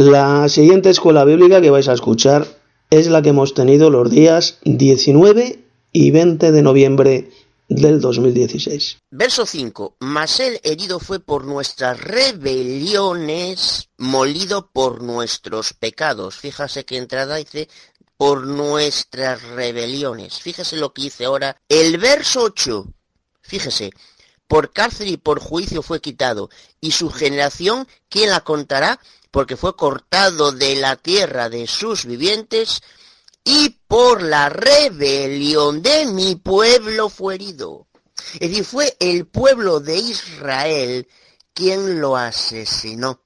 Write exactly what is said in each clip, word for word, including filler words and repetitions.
La siguiente escuela bíblica que vais a escuchar es la que hemos tenido los días diecinueve y veinte de noviembre del dos mil dieciséis. Verso cinco. Mas él herido fue por nuestras rebeliones, molido por nuestros pecados. Fíjase que entrada dice por nuestras rebeliones. Fíjese lo que dice ahora el verso ocho. Fíjese. Por cárcel y por juicio fue quitado. Y su generación, ¿quién la contará? Porque fue cortado de la tierra de sus vivientes, y por la rebelión de mi pueblo fue herido. Es decir, fue el pueblo de Israel quien lo asesinó.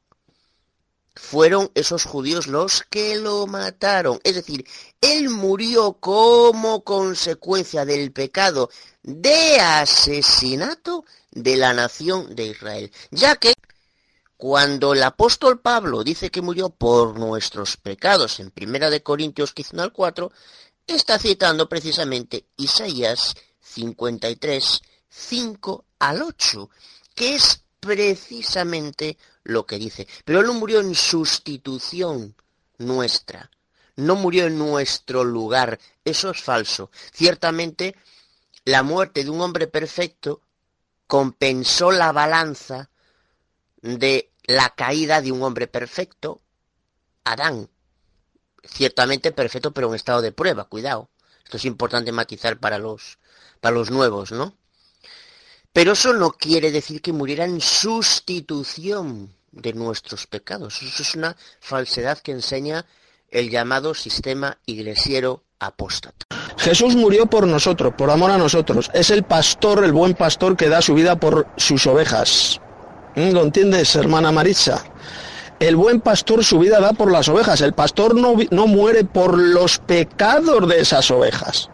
Fueron esos judíos los que lo mataron. Es decir, él murió como consecuencia del pecado de asesinato de la nación de Israel, ya que cuando el apóstol Pablo dice que murió por nuestros pecados en Primera de Corintios quince al cuatro, está citando precisamente Isaías cincuenta y tres, cinco al ocho, que es precisamente lo que dice. Pero él no murió en sustitución nuestra, no murió en nuestro lugar, eso es falso. Ciertamente, la muerte de un hombre perfecto compensó la balanza de la caída de un hombre perfecto, Adán. Ciertamente perfecto, pero en estado de prueba, cuidado. Esto es importante matizar para los, para los nuevos, ¿no? Pero eso no quiere decir que muriera en sustitución de nuestros pecados. Eso es una falsedad que enseña el llamado sistema iglesiero apóstata. Jesús murió por nosotros, por amor a nosotros. Es el pastor, el buen pastor que da su vida por sus ovejas. ¿Lo entiendes, hermana Maritza? El buen pastor su vida da por las ovejas. El pastor no, no muere por los pecados de esas ovejas.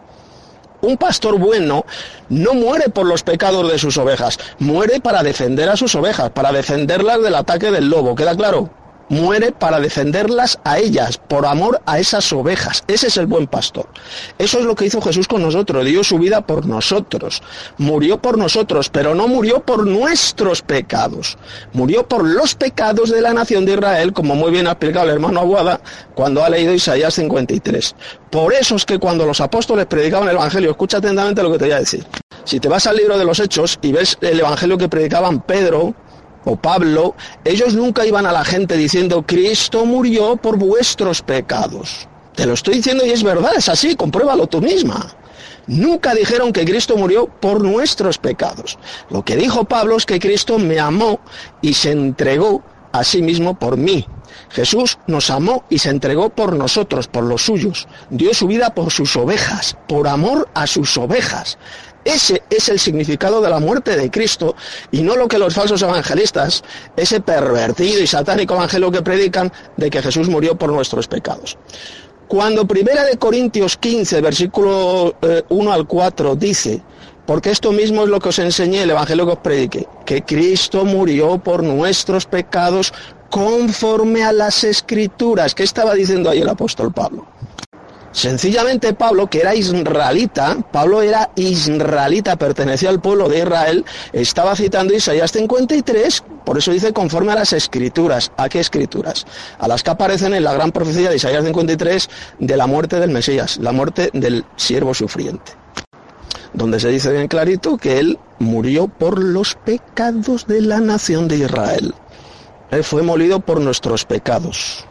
Un pastor bueno no muere por los pecados de sus ovejas. Muere para defender a sus ovejas, para defenderlas del ataque del lobo. ¿Queda claro? Muere para defenderlas a ellas, por amor a esas ovejas. Ese es el buen pastor. Eso es lo que hizo Jesús con nosotros, dio su vida por nosotros. Murió por nosotros, pero no murió por nuestros pecados. Murió por los pecados de la nación de Israel, como muy bien ha explicado el hermano Aguada cuando ha leído Isaías cincuenta y tres. Por eso es que cuando los apóstoles predicaban el Evangelio, escucha atentamente lo que te voy a decir. Si te vas al libro de los Hechos y ves el Evangelio que predicaban Pedro o Pablo, ellos nunca iban a la gente diciendo Cristo murió por vuestros pecados. Te lo estoy diciendo y es verdad, es así, compruébalo tú misma. Nunca dijeron que Cristo murió por nuestros pecados. Lo que dijo Pablo es que Cristo me amó y se entregó a sí mismo por mí. Jesús nos amó y se entregó por nosotros, por los suyos. Dio su vida por sus ovejas, por amor a sus ovejas. Ese es el significado de la muerte de Cristo y no lo que los falsos evangelistas, ese pervertido y satánico evangelio que predican de que Jesús murió por nuestros pecados. Cuando Primera de Corintios quince, versículo eh, uno al cuatro dice, porque esto mismo es lo que os enseñé, el evangelio que os prediqué, que Cristo murió por nuestros pecados conforme a las Escrituras. ¿Qué estaba diciendo ahí el apóstol Pablo? Sencillamente Pablo, que era israelita, Pablo era israelita, pertenecía al pueblo de Israel, estaba citando Isaías cincuenta y tres, por eso dice conforme a las Escrituras. ¿A qué Escrituras? A las que aparecen en la gran profecía de Isaías cincuenta y tres de la muerte del Mesías, la muerte del siervo sufriente, donde se dice bien clarito que él murió por los pecados de la nación de Israel. Él fue molido por nuestros pecados.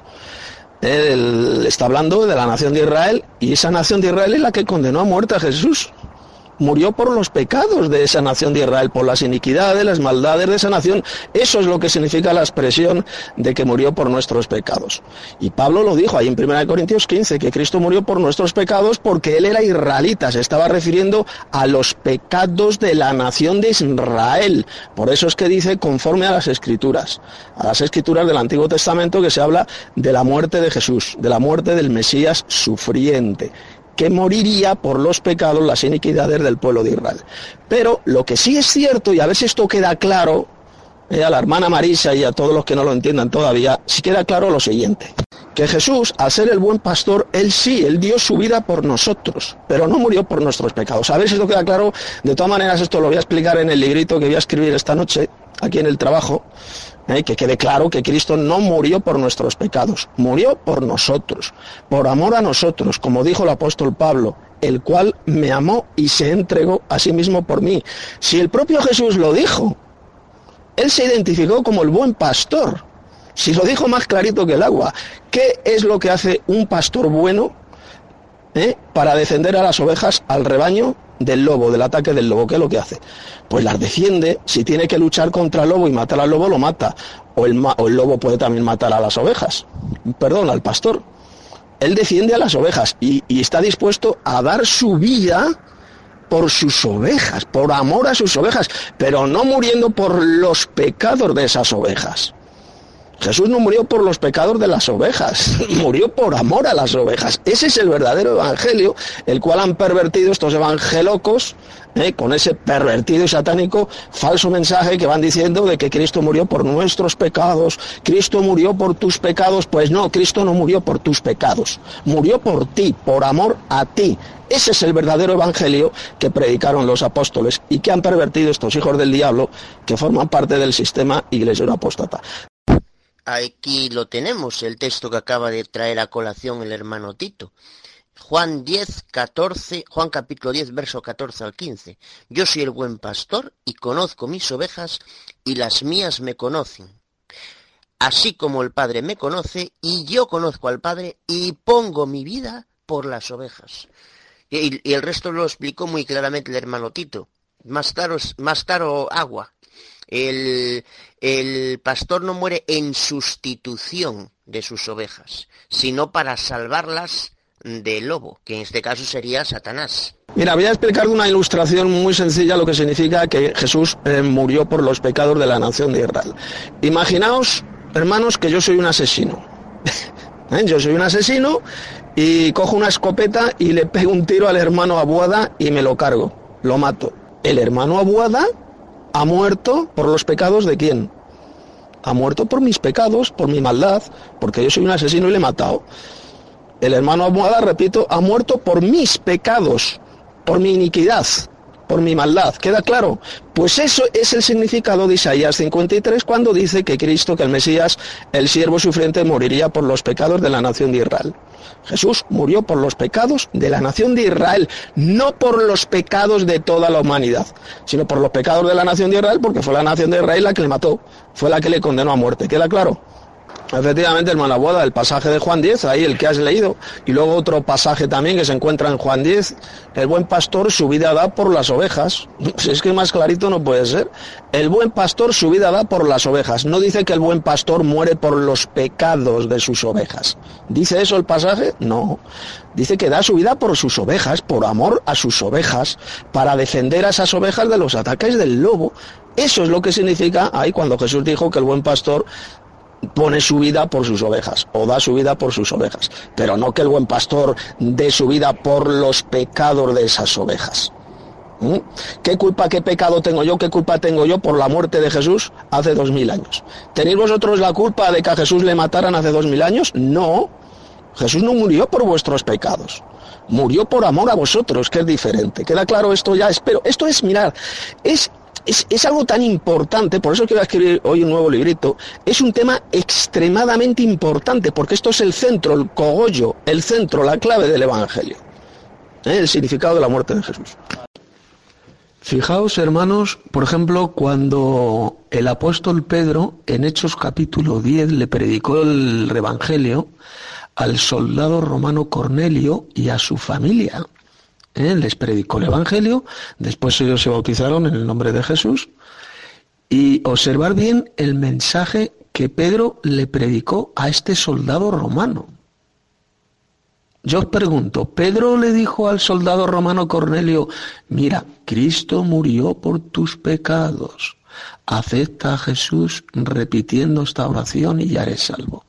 Él está hablando de la nación de Israel y esa nación de Israel es la que condenó a muerte a Jesús. Murió por los pecados de esa nación de Israel, por las iniquidades, las maldades de esa nación. Eso es lo que significa la expresión de que murió por nuestros pecados. Y Pablo lo dijo ahí en Primera de Corintios quince, que Cristo murió por nuestros pecados porque él era israelita, se estaba refiriendo a los pecados de la nación de Israel. Por eso es que dice conforme a las Escrituras, a las Escrituras del Antiguo Testamento, que se habla de la muerte de Jesús, de la muerte del Mesías sufriente, que moriría por los pecados, las iniquidades del pueblo de Israel. Pero lo que sí es cierto, y a ver si esto queda claro, eh, a la hermana Marisa y a todos los que no lo entiendan todavía, sí queda claro lo siguiente, que Jesús, al ser el buen pastor, él sí, él dio su vida por nosotros, pero no murió por nuestros pecados. A ver si esto queda claro. De todas maneras, esto lo voy a explicar en el librito que voy a escribir esta noche, aquí en el trabajo, ¿eh? que quede claro que Cristo no murió por nuestros pecados, murió por nosotros, por amor a nosotros, como dijo el apóstol Pablo, el cual me amó y se entregó a sí mismo por mí. Si el propio Jesús lo dijo, él se identificó como el buen pastor, si lo dijo más clarito que el agua. ¿Qué es lo que hace un pastor bueno ¿eh? para defender a las ovejas, al rebaño del lobo, del ataque del lobo? ¿Qué es lo que hace? Pues las defiende. Si tiene que luchar contra el lobo y matar al lobo, lo mata. O el, ma- o el lobo puede también matar a las ovejas, perdón, al pastor. Él defiende a las ovejas y, y está dispuesto a dar su vida por sus ovejas, por amor a sus ovejas, pero no muriendo por los pecados de esas ovejas. Jesús no murió por los pecados de las ovejas, murió por amor a las ovejas. Ese es el verdadero evangelio, el cual han pervertido estos evangelocos, ¿eh? con ese pervertido y satánico falso mensaje que van diciendo de que Cristo murió por nuestros pecados, Cristo murió por tus pecados. Pues no, Cristo no murió por tus pecados, murió por ti, por amor a ti. Ese es el verdadero evangelio que predicaron los apóstoles y que han pervertido estos hijos del diablo que forman parte del sistema iglesia apóstata. Aquí lo tenemos, el texto que acaba de traer a colación el hermano Tito. Juan diez, catorce, Juan capítulo diez, verso catorce al quince. Yo soy el buen pastor y conozco mis ovejas y las mías me conocen. Así como el Padre me conoce y yo conozco al Padre y pongo mi vida por las ovejas. Y, y el resto lo explicó muy claramente el hermano Tito. Más taro, más taro agua. El, el pastor no muere en sustitución de sus ovejas, sino para salvarlas del lobo, que en este caso sería Satanás. Mira, voy a explicar una ilustración muy sencilla lo que significa que Jesús eh, murió por los pecados de la nación de Israel. Imaginaos, hermanos, que yo soy un asesino. ¿Eh? Yo soy un asesino y cojo una escopeta y le pego un tiro al hermano Abuada y me lo cargo, lo mato. El hermano Abuada ha muerto por los pecados ¿de quién? Ha muerto por mis pecados, por mi maldad, porque yo soy un asesino y le he matado. El hermano Abuada, repito, ha muerto por mis pecados, por mi iniquidad, por mi maldad. ¿Queda claro? Pues eso es el significado de Isaías cincuenta y tres cuando dice que Cristo, que el Mesías, el siervo sufriente, moriría por los pecados de la nación de Israel. Jesús murió por los pecados de la nación de Israel, no por los pecados de toda la humanidad, sino por los pecados de la nación de Israel, porque fue la nación de Israel la que le mató, fue la que le condenó a muerte. ¿Queda claro? Efectivamente, hermano Abuada, el pasaje de Juan diez, ahí el que has leído, y luego otro pasaje también que se encuentra en Juan diez, el buen pastor su vida da por las ovejas. Si es que más clarito no puede ser. El buen pastor su vida da por las ovejas. No dice que el buen pastor muere por los pecados de sus ovejas. ¿Dice eso el pasaje? No. Dice que da su vida por sus ovejas, por amor a sus ovejas, para defender a esas ovejas de los ataques del lobo. Eso es lo que significa ahí cuando Jesús dijo que el buen pastor pone su vida por sus ovejas, o da su vida por sus ovejas, pero no que el buen pastor dé su vida por los pecados de esas ovejas. ¿Mm? ¿Qué culpa, qué pecado tengo yo, qué culpa tengo yo por la muerte de Jesús hace dos mil años? ¿Tenéis vosotros la culpa de que a Jesús le mataran hace dos mil años? No, Jesús no murió por vuestros pecados, murió por amor a vosotros, que es diferente. ¿Queda claro esto ya? Espero, esto es, mirad, es Es, es algo tan importante, por eso quiero escribir hoy un nuevo librito, es un tema extremadamente importante, porque esto es el centro, el cogollo, el centro, la clave del Evangelio, ¿eh? El significado de la muerte de Jesús. Fijaos, hermanos, por ejemplo, cuando el apóstol Pedro, en Hechos capítulo diez, le predicó el Evangelio al soldado romano Cornelio y a su familia. ¿Eh? Les predicó el Evangelio, después ellos se bautizaron en el nombre de Jesús, y observar bien el mensaje que Pedro le predicó a este soldado romano. Yo os pregunto, ¿Pedro le dijo al soldado romano Cornelio, mira, Cristo murió por tus pecados, acepta a Jesús repitiendo esta oración y ya eres salvo?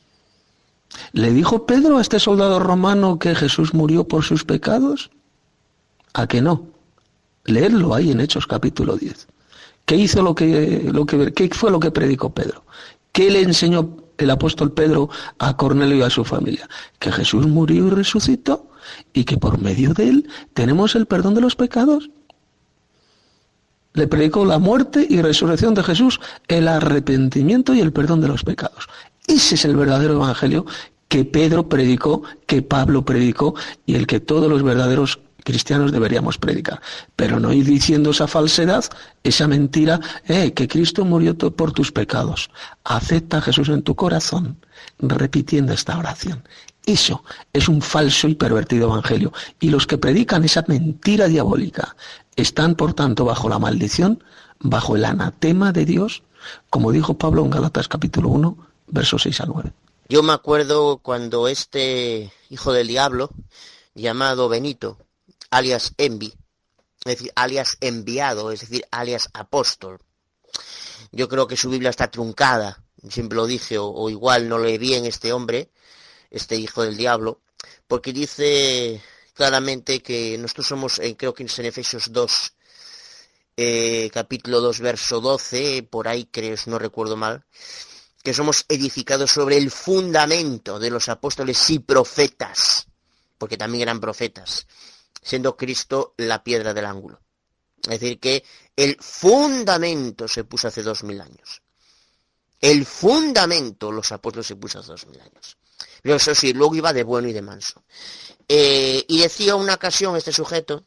¿Le dijo Pedro a este soldado romano que Jesús murió por sus pecados? ¿A que no? Leedlo ahí en Hechos capítulo diez. ¿Qué hizo lo que, lo que, qué fue lo que predicó Pedro? ¿Qué le enseñó el apóstol Pedro a Cornelio y a su familia? Que Jesús murió y resucitó y que por medio de él tenemos el perdón de los pecados. Le predicó la muerte y resurrección de Jesús, el arrepentimiento y el perdón de los pecados. Ese es el verdadero evangelio que Pedro predicó, que Pablo predicó y el que todos los verdaderos cristianos deberíamos predicar. Pero no ir diciendo esa falsedad, esa mentira, eh, que Cristo murió por tus pecados. Acepta a Jesús en tu corazón, repitiendo esta oración. Eso es un falso y pervertido evangelio. Y los que predican esa mentira diabólica están, por tanto, bajo la maldición, bajo el anatema de Dios, como dijo Pablo en Gálatas capítulo uno, versos seis al nueve. Yo me acuerdo cuando este hijo del diablo, llamado Benito, alias Envi, es decir, alias enviado, es decir, alias apóstol. Yo creo que su Biblia está truncada, siempre lo dije, o, o igual no lee bien este hombre, este hijo del diablo, porque dice claramente que nosotros somos, eh, creo que es en Efesios dos, eh, capítulo dos, verso doce, por ahí creo, no recuerdo mal, que somos edificados sobre el fundamento de los apóstoles y profetas, porque también eran profetas, siendo Cristo la piedra del ángulo. Es decir, que el fundamento se puso hace dos mil años. El fundamento, los apóstoles se puso hace dos mil años. Pero eso sí, luego iba de bueno y de manso. Eh, y decía una ocasión este sujeto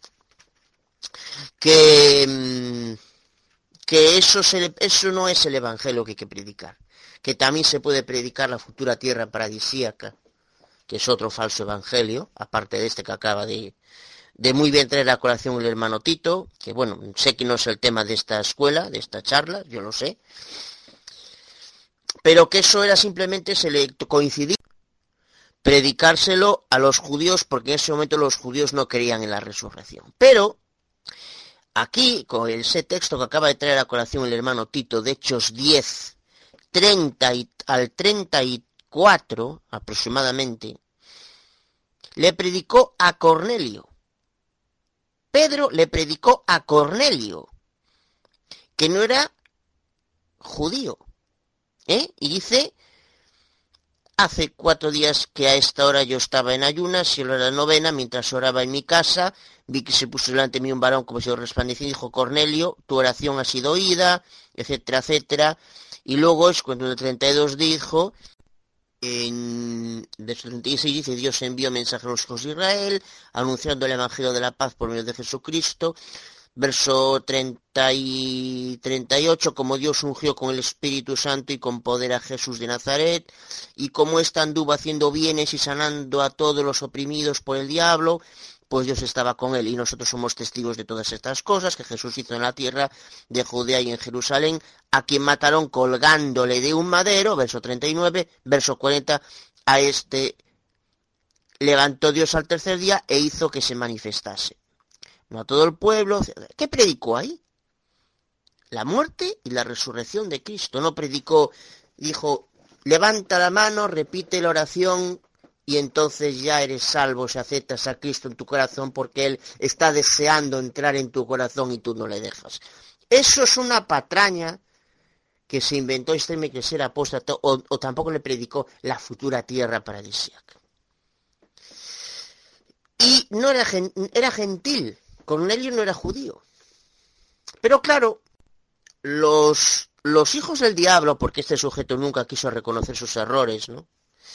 que, que eso, se, eso no es el evangelio que hay que predicar. Que también se puede predicar la futura tierra paradisíaca, que es otro falso evangelio, aparte de este que acaba de, de muy bien traer a colación el hermano Tito, que bueno, sé que no es el tema de esta escuela, de esta charla, yo lo sé, pero que eso era simplemente, se le coincidía predicárselo a los judíos, porque en ese momento los judíos no creían en la resurrección. Pero aquí, con ese texto que acaba de traer a colación el hermano Tito, de Hechos diez, treinta y, al treinta y cuatro aproximadamente, le predicó a Cornelio. Pedro le predicó a Cornelio, que no era judío, ¿eh? Y dice: hace cuatro días que a esta hora yo estaba en ayunas y a la hora de la novena, mientras oraba en mi casa, vi que se puso delante de mí un varón como si yo resplandeciera y dijo: Cornelio, tu oración ha sido oída, etcétera, etcétera. Y luego es cuando en el treinta y dos dijo, en verso treinta y seis dice: Dios envió mensaje a los hijos de Israel, anunciando el evangelio de la paz por medio de Jesucristo. Verso treinta y treinta y ocho, como Dios ungió con el Espíritu Santo y con poder a Jesús de Nazaret, y como éste anduvo haciendo bienes y sanando a todos los oprimidos por el diablo, pues Dios estaba con él, y nosotros somos testigos de todas estas cosas que Jesús hizo en la tierra de Judea y en Jerusalén, a quien mataron colgándole de un madero, verso treinta y nueve, verso cuarenta, a este levantó Dios al tercer día e hizo que se manifestase. No a todo el pueblo. ¿Qué predicó ahí? La muerte y la resurrección de Cristo. No predicó, dijo, levanta la mano, repite la oración y entonces ya eres salvo si aceptas a Cristo en tu corazón, porque Él está deseando entrar en tu corazón y tú no le dejas. Eso es una patraña que se inventó este me que ser apóstata, o, o tampoco le predicó la futura tierra paradisíaca. Y no era, era gentil. Cornelio no era judío. Pero claro, los, los hijos del diablo, porque este sujeto nunca quiso reconocer sus errores, ¿no?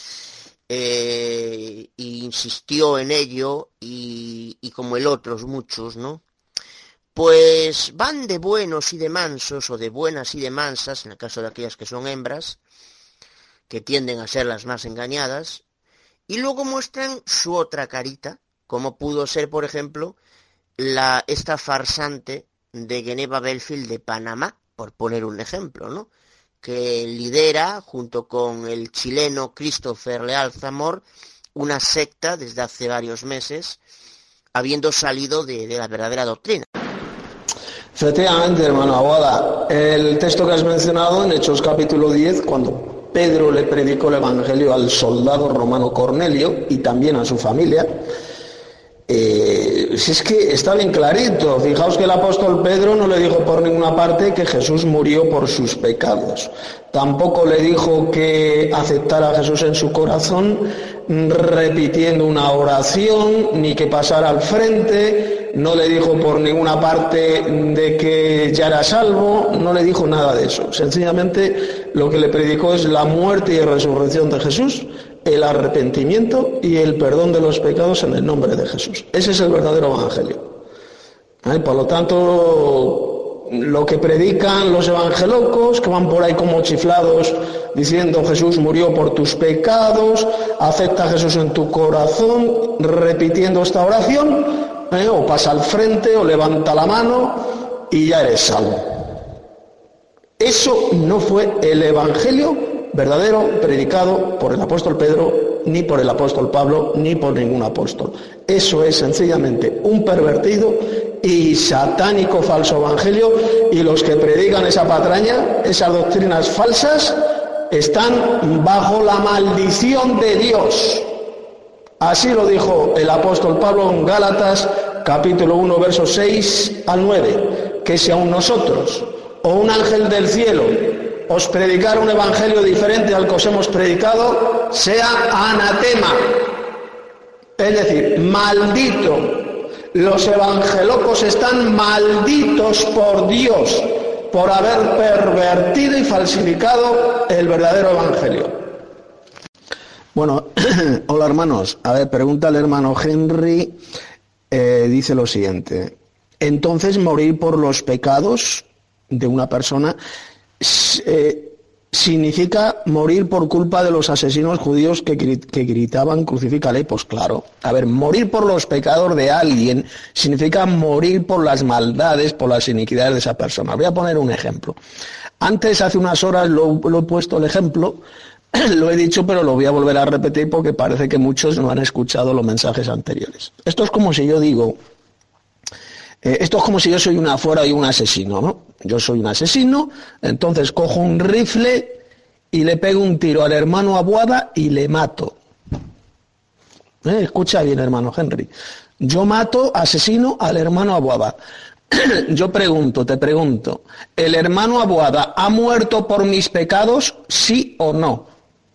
Eh, e insistió en ello, y, y como el otros muchos, ¿no? Pues van de buenos y de mansos, o de buenas y de mansas, en el caso de aquellas que son hembras, que tienden a ser las más engañadas, y luego muestran su otra carita, como pudo ser, por ejemplo, La, esta farsante de Geneva Belfield de Panamá, por poner un ejemplo, ¿no? Que lidera, junto con el chileno Christopher Leal Zamor, una secta desde hace varios meses, habiendo salido de, de la verdadera doctrina. Efectivamente, hermano Aguada, el texto que has mencionado en Hechos capítulo diez, cuando Pedro le predicó el evangelio al soldado romano Cornelio y también a su familia, Eh, si es que está bien clarito, fijaos que el apóstol Pedro no le dijo por ninguna parte que Jesús murió por sus pecados, tampoco le dijo que aceptara a Jesús en su corazón repitiendo una oración, ni que pasara al frente, no le dijo por ninguna parte de que ya era salvo, no le dijo nada de eso, sencillamente lo que le predicó es la muerte y resurrección de Jesús, el arrepentimiento y el perdón de los pecados en el nombre de Jesús. Ese es el verdadero evangelio. ¿Eh? Por lo tanto, lo que predican los evangelocos, que van por ahí como chiflados, diciendo Jesús murió por tus pecados, acepta a Jesús en tu corazón, repitiendo esta oración, ¿eh? o pasa al frente, o levanta la mano, y ya eres salvo. Eso no fue el evangelio verdadero predicado por el apóstol Pedro, ni por el apóstol Pablo, ni por ningún apóstol. Eso es sencillamente un pervertido y satánico falso evangelio, y los que predican esa patraña, esas doctrinas falsas, están bajo la maldición de Dios. Así lo dijo el apóstol Pablo en Gálatas capítulo uno versos seis al nueve, que si aun nosotros o un ángel del cielo os predicar un evangelio diferente al que os hemos predicado, sea anatema, es decir, maldito. Los evangelocos están malditos por Dios por haber pervertido y falsificado el verdadero evangelio. Bueno, hola hermanos, a ver, pregunta el hermano Henry, eh, dice lo siguiente: entonces morir por los pecados de una persona Eh, significa morir por culpa de los asesinos judíos que, que gritaban crucifícale. Pues claro, a ver, morir por los pecados de alguien significa morir por las maldades, por las iniquidades de esa persona. Voy a poner un ejemplo. Antes, hace unas horas, lo, lo he puesto el ejemplo, lo he dicho, pero lo voy a volver a repetir porque parece que muchos no han escuchado los mensajes anteriores. Esto es como si yo digo, eh, esto es como si yo soy una fuera y un asesino, ¿no? Yo soy un asesino, entonces cojo un rifle y le pego un tiro al hermano Abuada y le mato. ¿Eh? Escucha bien, hermano Henry. Yo mato, asesino al hermano Abuada. Yo pregunto, te pregunto, ¿el hermano Abuada ha muerto por mis pecados, sí o no?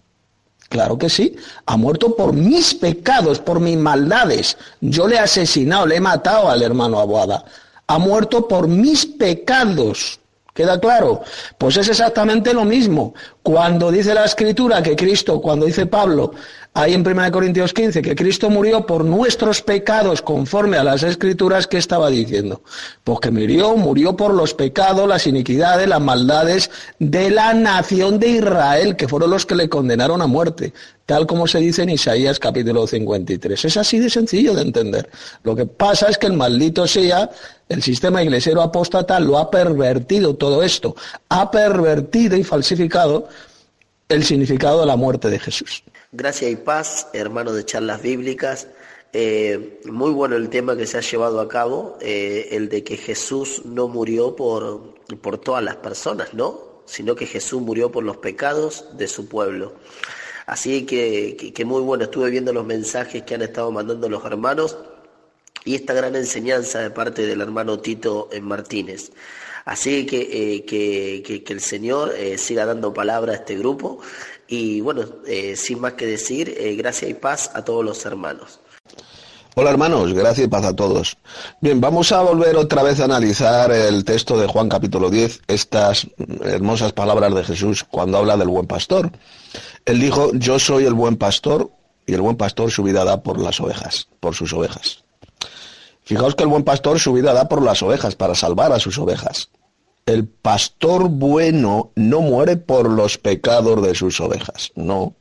Claro que sí, ha muerto por mis pecados, por mis maldades. Yo le he asesinado, le he matado al hermano Abuada. Ha muerto por mis pecados. ¿Queda claro? Pues es exactamente lo mismo. Cuando dice la Escritura que Cristo, cuando dice Pablo, ahí en primera de Corintios quince, que Cristo murió por nuestros pecados conforme a las Escrituras, ¿qué estaba diciendo? Pues que murió, murió por los pecados, las iniquidades, las maldades de la nación de Israel, que fueron los que le condenaron a muerte, tal como se dice en Isaías capítulo cincuenta y tres. Es así de sencillo de entender. Lo que pasa es que el maldito sea, el sistema iglesiero apóstata lo ha pervertido todo esto, ha pervertido y falsificado el significado de la muerte de Jesús. Gracia y paz, hermanos de Charlas Bíblicas. Eh, muy bueno el tema que se ha llevado a cabo, eh, el de que Jesús no murió por, por todas las personas, ¿no? Sino que Jesús murió por los pecados de su pueblo. Así que, que, que muy bueno, estuve viendo los mensajes que han estado mandando los hermanos y esta gran enseñanza de parte del hermano Tito Martínez. Así que, eh, que, que, que el Señor eh, siga dando palabra a este grupo. Y bueno, eh, sin más que decir, eh, gracia y paz a todos los hermanos. Hola hermanos, gracia y paz a todos. Bien, vamos a volver otra vez a analizar el texto de Juan capítulo diez, estas hermosas palabras de Jesús cuando habla del buen pastor. Él dijo, yo soy el buen pastor, y el buen pastor su vida da por las ovejas, por sus ovejas. Fijaos que el buen pastor su vida da por las ovejas, para salvar a sus ovejas. El pastor bueno no muere por los pecados de sus ovejas, no.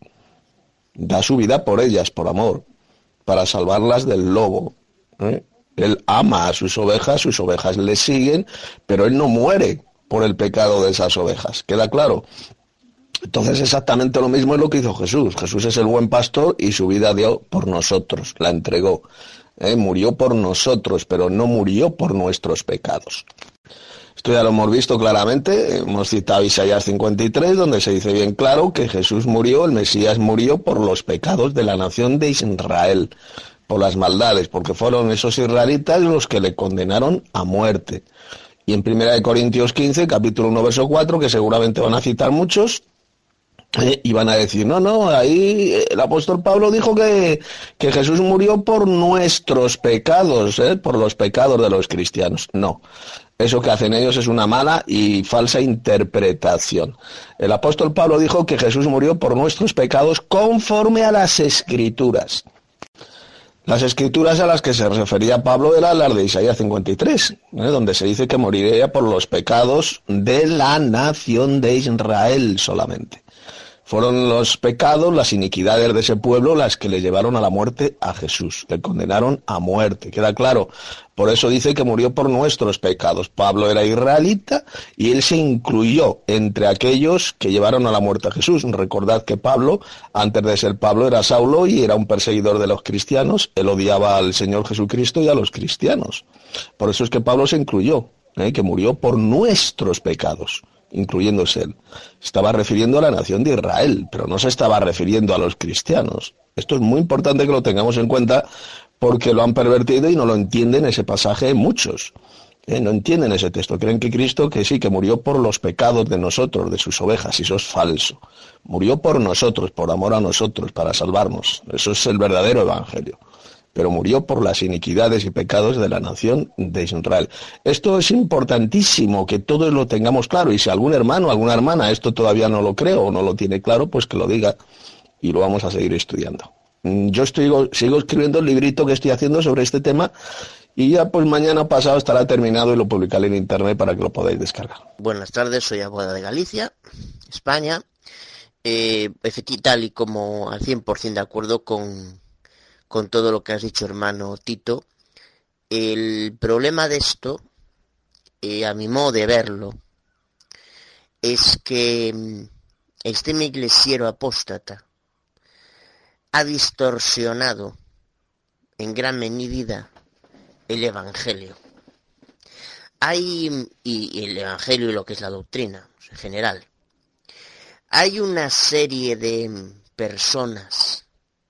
Da su vida por ellas, por amor, para salvarlas del lobo. ¿eh? Él ama a sus ovejas, sus ovejas le siguen, pero él no muere por el pecado de esas ovejas. ¿Queda claro? Entonces exactamente lo mismo es lo que hizo Jesús. Jesús es el buen pastor y su vida dio por nosotros, la entregó. ¿eh? Murió por nosotros, pero no murió por nuestros pecados. Esto ya lo hemos visto claramente, hemos citado Isaías cincuenta y tres, donde se dice bien claro que Jesús murió, el Mesías murió por los pecados de la nación de Israel, por las maldades, porque fueron esos israelitas los que le condenaron a muerte. Y en primera de Corintios quince, capítulo uno, verso cuatro, que seguramente van a citar muchos, Eh, y van a decir, no, no, ahí el apóstol Pablo dijo que, que Jesús murió por nuestros pecados, ¿eh? Por los pecados de los cristianos. No, eso que hacen ellos es una mala y falsa interpretación. El apóstol Pablo dijo que Jesús murió por nuestros pecados conforme a las Escrituras. Las Escrituras a las que se refería Pablo eran las de Isaías cincuenta y tres, ¿eh? Donde se dice que moriría por los pecados de la nación de Israel solamente. Fueron los pecados, las iniquidades de ese pueblo las que le llevaron a la muerte a Jesús, le condenaron a muerte, queda claro. Por eso dice que murió por nuestros pecados. Pablo era israelita y él se incluyó entre aquellos que llevaron a la muerte a Jesús. Recordad que Pablo, antes de ser Pablo, era Saulo y era un perseguidor de los cristianos. Él odiaba al Señor Jesucristo y a los cristianos. Por eso es que Pablo se incluyó, ¿eh? Que murió por nuestros pecados, incluyéndose él. Estaba refiriendo a la nación de Israel, pero no se estaba refiriendo a los cristianos. Esto es muy importante que lo tengamos en cuenta porque lo han pervertido y no lo entienden ese pasaje muchos. Eh, no entienden ese texto. Creen que Cristo, que sí, que murió por los pecados de nosotros, de sus ovejas, y eso es falso. Murió por nosotros, por amor a nosotros, para salvarnos. Eso es el verdadero evangelio. Pero murió por las iniquidades y pecados de la nación de Israel. Esto es importantísimo, que todos lo tengamos claro, y si algún hermano o alguna hermana esto todavía no lo cree o no lo tiene claro, pues que lo diga, y lo vamos a seguir estudiando. Yo estoy, sigo escribiendo el librito que estoy haciendo sobre este tema, y ya pues mañana pasado estará terminado y lo publicaré en internet para que lo podáis descargar. Buenas tardes, soy abogado de Galicia, España, eh, tal y como al cien por ciento de acuerdo con... con todo lo que has dicho, hermano Tito. El problema de esto, eh, a mi modo de verlo, es que este iglesiero apóstata ha distorsionado en gran medida el Evangelio. Hay, y el Evangelio y lo que es la doctrina en general, hay una serie de personas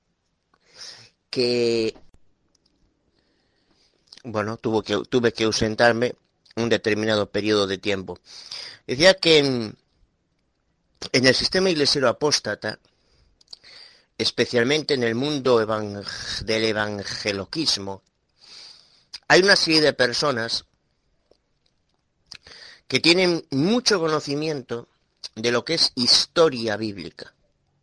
que, bueno, tuvo que, tuve que ausentarme un determinado periodo de tiempo. Decía que en, en el sistema iglesiero apóstata, especialmente en el mundo evang- del evangeloquismo, hay una serie de personas que tienen mucho conocimiento de lo que es historia bíblica.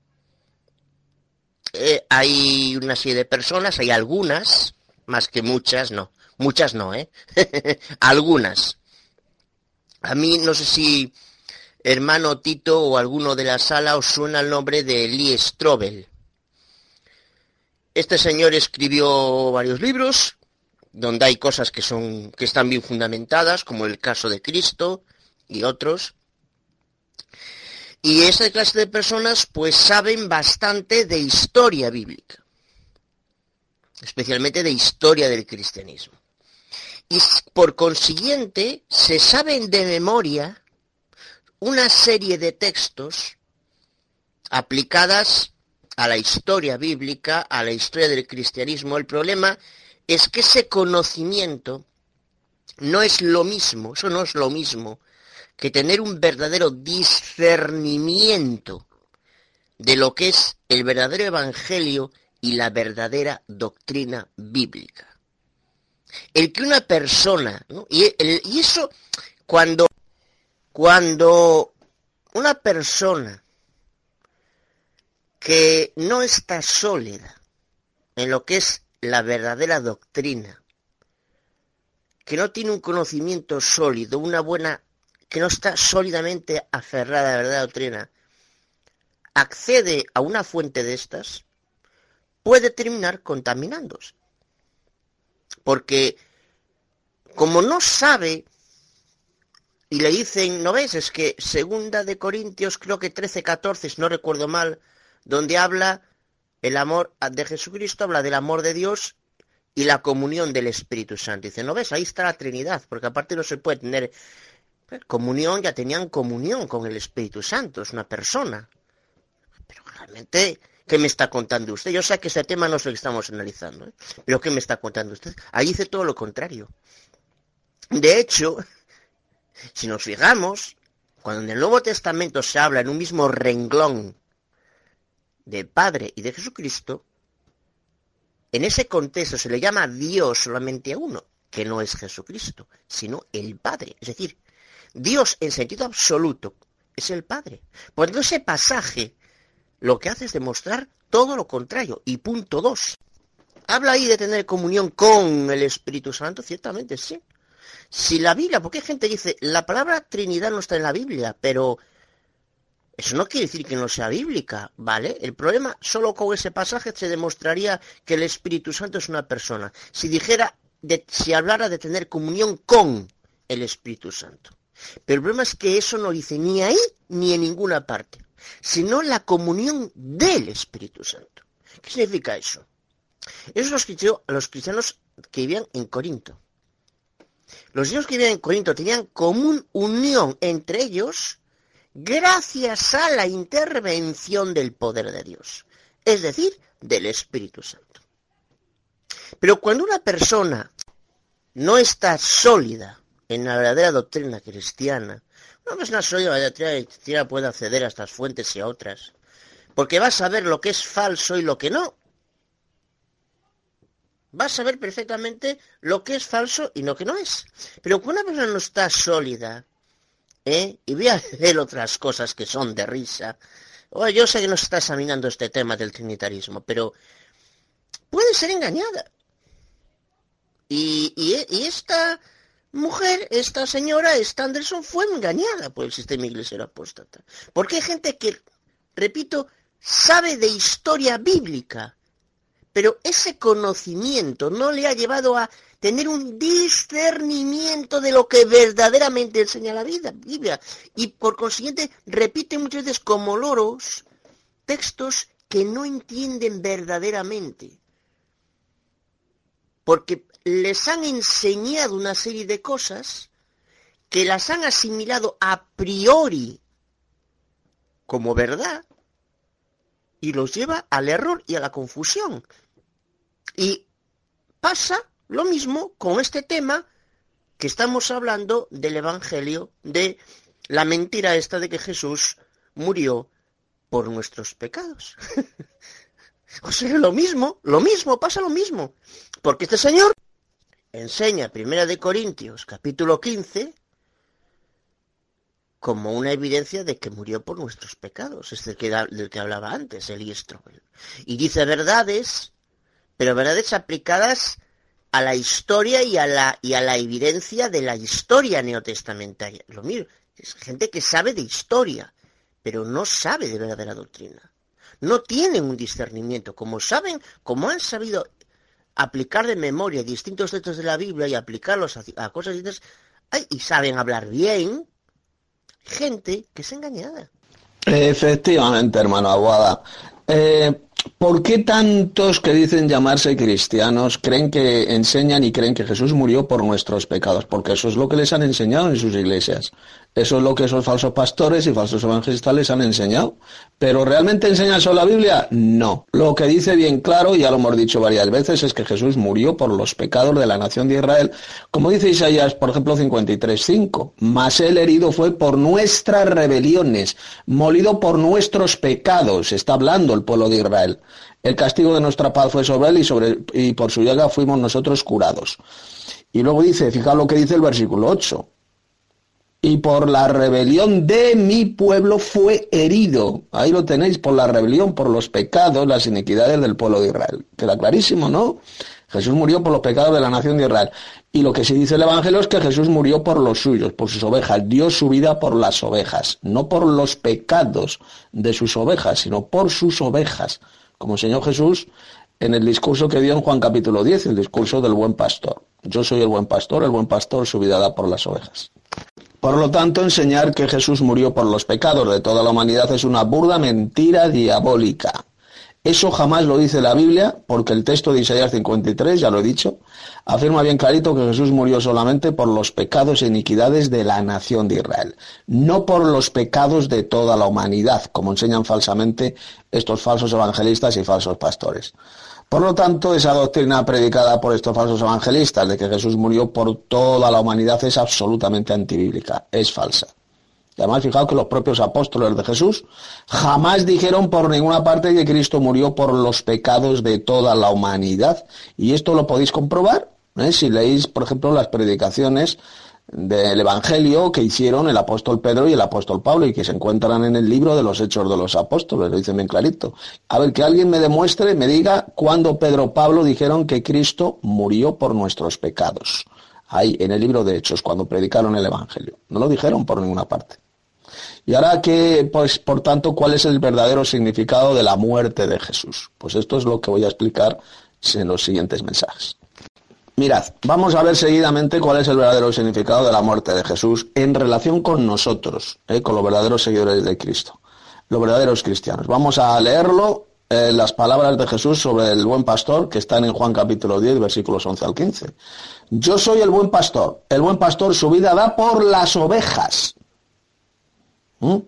Eh, hay una serie de personas, hay algunas, más que muchas, no, muchas no, ¿eh? Algunas. A mí, no sé si hermano Tito o alguno de la sala os suena el nombre de Lee Strobel. Este señor escribió varios libros, donde hay cosas que son, que están bien fundamentadas, como el caso de Cristo y otros. Y esta clase de personas pues saben bastante de historia bíblica, especialmente de historia del cristianismo. Y por consiguiente se saben de memoria una serie de textos aplicadas a la historia bíblica, a la historia del cristianismo. El problema es que ese conocimiento no es lo mismo, eso no es lo mismo que tener un verdadero discernimiento de lo que es el verdadero evangelio y la verdadera doctrina bíblica. El que una persona, ¿no? y, el, y eso cuando, cuando una persona que no está sólida en lo que es la verdadera doctrina, que no tiene un conocimiento sólido, una buena, que no está sólidamente aferrada a la verdadera doctrina, accede a una fuente de estas, puede terminar contaminándose. Porque como no sabe, y le dicen, ¿no ves? Es que segunda de Corintios, creo que trece, catorce, si no recuerdo mal, donde habla el amor de Jesucristo, habla del amor de Dios y la comunión del Espíritu Santo. Dice, ¿no ves? Ahí está la Trinidad, porque aparte no se puede tener comunión, ya tenían comunión con el Espíritu Santo, es una persona. Pero realmente, ¿Qué me está contando usted? Yo sé que ese tema no es el que estamos analizando, ¿eh? Pero ¿qué me está contando usted? Ahí dice todo lo contrario. De hecho, si nos fijamos, cuando en el Nuevo Testamento se habla en un mismo renglón de Padre y de Jesucristo, en ese contexto se le llama Dios solamente a uno, que no es Jesucristo, sino el Padre. Es decir, Dios en sentido absoluto es el Padre. Por tanto, ese pasaje lo que hace es demostrar todo lo contrario. Y punto dos. Habla ahí de tener comunión con el Espíritu Santo, ciertamente sí. Si la Biblia, porque hay gente que dice, la palabra Trinidad no está en la Biblia, pero eso no quiere decir que no sea bíblica, ¿vale? El problema, solo con ese pasaje se demostraría que el Espíritu Santo es una persona. Si dijera, de, si hablara de tener comunión con el Espíritu Santo. Pero el problema es que eso no dice ni ahí ni en ninguna parte, sino la comunión del Espíritu Santo. ¿Qué significa eso? Eso los cristianos, los cristianos que vivían en Corinto. Los cristianos que vivían en Corinto tenían común unión entre ellos gracias a la intervención del poder de Dios, es decir, del Espíritu Santo. Pero cuando una persona no está sólida en la verdadera doctrina cristiana, una persona sólida en la doctrina cristiana puede acceder a estas fuentes y a otras, porque va a saber lo que es falso y lo que no. Va a saber perfectamente lo que es falso y lo que no es. Pero cuando una persona no está sólida, ¿eh? Y voy a leer otras cosas que son de risa. Bueno, yo sé que no se está examinando este tema del trinitarismo, pero puede ser engañada. Y, y, y esta mujer, esta señora, esta Anderson, fue engañada por el sistema iglesiero apóstata. Porque hay gente que, repito, sabe de historia bíblica, pero ese conocimiento no le ha llevado a tener un discernimiento de lo que verdaderamente enseña la vida, Biblia. Y por consiguiente repite muchas veces como loros textos que no entienden verdaderamente. Porque les han enseñado una serie de cosas que las han asimilado a priori como verdad y los lleva al error y a la confusión. Y pasa lo mismo con este tema que estamos hablando del Evangelio, de la mentira esta de que Jesús murió por nuestros pecados. O sea, lo mismo, lo mismo, pasa lo mismo. Porque este señor enseña Primera de Corintios, capítulo quince, como una evidencia de que murió por nuestros pecados. Es del que, del que hablaba antes, Eli Strobel. Y dice verdades, pero verdades aplicadas a la historia y a la, y a la evidencia de la historia neotestamentaria. Lo mismo, es gente que sabe de historia, pero no sabe de verdadera doctrina. No tienen un discernimiento. Como saben, como han sabido aplicar de memoria distintos textos de la Biblia y aplicarlos a, a cosas distintas, ay, y saben hablar bien, gente que es engañada. Efectivamente, hermano Aguada. Eh, ¿Por qué tantos que dicen llamarse cristianos creen que enseñan y creen que Jesús murió por nuestros pecados? Porque eso es lo que les han enseñado en sus iglesias. Eso es lo que esos falsos pastores y falsos evangelistas les han enseñado. ¿Pero realmente enseñan eso la Biblia? No. Lo que dice bien claro, y ya lo hemos dicho varias veces, es que Jesús murió por los pecados de la nación de Israel. Como dice Isaías, por ejemplo, cincuenta y tres cinco. Mas él herido fue por nuestras rebeliones, molido por nuestros pecados. Está hablando el pueblo de Israel. El castigo de nuestra paz fue sobre él y, sobre, y por su llaga fuimos nosotros curados. Y luego dice, fijaos lo que dice el versículo ocho. Y por la rebelión de mi pueblo fue herido. Ahí lo tenéis, por la rebelión, por los pecados, las iniquidades del pueblo de Israel. Queda clarísimo, ¿no? Jesús murió por los pecados de la nación de Israel. Y lo que se dice el Evangelio es que Jesús murió por los suyos, por sus ovejas. Dio su vida por las ovejas. No por los pecados de sus ovejas, sino por sus ovejas. Como enseñó Jesús en el discurso que dio en Juan capítulo diez, el discurso del buen pastor. Yo soy el buen pastor, el buen pastor su vida da por las ovejas. Por lo tanto, enseñar que Jesús murió por los pecados de toda la humanidad es una burda mentira diabólica. Eso jamás lo dice la Biblia, porque el texto de Isaías cincuenta y tres, ya lo he dicho, afirma bien clarito que Jesús murió solamente por los pecados e iniquidades de la nación de Israel, no por los pecados de toda la humanidad, como enseñan falsamente estos falsos evangelistas y falsos pastores. Por lo tanto, esa doctrina predicada por estos falsos evangelistas de que Jesús murió por toda la humanidad es absolutamente antibíblica, es falsa. Y además, fijaos que los propios apóstoles de Jesús jamás dijeron por ninguna parte que Cristo murió por los pecados de toda la humanidad. Y esto lo podéis comprobar, ¿eh? Si leéis, por ejemplo, las predicaciones del Evangelio que hicieron el apóstol Pedro y el apóstol Pablo y que se encuentran en el libro de los Hechos de los Apóstoles, lo dicen bien clarito. A ver, que alguien me demuestre, me diga cuándo Pedro o Pablo dijeron que Cristo murió por nuestros pecados. Ahí, en el libro de Hechos, cuando predicaron el Evangelio. No lo dijeron por ninguna parte. Y ahora que, pues, por tanto, ¿cuál es el verdadero significado de la muerte de Jesús? Pues esto es lo que voy a explicar en los siguientes mensajes. Mirad, vamos a ver seguidamente cuál es el verdadero significado de la muerte de Jesús en relación con nosotros, ¿eh? Con los verdaderos seguidores de Cristo, los verdaderos cristianos. Vamos a leerlo, eh, las palabras de Jesús sobre el buen pastor, que están en Juan capítulo diez, versículos once al quince. Yo soy el buen pastor, el buen pastor su vida da por las ovejas. ¿Mm?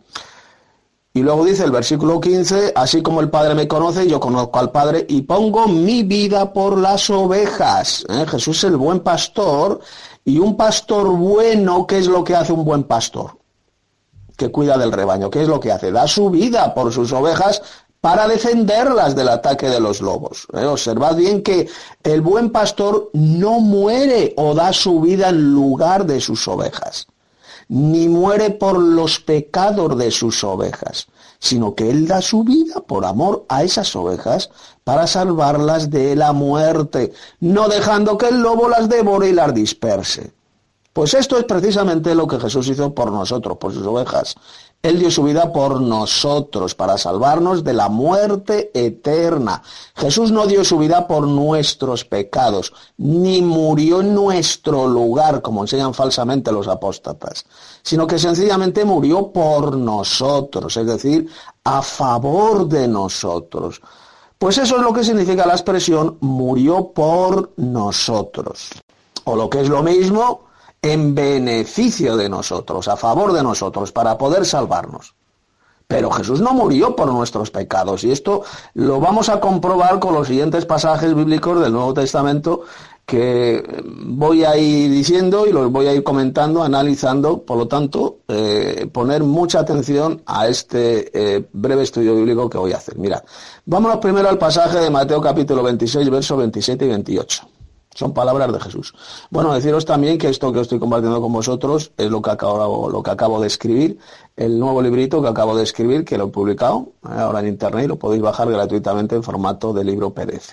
Y luego dice el versículo quince, así como el Padre me conoce, yo conozco al Padre y pongo mi vida por las ovejas. ¿Eh? Jesús es el buen pastor, y un pastor bueno, ¿qué es lo que hace un buen pastor? Que cuida del rebaño. ¿Qué es lo que hace? Da su vida por sus ovejas para defenderlas del ataque de los lobos. ¿Eh? Observad bien que el buen pastor no muere o da su vida en lugar de sus ovejas, ni muere por los pecados de sus ovejas, sino que él da su vida por amor a esas ovejas para salvarlas de la muerte, no dejando que el lobo las devore y las disperse. Pues esto es precisamente lo que Jesús hizo por nosotros, por sus ovejas. Él dio su vida por nosotros, para salvarnos de la muerte eterna. Jesús no dio su vida por nuestros pecados, ni murió en nuestro lugar, como enseñan falsamente los apóstatas, sino que sencillamente murió por nosotros, es decir, a favor de nosotros. Pues eso es lo que significa la expresión murió por nosotros. O lo que es lo mismo, en beneficio de nosotros, a favor de nosotros, para poder salvarnos. Pero Jesús no murió por nuestros pecados, y esto lo vamos a comprobar con los siguientes pasajes bíblicos del Nuevo Testamento que voy a ir diciendo y los voy a ir comentando, analizando. Por lo tanto, eh, poner mucha atención a este eh, breve estudio bíblico que voy a hacer. Mirad, vámonos primero al pasaje de Mateo capítulo veintiséis, versos veintisiete y veintiocho. Son palabras de Jesús. Bueno, deciros también que esto que estoy compartiendo con vosotros es lo que acabo, lo que acabo de escribir, el nuevo librito que acabo de escribir, que lo he publicado ahora en internet y lo podéis bajar gratuitamente en formato de libro P D F,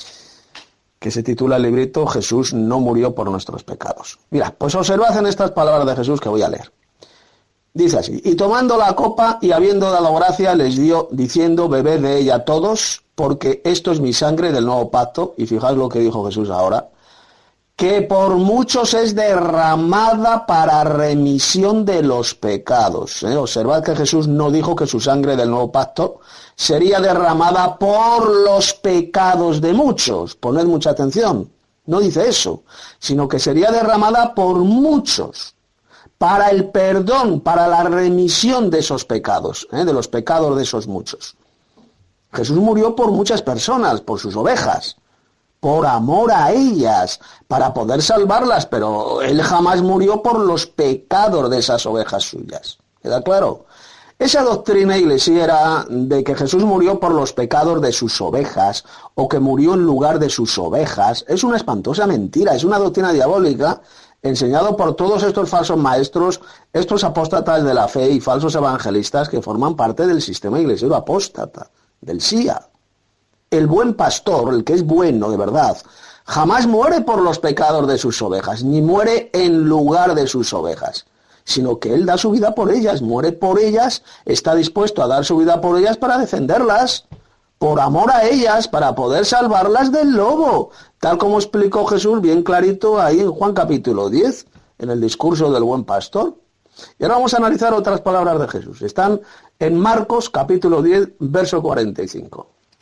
que se titula el librito Jesús no murió por nuestros pecados. Mirad, pues observad en estas palabras de Jesús que voy a leer. Dice así: y tomando la copa y habiendo dado gracia les dio, diciendo, bebed de ella todos, porque esto es mi sangre del nuevo pacto. Y fijaos lo que dijo Jesús ahora, que por muchos es derramada para remisión de los pecados. ¿Eh? Observad que Jesús no dijo que su sangre del nuevo pacto sería derramada por los pecados de muchos. Poned mucha atención, no dice eso, sino que sería derramada por muchos, para el perdón, para la remisión de esos pecados, ¿eh? de los pecados de esos muchos. Jesús murió por muchas personas, por sus ovejas, por amor a ellas, para poder salvarlas, pero él jamás murió por los pecados de esas ovejas suyas. ¿Queda claro? Esa doctrina iglesiera de que Jesús murió por los pecados de sus ovejas, o que murió en lugar de sus ovejas, es una espantosa mentira, es una doctrina diabólica, enseñado por todos estos falsos maestros, estos apóstatas de la fe y falsos evangelistas que forman parte del sistema iglesiero apóstata, del S I A. El buen pastor, el que es bueno de verdad, jamás muere por los pecados de sus ovejas, ni muere en lugar de sus ovejas, sino que él da su vida por ellas, muere por ellas, está dispuesto a dar su vida por ellas para defenderlas, por amor a ellas, para poder salvarlas del lobo, tal como explicó Jesús bien clarito ahí en Juan capítulo diez, en el discurso del buen pastor. Y ahora vamos a analizar otras palabras de Jesús. Están en Marcos capítulo diez, verso cuarenta y cinco.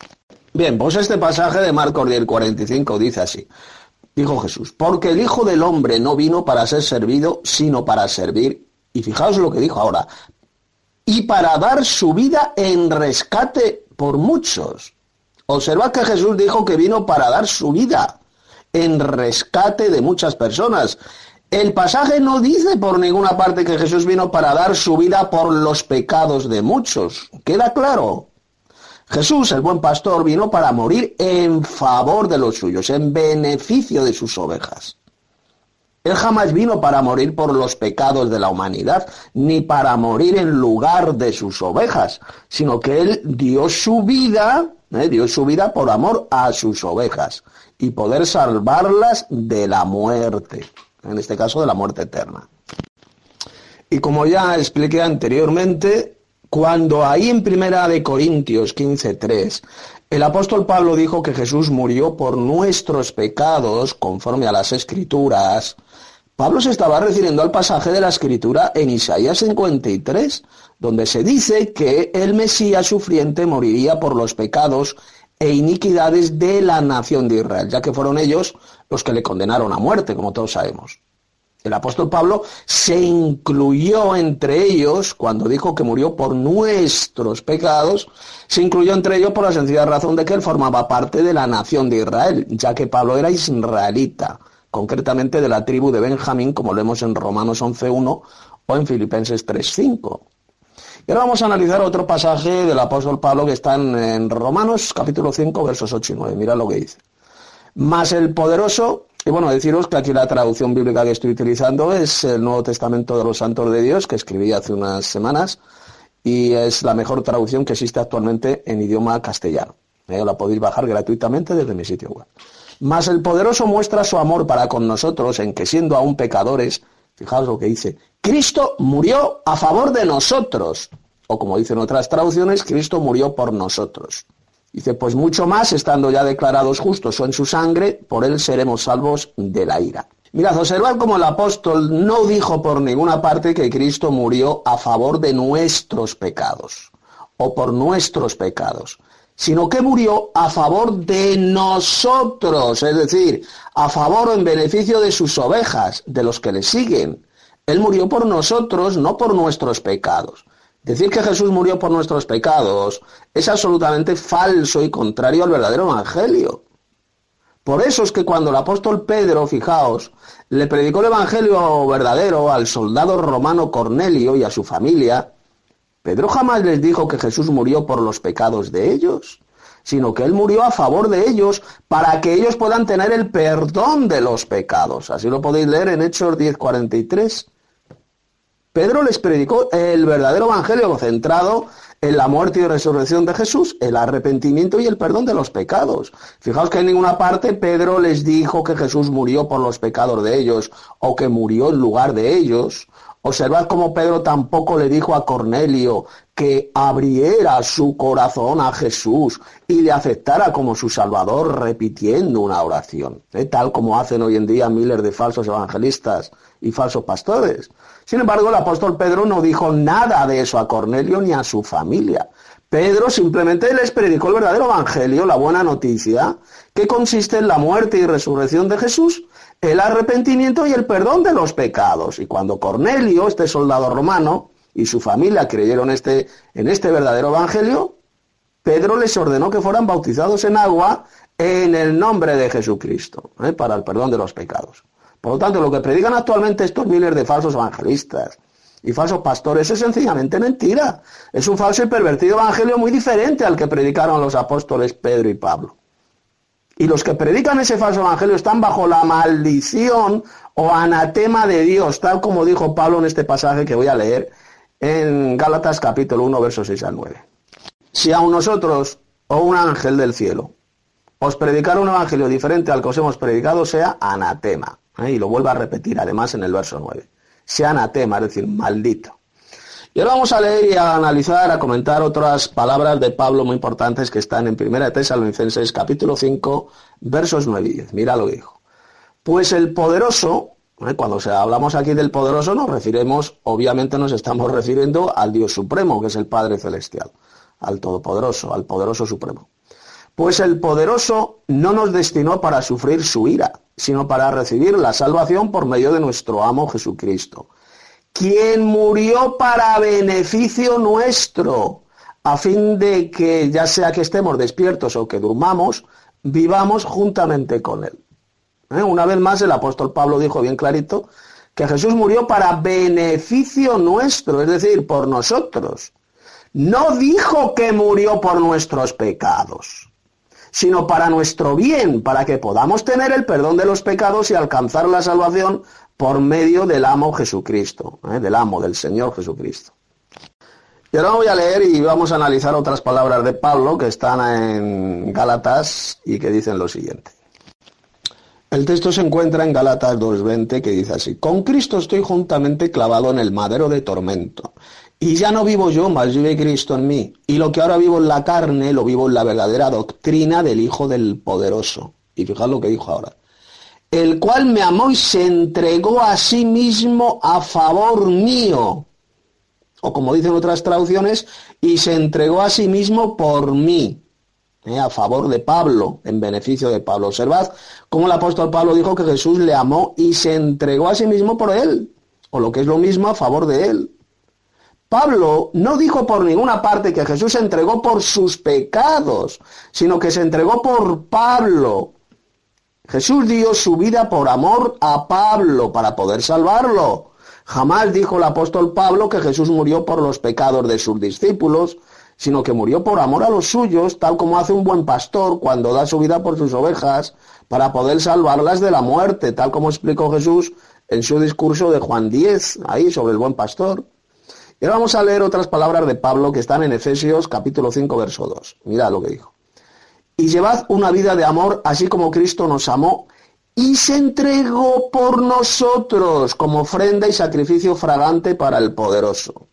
Bien, pues este pasaje de Marcos diez cuarenta y cinco dice así. Dijo Jesús, porque el Hijo del Hombre no vino para ser servido, sino para servir. Y fijaos lo que dijo ahora. Y para dar su vida en rescate por muchos. Observad que Jesús dijo que vino para dar su vida en rescate de muchas personas. El pasaje no dice por ninguna parte que Jesús vino para dar su vida por los pecados de muchos. ¿Queda claro? Jesús, el buen pastor, vino para morir en favor de los suyos, en beneficio de sus ovejas. Él jamás vino para morir por los pecados de la humanidad, ni para morir en lugar de sus ovejas, sino que Él dio su vida, eh, dio su vida por amor a sus ovejas, y poder salvarlas de la muerte, en este caso de la muerte eterna. Y como ya expliqué anteriormente, cuando ahí en Primera de Corintios quince tres, el apóstol Pablo dijo que Jesús murió por nuestros pecados, conforme a las Escrituras, Pablo se estaba refiriendo al pasaje de la Escritura en Isaías cincuenta y tres, donde se dice que el Mesías sufriente moriría por los pecados e iniquidades de la nación de Israel, ya que fueron ellos los que le condenaron a muerte, como todos sabemos. El apóstol Pablo se incluyó entre ellos, cuando dijo que murió por nuestros pecados, se incluyó entre ellos por la sencilla razón de que él formaba parte de la nación de Israel, ya que Pablo era israelita, concretamente de la tribu de Benjamín, como leemos en Romanos once uno o en Filipenses tres cinco. Y ahora vamos a analizar otro pasaje del apóstol Pablo que está en, en Romanos capítulo cinco, versos ocho y nueve. Mira lo que dice. Mas el poderoso... Y bueno, deciros que aquí la traducción bíblica que estoy utilizando es el Nuevo Testamento de los Santos de Dios, que escribí hace unas semanas, y es la mejor traducción que existe actualmente en idioma castellano. ¿Eh? La podéis bajar gratuitamente desde mi sitio web. Mas el poderoso muestra su amor para con nosotros en que siendo aún pecadores, fijaos lo que dice, Cristo murió a favor de nosotros, o como dicen otras traducciones, Cristo murió por nosotros. Dice, pues mucho más, estando ya declarados justos o en su sangre, por él seremos salvos de la ira. Mirad, observad como el apóstol no dijo por ninguna parte que Cristo murió a favor de nuestros pecados, o por nuestros pecados, sino que murió a favor de nosotros, es decir, a favor o en beneficio de sus ovejas, de los que le siguen. Él murió por nosotros, no por nuestros pecados. Decir que Jesús murió por nuestros pecados es absolutamente falso y contrario al verdadero evangelio. Por eso es que cuando el apóstol Pedro, fijaos, le predicó el evangelio verdadero al soldado romano Cornelio y a su familia, Pedro jamás les dijo que Jesús murió por los pecados de ellos, sino que él murió a favor de ellos para que ellos puedan tener el perdón de los pecados. Así lo podéis leer en Hechos diez cuarenta y tres. Pedro les predicó el verdadero evangelio centrado en la muerte y resurrección de Jesús, el arrepentimiento y el perdón de los pecados. Fijaos que en ninguna parte Pedro les dijo que Jesús murió por los pecados de ellos o que murió en lugar de ellos. Observad cómo Pedro tampoco le dijo a Cornelio que abriera su corazón a Jesús y le aceptara como su Salvador repitiendo una oración, ¿eh? Tal como hacen hoy en día miles de falsos evangelistas y falsos pastores. Sin embargo, el apóstol Pedro no dijo nada de eso a Cornelio ni a su familia. Pedro simplemente les predicó el verdadero evangelio, la buena noticia, que consiste en la muerte y resurrección de Jesús, el arrepentimiento y el perdón de los pecados. Y cuando Cornelio, este soldado romano, y su familia creyeron este, en este verdadero evangelio, Pedro les ordenó que fueran bautizados en agua en el nombre de Jesucristo, ¿eh? para el perdón de los pecados. Por lo tanto, lo que predican actualmente estos miles de falsos evangelistas y falsos pastores es sencillamente mentira. Es un falso y pervertido evangelio muy diferente al que predicaron los apóstoles Pedro y Pablo. Y los que predican ese falso evangelio están bajo la maldición o anatema de Dios, tal como dijo Pablo en este pasaje que voy a leer en Gálatas capítulo uno, versos seis al nueve. Si aun nosotros o un ángel del cielo os predicara un evangelio diferente al que os hemos predicado, sea anatema. ¿Eh? Y lo vuelvo a repetir además en el verso nueve. Sea anatema, es decir, maldito. Y ahora vamos a leer y a analizar, a comentar otras palabras de Pablo muy importantes que están en Primera de Tesalonicenses capítulo cinco, versos nueve y diez. Mira lo que dijo. Pues el poderoso, ¿eh? cuando hablamos aquí del poderoso nos referimos, obviamente nos estamos refiriendo al Dios supremo, que es el Padre Celestial, al Todopoderoso, al Poderoso Supremo. Pues el poderoso no nos destinó para sufrir su ira, sino para recibir la salvación por medio de nuestro amo Jesucristo, quien murió para beneficio nuestro, a fin de que, ya sea que estemos despiertos o que durmamos, vivamos juntamente con él. ¿Eh? Una vez más el apóstol Pablo dijo bien clarito que Jesús murió para beneficio nuestro, es decir, por nosotros. No dijo que murió por nuestros pecados, sino para nuestro bien, para que podamos tener el perdón de los pecados y alcanzar la salvación por medio del amo Jesucristo, ¿eh? del amo, del Señor Jesucristo. Y ahora voy a leer y vamos a analizar otras palabras de Pablo que están en Gálatas y que dicen lo siguiente. El texto se encuentra en Gálatas dos veinte, que dice así: con Cristo estoy juntamente clavado en el madero de tormento, y ya no vivo yo, mas vive Cristo en mí, y lo que ahora vivo en la carne, lo vivo en la verdadera doctrina del Hijo del Poderoso. Y fijad lo que dijo ahora: el cual me amó y se entregó a sí mismo a favor mío. O como dicen otras traducciones, y se entregó a sí mismo por mí, eh, a favor de Pablo, en beneficio de Pablo. Observad cómo el apóstol Pablo dijo que Jesús le amó y se entregó a sí mismo por él, o lo que es lo mismo, a favor de él. Pablo no dijo por ninguna parte que Jesús se entregó por sus pecados, sino que se entregó por Pablo. Jesús dio su vida por amor a Pablo, para poder salvarlo. Jamás dijo el apóstol Pablo que Jesús murió por los pecados de sus discípulos, sino que murió por amor a los suyos, tal como hace un buen pastor cuando da su vida por sus ovejas para poder salvarlas de la muerte, tal como explicó Jesús en su discurso de Juan diez, ahí sobre el buen pastor. Y ahora vamos a leer otras palabras de Pablo que están en Efesios capítulo cinco, verso dos. Mirad lo que dijo. Y llevad una vida de amor, así como Cristo nos amó y se entregó por nosotros como ofrenda y sacrificio fragante para el poderoso.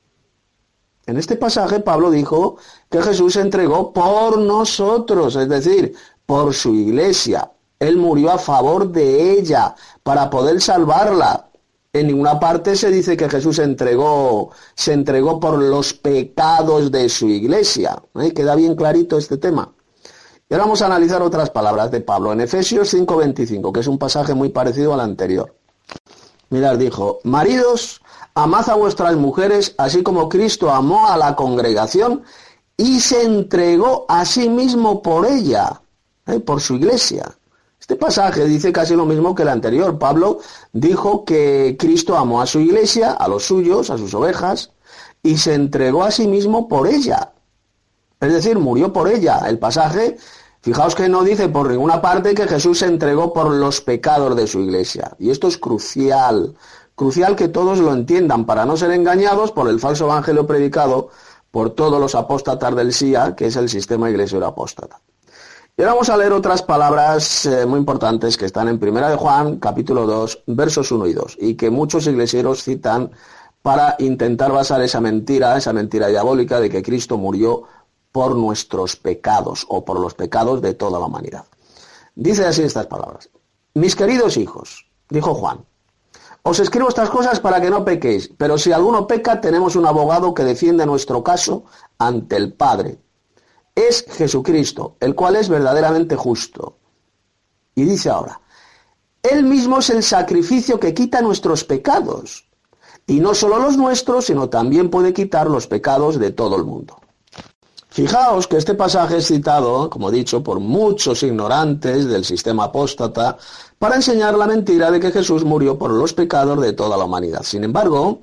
En este pasaje Pablo dijo que Jesús se entregó por nosotros, es decir, por su iglesia. Él murió a favor de ella para poder salvarla. En ninguna parte se dice que Jesús se entregó, se entregó por los pecados de su iglesia. ¿Eh? Queda bien clarito este tema. Y ahora vamos a analizar otras palabras de Pablo en Efesios cinco veinticinco, que es un pasaje muy parecido al anterior. Mirad, dijo: maridos, amad a vuestras mujeres, así como Cristo amó a la congregación y se entregó a sí mismo por ella, ¿eh? por su iglesia. Este pasaje dice casi lo mismo que el anterior. Pablo dijo que Cristo amó a su iglesia, a los suyos, a sus ovejas, y se entregó a sí mismo por ella. Es decir, murió por ella. El pasaje, fijaos que no dice por ninguna parte que Jesús se entregó por los pecados de su iglesia. Y esto es crucial, crucial que todos lo entiendan para no ser engañados por el falso evangelio predicado por todos los apóstatas del S I A, que es el sistema iglesiero apóstata. Y ahora vamos a leer otras palabras eh, muy importantes que están en Primera de Juan, capítulo dos, versos uno y dos, y que muchos iglesieros citan para intentar basar esa mentira, esa mentira diabólica de que Cristo murió por nuestros pecados o por los pecados de toda la humanidad. Dice así estas palabras: mis queridos hijos, dijo Juan, os escribo estas cosas para que no pequéis, pero si alguno peca, tenemos un abogado que defiende nuestro caso ante el Padre. Es Jesucristo, el cual es verdaderamente justo. Y dice ahora: él mismo es el sacrificio que quita nuestros pecados, y no solo los nuestros, sino también puede quitar los pecados de todo el mundo. Fijaos que este pasaje es citado, como he dicho, por muchos ignorantes del sistema apóstata para enseñar la mentira de que Jesús murió por los pecados de toda la humanidad. Sin embargo,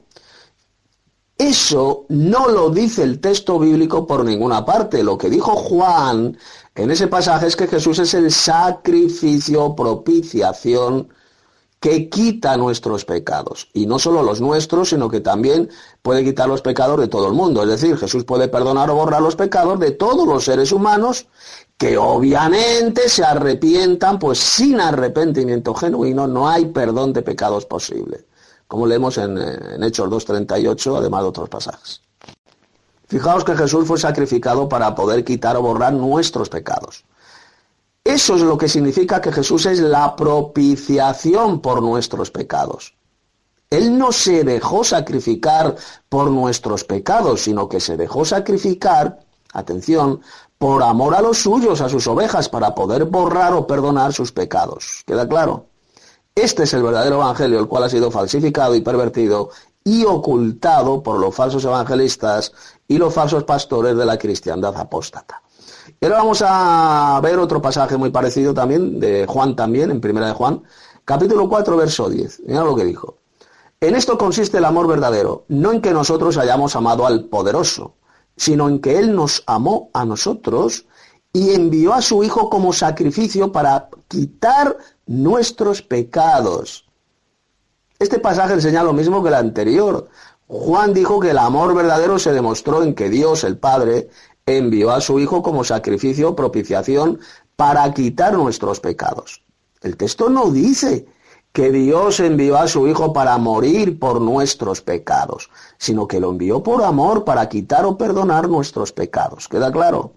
eso no lo dice el texto bíblico por ninguna parte. Lo que dijo Juan en ese pasaje es que Jesús es el sacrificio, propiciación que quita nuestros pecados. Y no solo los nuestros, sino que también puede quitar los pecados de todo el mundo. Es decir, Jesús puede perdonar o borrar los pecados de todos los seres humanos que obviamente se arrepientan, pues sin arrepentimiento genuino no hay perdón de pecados posible, como leemos en, en Hechos dos treinta y ocho, además de otros pasajes. Fijaos que Jesús fue sacrificado para poder quitar o borrar nuestros pecados. Eso es lo que significa que Jesús es la propiciación por nuestros pecados. Él no se dejó sacrificar por nuestros pecados, sino que se dejó sacrificar, atención, por amor a los suyos, a sus ovejas, para poder borrar o perdonar sus pecados. ¿Queda claro? Este es el verdadero evangelio, el cual ha sido falsificado y pervertido y ocultado por los falsos evangelistas y los falsos pastores de la cristiandad apóstata. Y ahora vamos a ver otro pasaje muy parecido también, de Juan también, en Primera de Juan, capítulo cuatro, verso diez. Mira lo que dijo. En esto consiste el amor verdadero, no en que nosotros hayamos amado al poderoso, sino en que Él nos amó a nosotros y envió a su Hijo como sacrificio para quitar nuestros pecados. Este pasaje enseña lo mismo que el anterior. Juan dijo que el amor verdadero se demostró en que Dios, el Padre, envió a su Hijo como sacrificio, propiciación, para quitar nuestros pecados. El texto no dice que Dios envió a su Hijo para morir por nuestros pecados, sino que lo envió por amor para quitar o perdonar nuestros pecados. ¿Queda claro?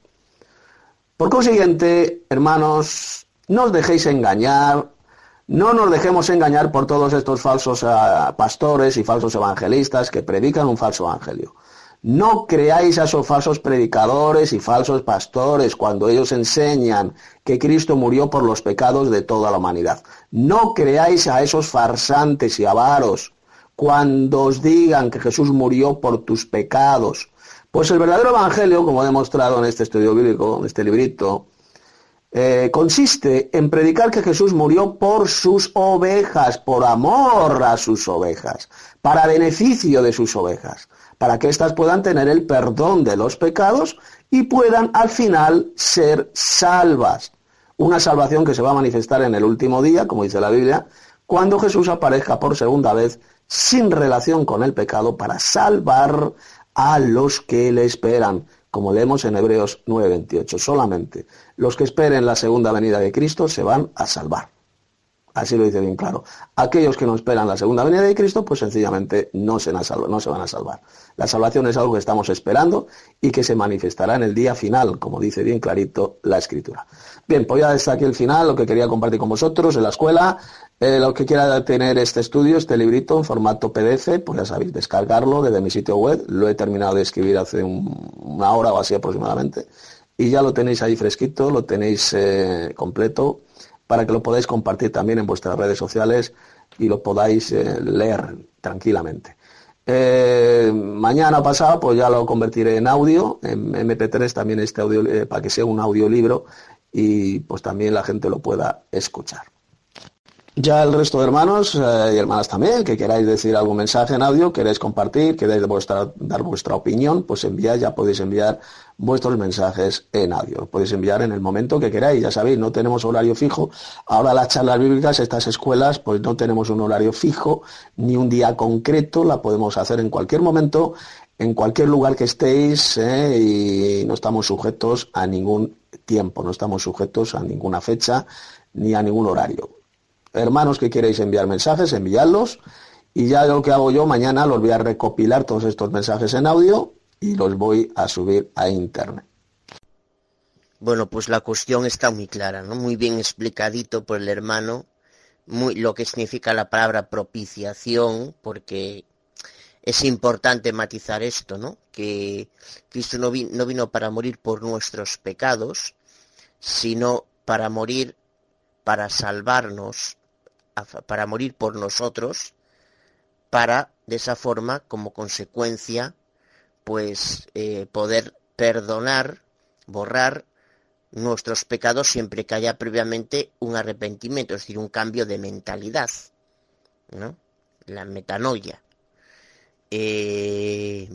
Por consiguiente, hermanos, no os dejéis engañar, no nos dejemos engañar por todos estos falsos uh, pastores y falsos evangelistas que predican un falso evangelio. No creáis a esos falsos predicadores y falsos pastores cuando ellos enseñan que Cristo murió por los pecados de toda la humanidad. No creáis a esos farsantes y avaros cuando os digan que Jesús murió por tus pecados. Pues el verdadero evangelio, como he demostrado en este estudio bíblico, en este librito, eh, consiste en predicar que Jesús murió por sus ovejas, por amor a sus ovejas, para beneficio de sus ovejas, para que éstas puedan tener el perdón de los pecados y puedan al final ser salvas. Una salvación que se va a manifestar en el último día, como dice la Biblia, cuando Jesús aparezca por segunda vez sin relación con el pecado para salvar a los que le esperan, como leemos en Hebreos nueve veintiocho. Solamente los que esperen la segunda venida de Cristo se van a salvar. Así lo dice bien claro. Aquellos que no esperan la segunda venida de Cristo, pues sencillamente no se, no se van a salvar. La salvación es algo que estamos esperando y que se manifestará en el día final, como dice bien clarito la Escritura. Bien, pues ya está aquí el final, lo que quería compartir con vosotros en la escuela. Eh, lo que quiera tener este estudio, este librito en formato P D F, pues ya sabéis, descargarlo desde mi sitio web. Lo he terminado de escribir hace un, una hora o así aproximadamente. Y ya lo tenéis ahí fresquito, lo tenéis eh, completo, para que lo podáis compartir también en vuestras redes sociales y lo podáis eh, leer tranquilamente. Eh, mañana pasado pues ya lo convertiré en audio, en eme pe tres también este audio, eh, para que sea un audiolibro y pues también la gente lo pueda escuchar. Ya el resto de hermanos eh, y hermanas también, que queráis decir algún mensaje en audio, queréis compartir, queréis vuestra, dar vuestra opinión, pues enviad, ya podéis enviar vuestros mensajes en audio. Los podéis enviar en el momento que queráis, ya sabéis, no tenemos horario fijo. Ahora las charlas bíblicas, estas escuelas, pues no tenemos un horario fijo, ni un día concreto, la podemos hacer en cualquier momento, en cualquier lugar que estéis, eh, y no estamos sujetos a ningún tiempo, no estamos sujetos a ninguna fecha, ni a ningún horario. Hermanos que queréis enviar mensajes, enviadlos, y ya lo que hago yo mañana, los voy a recopilar todos estos mensajes en audio y los voy a subir a internet. Bueno, pues la cuestión está muy clara, ¿no? Muy bien explicadito por el hermano, muy, lo que significa la palabra propiciación, porque es importante matizar esto, ¿no? Que Cristo no, vi, no vino para morir por nuestros pecados, sino para morir, para salvarnos, para morir por nosotros, para, de esa forma, como consecuencia, pues eh, poder perdonar, borrar nuestros pecados siempre que haya previamente un arrepentimiento, es decir, un cambio de mentalidad, ¿no? La metanoia. Eh,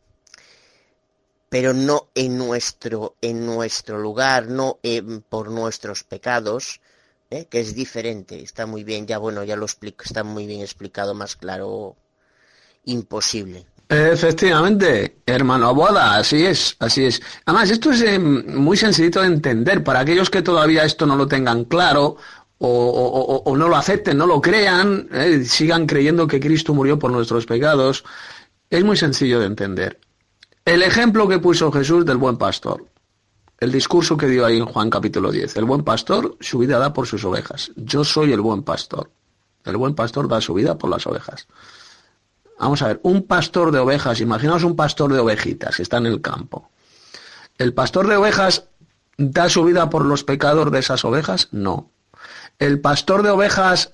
pero no en nuestro, en nuestro lugar, no eh, por nuestros pecados, ¿Eh? que es diferente, está muy bien, ya bueno, ya lo explico, está muy bien explicado, más claro, imposible. Efectivamente, hermano Boda, así es, así es. Además, esto es eh, muy sencillito de entender, para aquellos que todavía esto no lo tengan claro, o, o, o, o no lo acepten, no lo crean, eh, sigan creyendo que Cristo murió por nuestros pecados, es muy sencillo de entender. El ejemplo que puso Jesús del buen pastor. El discurso que dio ahí en Juan capítulo diez. El buen pastor su vida da por sus ovejas. Yo soy el buen pastor. El buen pastor da su vida por las ovejas. Vamos a ver, un pastor de ovejas, imaginaos un pastor de ovejitas que está en el campo. El pastor de ovejas ¿Da su vida por los pecados de esas ovejas? No. ¿El pastor de ovejas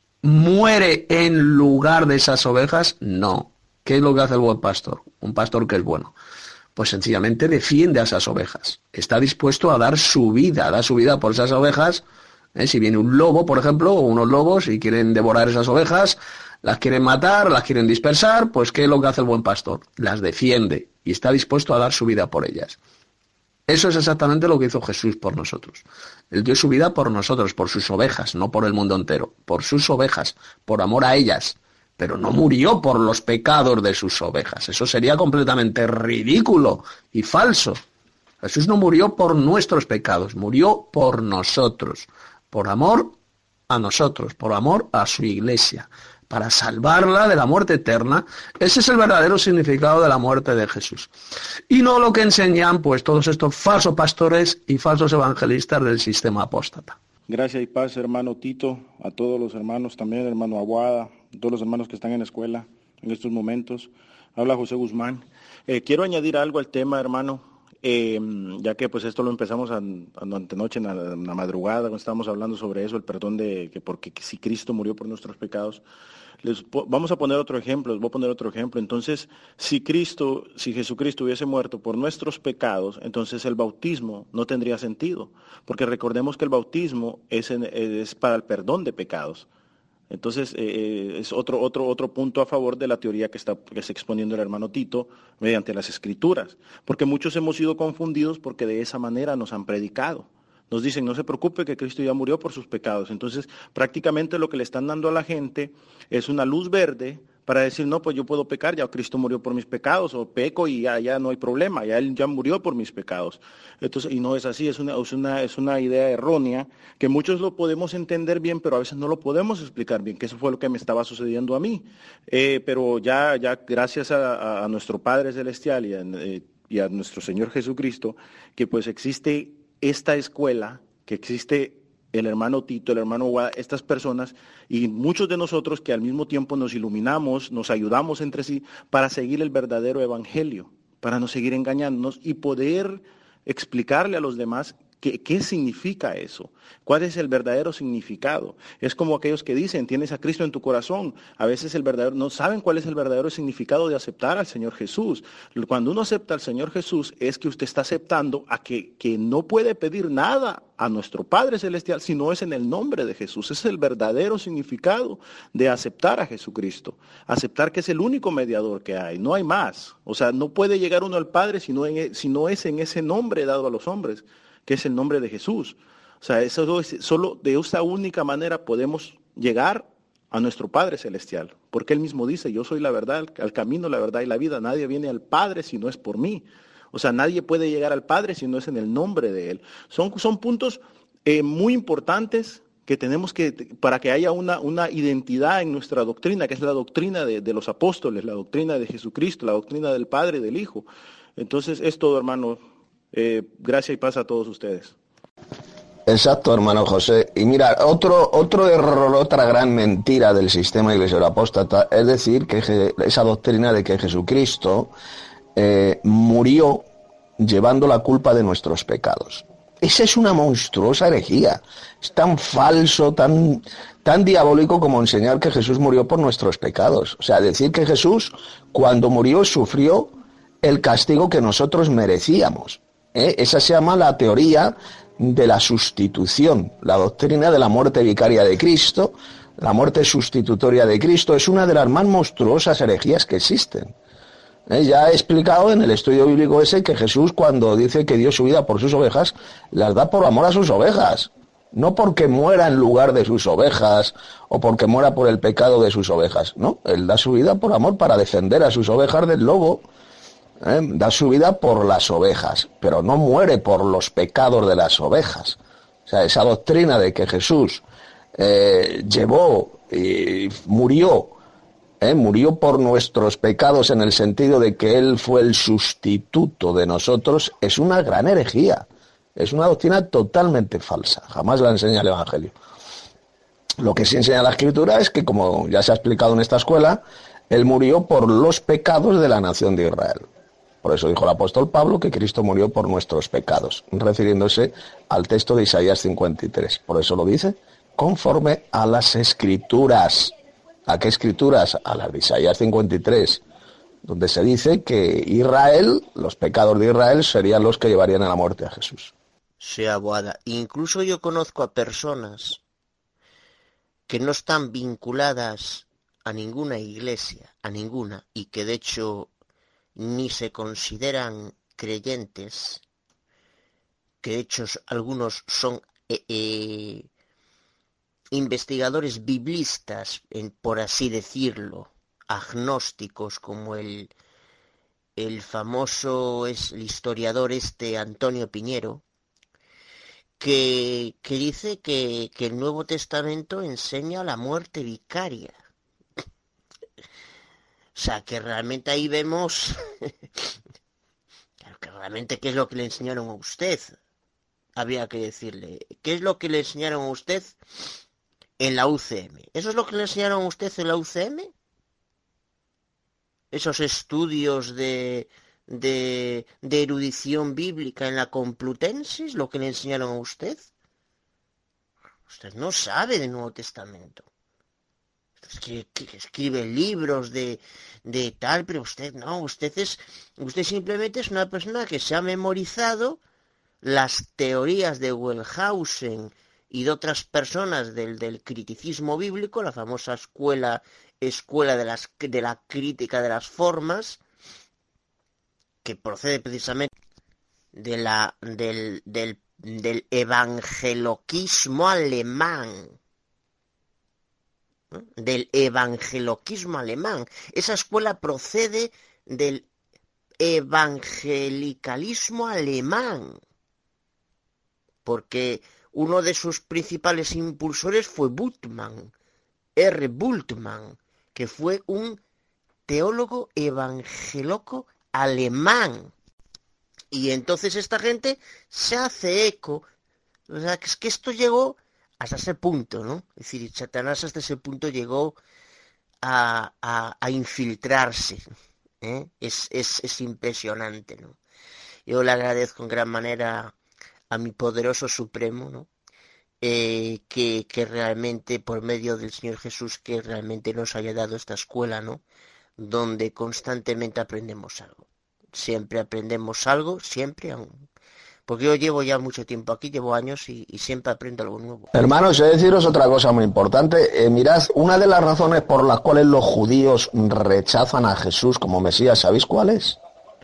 muere en lugar de esas ovejas? No. ¿Qué es lo que hace el buen pastor? Un pastor que es bueno. Pues sencillamente defiende a esas ovejas. Está dispuesto a dar su vida, da su vida por esas ovejas. ¿Eh? Si viene un lobo, por ejemplo, o unos lobos y quieren devorar esas ovejas, las quieren matar, las quieren dispersar, pues ¿qué es lo que hace el buen pastor? Las defiende y está dispuesto a dar su vida por ellas. Eso es exactamente lo que hizo Jesús por nosotros. Él dio su vida por nosotros, por sus ovejas, no por el mundo entero, por sus ovejas, por amor a ellas, pero no murió por los pecados de sus ovejas. Eso sería completamente ridículo y falso. Jesús no murió por nuestros pecados, murió por nosotros, por amor a nosotros, por amor a su iglesia, para salvarla de la muerte eterna. Ese es el verdadero significado de la muerte de Jesús. Y no lo que enseñan pues todos estos falsos pastores y falsos evangelistas del sistema apóstata. Gracias y paz, hermano Tito, a todos los hermanos también, hermano Aguada, a todos los hermanos que están en la escuela en estos momentos. Habla José Guzmán. Eh, quiero añadir algo al tema, hermano, eh, ya que pues esto lo empezamos a, a, antenoche en la, en la madrugada, cuando estábamos hablando sobre eso, el perdón de que porque si Cristo murió por nuestros pecados. Les, vamos a poner otro ejemplo, les voy a poner otro ejemplo. Entonces, si Cristo, si Jesucristo hubiese muerto por nuestros pecados, entonces el bautismo no tendría sentido, porque recordemos que el bautismo es, en, es para el perdón de pecados. Entonces, eh, es otro, otro, otro punto a favor de la teoría que está, que está exponiendo el hermano Tito mediante las Escrituras, porque muchos hemos sido confundidos porque de esa manera nos han predicado. Nos dicen, no se preocupe que Cristo ya murió por sus pecados. Entonces, prácticamente lo que le están dando a la gente es una luz verde para decir, no, pues yo puedo pecar, ya Cristo murió por mis pecados, o peco y ya, ya no hay problema, ya Él ya murió por mis pecados. Entonces, y no es así, es una, es una, es una idea errónea, que muchos lo podemos entender bien, pero a veces no lo podemos explicar bien, que eso fue lo que me estaba sucediendo a mí. Eh, pero ya, ya gracias a, a nuestro Padre Celestial y a, eh, y a nuestro Señor Jesucristo, que pues existe esta escuela, que existe el hermano Tito, el hermano Guada, estas personas y muchos de nosotros que al mismo tiempo nos iluminamos, nos ayudamos entre sí para seguir el verdadero evangelio, para no seguir engañándonos y poder explicarle a los demás ¿Qué, ¿Qué significa eso? ¿Cuál es el verdadero significado? Es como aquellos que dicen, tienes a Cristo en tu corazón. A veces el verdadero, no saben cuál es el verdadero significado de aceptar al Señor Jesús. Cuando uno acepta al Señor Jesús es que usted está aceptando a que, que no puede pedir nada a nuestro Padre Celestial si no es en el nombre de Jesús. Ese es el verdadero significado de aceptar a Jesucristo. Aceptar que es el único mediador que hay, no hay más. O sea, no puede llegar uno al Padre si no, en, si no es en ese nombre dado a los hombres, que es el nombre de Jesús. O sea, eso es, solo de esa única manera podemos llegar a nuestro Padre Celestial, porque Él mismo dice, yo soy la verdad, el camino, la verdad y la vida, nadie viene al Padre si no es por mí. O sea, nadie puede llegar al Padre si no es en el nombre de Él. Son, son puntos eh, muy importantes que tenemos que, para que haya una, una identidad en nuestra doctrina, que es la doctrina de, de los apóstoles, la doctrina de Jesucristo, la doctrina del Padre y del Hijo. Entonces, es todo, hermano. Eh, gracias y paz a todos ustedes. Exacto, hermano José. Y mira, otro otro error, otra gran mentira del sistema iglesia apóstata, es decir, que je, esa doctrina de que Jesucristo eh, murió llevando la culpa de nuestros pecados. Esa es una monstruosa herejía. Es tan falso, tan, tan diabólico como enseñar que Jesús murió por nuestros pecados. O sea, decir que Jesús, cuando murió, sufrió el castigo que nosotros merecíamos. ¿Eh? Esa se llama la teoría de la sustitución, la doctrina de la muerte vicaria de Cristo, la muerte sustitutoria de Cristo, es una de las más monstruosas herejías que existen. ¿Eh? Ya he explicado en el estudio bíblico ese que Jesús, cuando dice que dio su vida por sus ovejas, las da por amor a sus ovejas, no porque muera en lugar de sus ovejas o porque muera por el pecado de sus ovejas, no, Él da su vida por amor para defender a sus ovejas del lobo. ¿Eh? Da su vida por las ovejas, pero no muere por los pecados de las ovejas. O sea, esa doctrina de que Jesús eh, llevó y murió, eh, murió por nuestros pecados en el sentido de que Él fue el sustituto de nosotros, es una gran herejía. Es una doctrina totalmente falsa. Jamás la enseña el Evangelio. Lo que sí enseña la Escritura es que, como ya se ha explicado en esta escuela, Él murió por los pecados de la nación de Israel. Por eso dijo el apóstol Pablo que Cristo murió por nuestros pecados, refiriéndose al texto de Isaías cincuenta y tres. Por eso lo dice, conforme a las Escrituras. ¿A qué Escrituras? A las de Isaías cincuenta y tres, donde se dice que Israel, los pecados de Israel, serían los que llevarían a la muerte a Jesús. Sea Boada. Incluso yo conozco a personas que no están vinculadas a ninguna iglesia, a ninguna, y que de hecho ni se consideran creyentes, que de hecho algunos son eh, eh, investigadores biblistas, en, por así decirlo, agnósticos, como el, el famoso es, el historiador este Antonio Piñero, que, que dice que, que el Nuevo Testamento enseña la muerte vicaria. O sea, que realmente ahí vemos, claro, que realmente qué es lo que le enseñaron a usted, habría que decirle, qué es lo que le enseñaron a usted en la U C M. ¿Eso es lo que le enseñaron a usted en la U C M? Esos estudios de, de, de erudición bíblica en la Complutense, ¿es lo que le enseñaron a usted? Usted no sabe del Nuevo Testamento. Que, que escribe libros de, de tal, pero usted no, usted es, usted simplemente es una persona que se ha memorizado las teorías de Wellhausen y de otras personas del, del criticismo bíblico, la famosa escuela, escuela de, las, de la crítica de las formas, que procede precisamente de la, del, del, del evangeloquismo alemán. Del evangeloquismo alemán. Esa escuela procede del evangelicalismo alemán, porque uno de sus principales impulsores fue Bultmann, R. Bultmann, que fue un teólogo evangeloco alemán. Y entonces esta gente se hace eco. O sea, que es que esto llegó hasta ese punto, ¿no? Es decir, Satanás hasta ese punto llegó a, a, a infiltrarse, ¿eh? Es, es, es impresionante, ¿no? Yo le agradezco en gran manera a mi poderoso Supremo, ¿no? Eh, que, que realmente, por medio del Señor Jesús, que realmente nos haya dado esta escuela, ¿no? Donde constantemente aprendemos algo. Siempre aprendemos algo, siempre aún. Porque yo llevo ya mucho tiempo aquí, llevo años y, y siempre aprendo algo nuevo. Hermanos, he de deciros otra cosa muy importante. Eh, mirad, una de las razones por las cuales los judíos rechazan a Jesús como Mesías, ¿sabéis cuál es?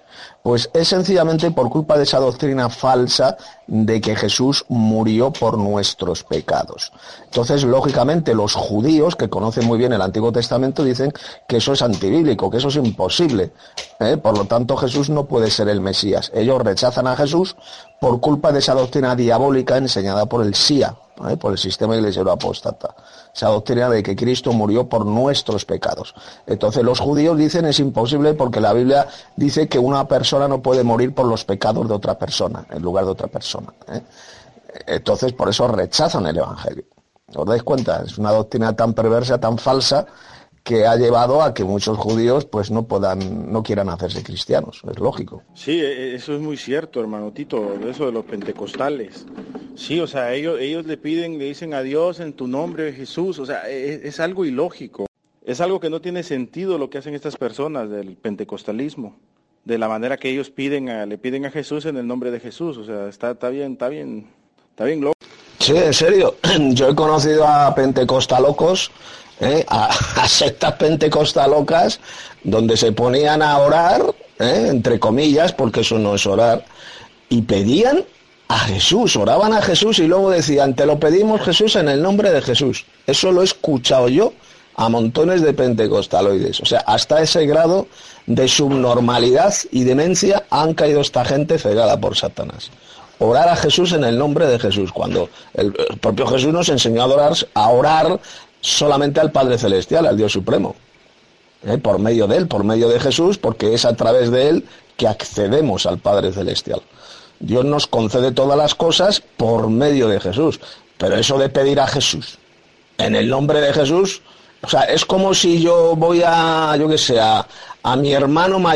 Pues es sencillamente por culpa de esa doctrina falsa de que Jesús murió por nuestros pecados. Entonces, lógicamente, los judíos, que conocen muy bien el Antiguo Testamento, dicen que eso es antibíblico, que eso es imposible, ¿eh? Por lo tanto, Jesús no puede ser el Mesías. Ellos rechazan a Jesús por culpa de esa doctrina diabólica enseñada por el S I A, ¿eh? Por el sistema iglesiero apóstata. Esa doctrina de que Cristo murió por nuestros pecados. Entonces los judíos dicen es imposible porque la Biblia dice que una persona no puede morir por los pecados de otra persona, en lugar de otra persona, ¿eh? Entonces por eso rechazan el Evangelio. ¿Os dais cuenta? Es una doctrina tan perversa, tan falsa, que ha llevado a que muchos judíos pues no puedan, no quieran hacerse cristianos, es lógico. Sí, eso es muy cierto, hermano Tito, eso de los pentecostales. Sí, o sea, ellos, ellos le piden, le dicen a Dios en tu nombre, Jesús, o sea, es, es algo ilógico. Es algo que no tiene sentido lo que hacen estas personas del pentecostalismo, de la manera que ellos piden a, le piden a Jesús en el nombre de Jesús, o sea, está, está bien, está bien, está bien loco. Sí, en serio, yo he conocido a pentecostalocos, ¿eh? a, a sectas pentecostalocas, donde se ponían a orar, ¿eh? entre comillas, porque eso no es orar, y pedían a Jesús, oraban a Jesús y luego decían, te lo pedimos Jesús en el nombre de Jesús. Eso lo he escuchado yo a montones de pentecostaloides. O sea, hasta ese grado de subnormalidad y demencia han caído esta gente cegada por Satanás. Orar a Jesús en el nombre de Jesús, cuando el propio Jesús nos enseñó a orar, a orar solamente al Padre Celestial, al Dios Supremo, ¿eh? por medio de Él, por medio de Jesús, porque es a través de Él que accedemos al Padre Celestial. Dios nos concede todas las cosas por medio de Jesús, pero eso de pedir a Jesús en el nombre de Jesús, o sea, es como si yo voy a, yo qué sé, a, a mi hermano mayor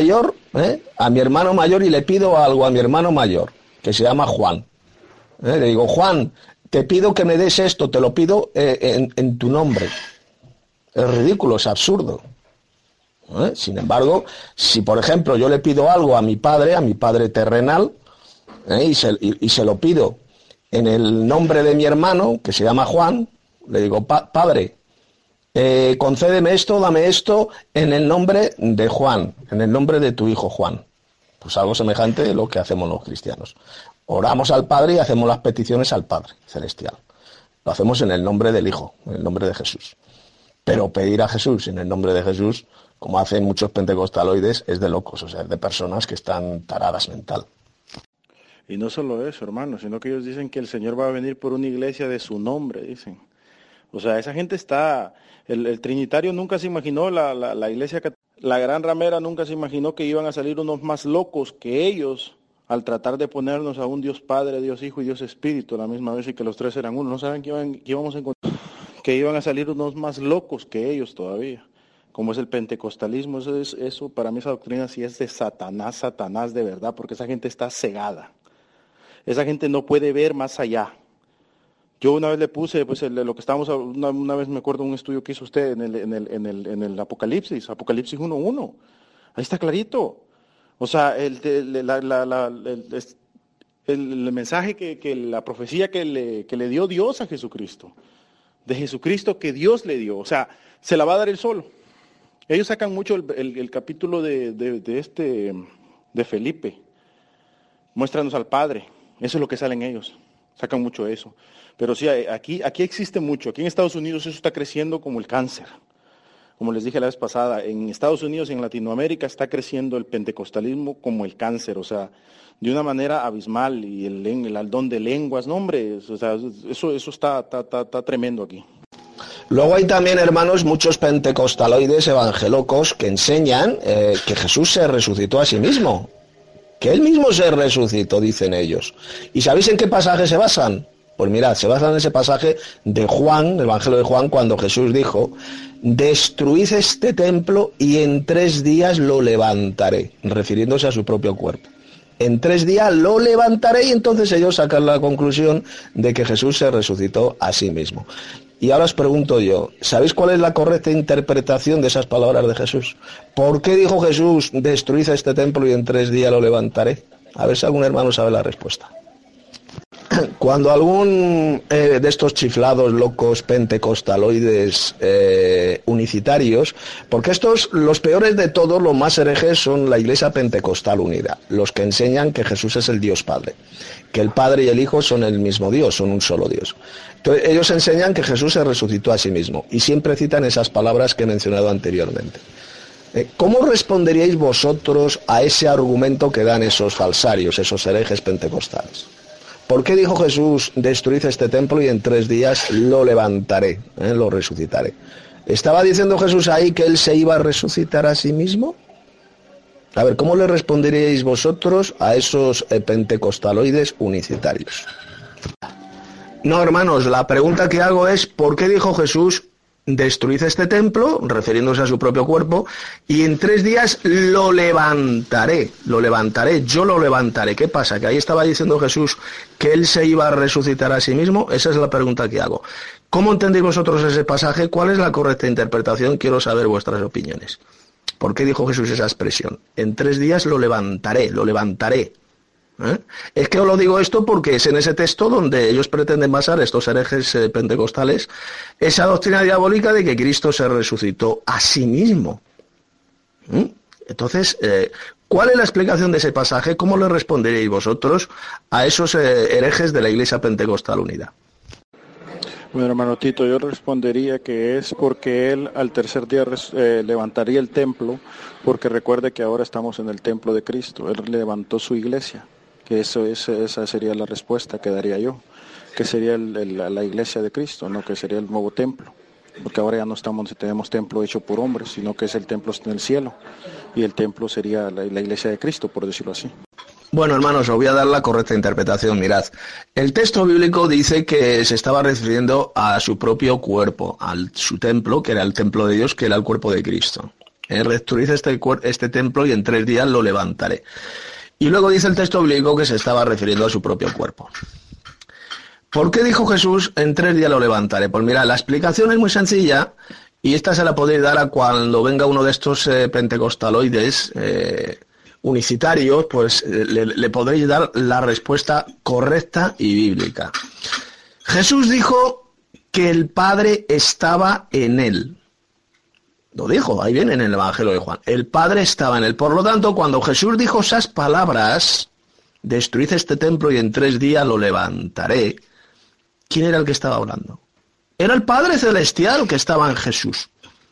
¿eh? a mi hermano mayor y le pido algo a mi hermano mayor, que se llama Juan. ¿eh? Le digo, Juan, te pido que me des esto, te lo pido eh, en, en tu nombre. Es ridículo, es absurdo. ¿eh? Sin embargo, si por ejemplo yo le pido algo a mi padre, a mi padre terrenal, ¿eh? y, se, y, y se lo pido en el nombre de mi hermano, que se llama Juan, le digo, pa padre, eh, concédeme esto, dame esto, en el nombre de Juan, en el nombre de tu hijo Juan. Pues algo semejante de lo que hacemos los cristianos. Oramos al Padre y hacemos las peticiones al Padre Celestial. Lo hacemos en el nombre del Hijo, en el nombre de Jesús. Pero pedir a Jesús en el nombre de Jesús, como hacen muchos pentecostaloides, es de locos, o sea, es de personas que están taradas mental. Y no solo eso, hermano, sino que ellos dicen que el Señor va a venir por una iglesia de su nombre, dicen. O sea, esa gente está... El, el Trinitario nunca se imaginó, la, la, la iglesia, la gran ramera nunca se imaginó que iban a salir unos más locos que ellos al tratar de ponernos a un Dios Padre, Dios Hijo y Dios Espíritu a la misma vez y que los tres eran uno. No saben que, iban, que íbamos a encontrar, que iban a salir unos más locos que ellos todavía, como es el pentecostalismo. Eso, es, eso para mí esa doctrina sí es de Satanás, Satanás de verdad, porque esa gente está cegada. Esa gente no puede ver más allá. Yo una vez le puse, pues el, lo que estábamos, una, una vez me acuerdo un estudio que hizo usted en el, en el, en el, en el Apocalipsis, Apocalipsis uno uno. Ahí está clarito. O sea, el, el, la, la, la, el, el, el mensaje, que, que la profecía que le, que le dio Dios a Jesucristo, de Jesucristo que Dios le dio, o sea, se la va a dar él solo. Ellos sacan mucho el, el, el capítulo de, de, de este, de Felipe, muéstranos al Padre, eso es lo que salen ellos, sacan mucho eso. Pero sí, aquí, aquí existe mucho, aquí en Estados Unidos eso está creciendo como el cáncer. Como les dije la vez pasada, en Estados Unidos y en Latinoamérica está creciendo el pentecostalismo como el cáncer, o sea, de una manera abismal, y el, el don de lenguas, no hombre, o sea, eso, eso está, está, está, está tremendo aquí. Luego hay también, hermanos, muchos pentecostaloides evangelocos que enseñan eh, que Jesús se resucitó a sí mismo, que él mismo se resucitó, dicen ellos. ¿Y sabéis en qué pasaje se basan? Pues mirad, se basan en ese pasaje de Juan, el Evangelio de Juan, cuando Jesús dijo, destruid este templo y en tres días lo levantaré, refiriéndose a su propio cuerpo. En tres días lo levantaré, y entonces ellos sacan la conclusión de que Jesús se resucitó a sí mismo. Y ahora os pregunto yo, ¿sabéis cuál es la correcta interpretación de esas palabras de Jesús? ¿Por qué dijo Jesús, destruid este templo y en tres días lo levantaré? A ver si algún hermano sabe la respuesta. Cuando algún eh, de estos chiflados locos pentecostaloides eh, unicitarios, porque estos, los peores de todos, los más herejes, son la Iglesia Pentecostal Unida, los que enseñan que Jesús es el Dios Padre, que el Padre y el Hijo son el mismo Dios, son un solo Dios. Entonces, ellos enseñan que Jesús se resucitó a sí mismo, y siempre citan esas palabras que he mencionado anteriormente. ¿Cómo responderíais vosotros a ese argumento que dan esos falsarios, esos herejes pentecostales? ¿Por qué dijo Jesús, destruid este templo y en tres días lo levantaré, eh, lo resucitaré? ¿Estaba diciendo Jesús ahí que él se iba a resucitar a sí mismo? A ver, ¿cómo le responderíais vosotros a esos eh, pentecostaloides unicitarios? No, hermanos, la pregunta que hago es, ¿por qué dijo Jesús, destruid este templo, refiriéndose a su propio cuerpo, y en tres días lo levantaré, lo levantaré, yo lo levantaré? ¿Qué pasa? ¿Que ahí estaba diciendo Jesús que él se iba a resucitar a sí mismo? Esa es la pregunta que hago. ¿Cómo entendéis vosotros ese pasaje? ¿Cuál es la correcta interpretación? Quiero saber vuestras opiniones. ¿Por qué dijo Jesús esa expresión? En tres días lo levantaré, lo levantaré. ¿Eh? Es que os lo digo esto porque es en ese texto donde ellos pretenden basar, estos herejes eh, pentecostales, esa doctrina diabólica de que Cristo se resucitó a sí mismo. ¿Mm? Entonces, eh, ¿cuál es la explicación de ese pasaje? ¿Cómo le responderíais vosotros a esos eh, herejes de la Iglesia Pentecostal Unida? Bueno, hermano Tito, yo respondería que es porque él al tercer día eh, levantaría el templo, porque recuerde que ahora estamos en el templo de Cristo. Él levantó su iglesia. Que eso es, esa sería la respuesta que daría yo, que sería el, el, la iglesia de Cristo, no que sería el nuevo templo, porque ahora ya no estamos, tenemos templo hecho por hombres, sino que es el templo en el cielo, y el templo sería la, la iglesia de Cristo, por decirlo así. Bueno, hermanos, os voy a dar la correcta interpretación. Mirad, el texto bíblico dice que se estaba refiriendo a su propio cuerpo, a su templo, que era el templo de Dios, que era el cuerpo de Cristo. Eh, destruid este, este templo y en tres días lo levantaré. Y luego dice el texto bíblico que se estaba refiriendo a su propio cuerpo. ¿Por qué dijo Jesús en tres días lo levantaré? Pues mira, la explicación es muy sencilla y esta se la podéis dar a cuando venga uno de estos eh, pentecostaloides eh, unicitarios, pues eh, le, le podréis dar la respuesta correcta y bíblica. Jesús dijo que el Padre estaba en él. Lo dijo, ahí viene en el Evangelio de Juan. El Padre estaba en él. Por lo tanto, cuando Jesús dijo esas palabras, destruid este templo y en tres días lo levantaré, ¿quién era el que estaba hablando? Era el Padre Celestial que estaba en Jesús.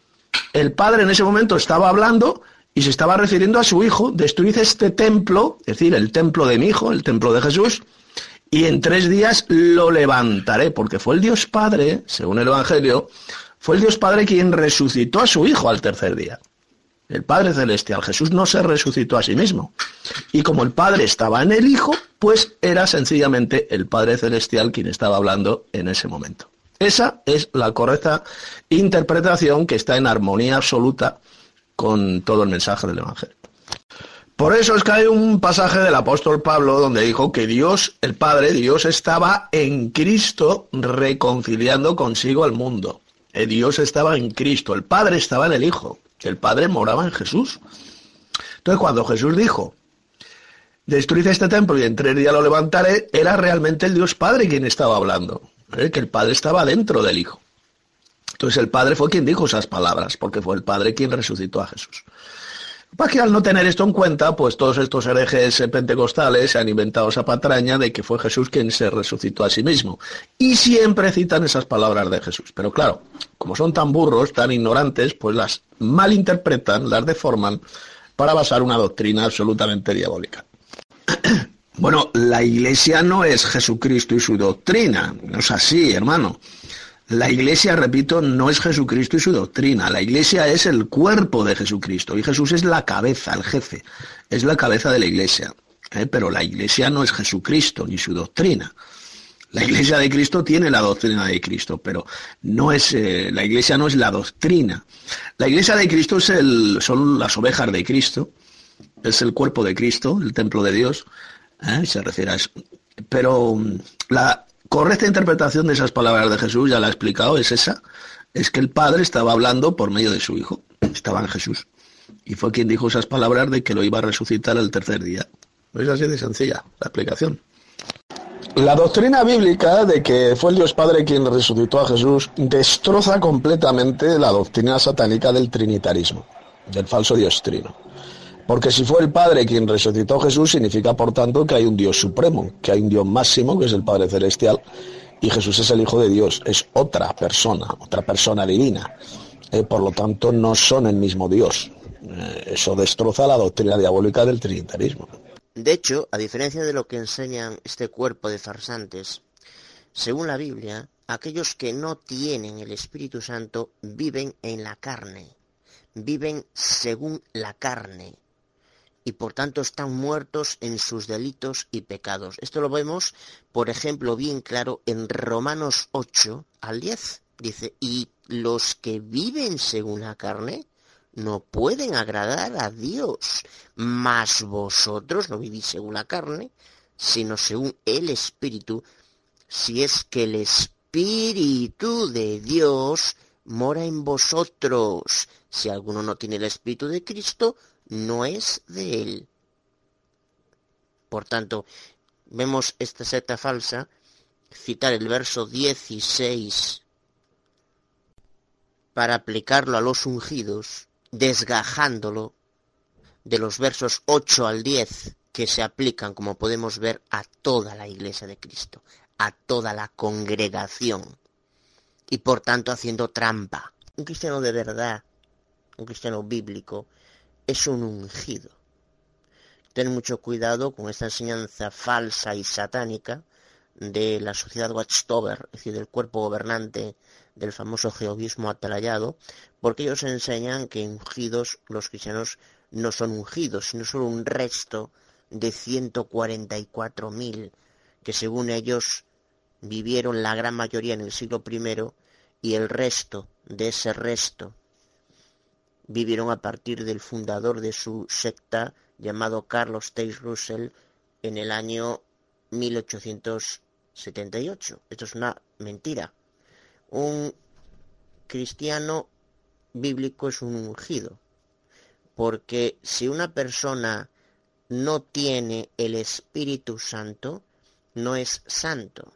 El Padre en ese momento estaba hablando y se estaba refiriendo a su Hijo. Destruid este templo, es decir, el templo de mi Hijo, el templo de Jesús, y en tres días lo levantaré, porque fue el Dios Padre, según el Evangelio, fue el Dios Padre quien resucitó a su Hijo al tercer día. El Padre Celestial. Jesús no se resucitó a sí mismo. Y como el Padre estaba en el Hijo, pues era sencillamente el Padre Celestial quien estaba hablando en ese momento. Esa es la correcta interpretación que está en armonía absoluta con todo el mensaje del Evangelio. Por eso es que hay un pasaje del apóstol Pablo donde dijo que Dios, el Padre, Dios estaba en Cristo reconciliando consigo al mundo. Dios estaba en Cristo, el Padre estaba en el Hijo, el Padre moraba en Jesús. Entonces cuando Jesús dijo, destruid este templo y en tres días lo levantaré, era realmente el Dios Padre quien estaba hablando, ¿eh? Que el Padre estaba dentro del Hijo. Entonces el Padre fue quien dijo esas palabras, porque fue el Padre quien resucitó a Jesús. Para que al no tener esto en cuenta, pues todos estos herejes pentecostales se han inventado esa patraña de que fue Jesús quien se resucitó a sí mismo. Y siempre citan esas palabras de Jesús. Pero claro, como son tan burros, tan ignorantes, pues las malinterpretan, las deforman para basar una doctrina absolutamente diabólica. Bueno, la Iglesia no es Jesucristo y su doctrina. No es así, hermano. La Iglesia, repito, no es Jesucristo y su doctrina. La Iglesia es el cuerpo de Jesucristo y Jesús es la cabeza, el jefe. Es la cabeza de la Iglesia. ¿eh? Pero la Iglesia no es Jesucristo ni su doctrina. La Iglesia de Cristo tiene la doctrina de Cristo, pero no es eh, la Iglesia no es la doctrina. La Iglesia de Cristo es el, son las ovejas de Cristo, es el cuerpo de Cristo, el templo de Dios. ¿eh? Se refiere a eso. Pero la correcta interpretación de esas palabras de Jesús, ya la he explicado, es esa, es que el Padre estaba hablando por medio de su Hijo, estaba en Jesús, y fue quien dijo esas palabras de que lo iba a resucitar el tercer día. Es así de sencilla la explicación. La doctrina bíblica de que fue el Dios Padre quien resucitó a Jesús destroza completamente la doctrina satánica del trinitarismo, del falso Dios trino. Porque si fue el Padre quien resucitó a Jesús, significa por tanto que hay un Dios supremo, que hay un Dios máximo, que es el Padre Celestial, y Jesús es el Hijo de Dios, es otra persona, otra persona divina. Eh, por lo tanto, no son el mismo Dios. Eh, eso destroza la doctrina diabólica del trinitarismo. De hecho, a diferencia de lo que enseñan este cuerpo de farsantes, según la Biblia, aquellos que no tienen el Espíritu Santo viven en la carne, viven según la carne. Y por tanto están muertos en sus delitos y pecados. Esto lo vemos, por ejemplo, bien claro en Romanos ocho al diez. Dice, y los que viven según la carne no pueden agradar a Dios, mas vosotros no vivís según la carne, sino según el Espíritu, si es que el Espíritu de Dios mora en vosotros. Si alguno no tiene el Espíritu de Cristo, no es de él. Por tanto, vemos esta secta falsa citar el verso dieciséis para aplicarlo a los ungidos, desgajándolo de los versos ocho al diez que se aplican, como podemos ver, a toda la Iglesia de Cristo, a toda la congregación, y por tanto haciendo trampa. Un cristiano de verdad, un cristiano bíblico, es un ungido. Ten mucho cuidado con esta enseñanza falsa y satánica de la sociedad Watchtower, es decir, del cuerpo gobernante del famoso jehovismo atalayado, porque ellos enseñan que ungidos, los cristianos no son ungidos, sino solo un resto de ciento cuarenta y cuatro mil, que según ellos vivieron la gran mayoría en el siglo primero, y el resto de ese resto vivieron a partir del fundador de su secta, llamado Carlos Taze Russell, en el año mil ochocientos setenta y ocho. Esto es una mentira. Un cristiano bíblico es un ungido, porque si una persona no tiene el Espíritu Santo, no es santo.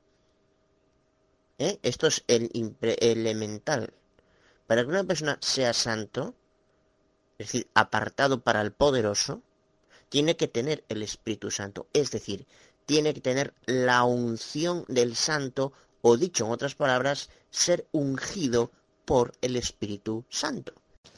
¿Eh? Esto es el elemental. Para que una persona sea santo, es decir, apartado para el poderoso, tiene que tener el Espíritu Santo, es decir, tiene que tener la unción del santo, o dicho en otras palabras, ser ungido por el Espíritu Santo.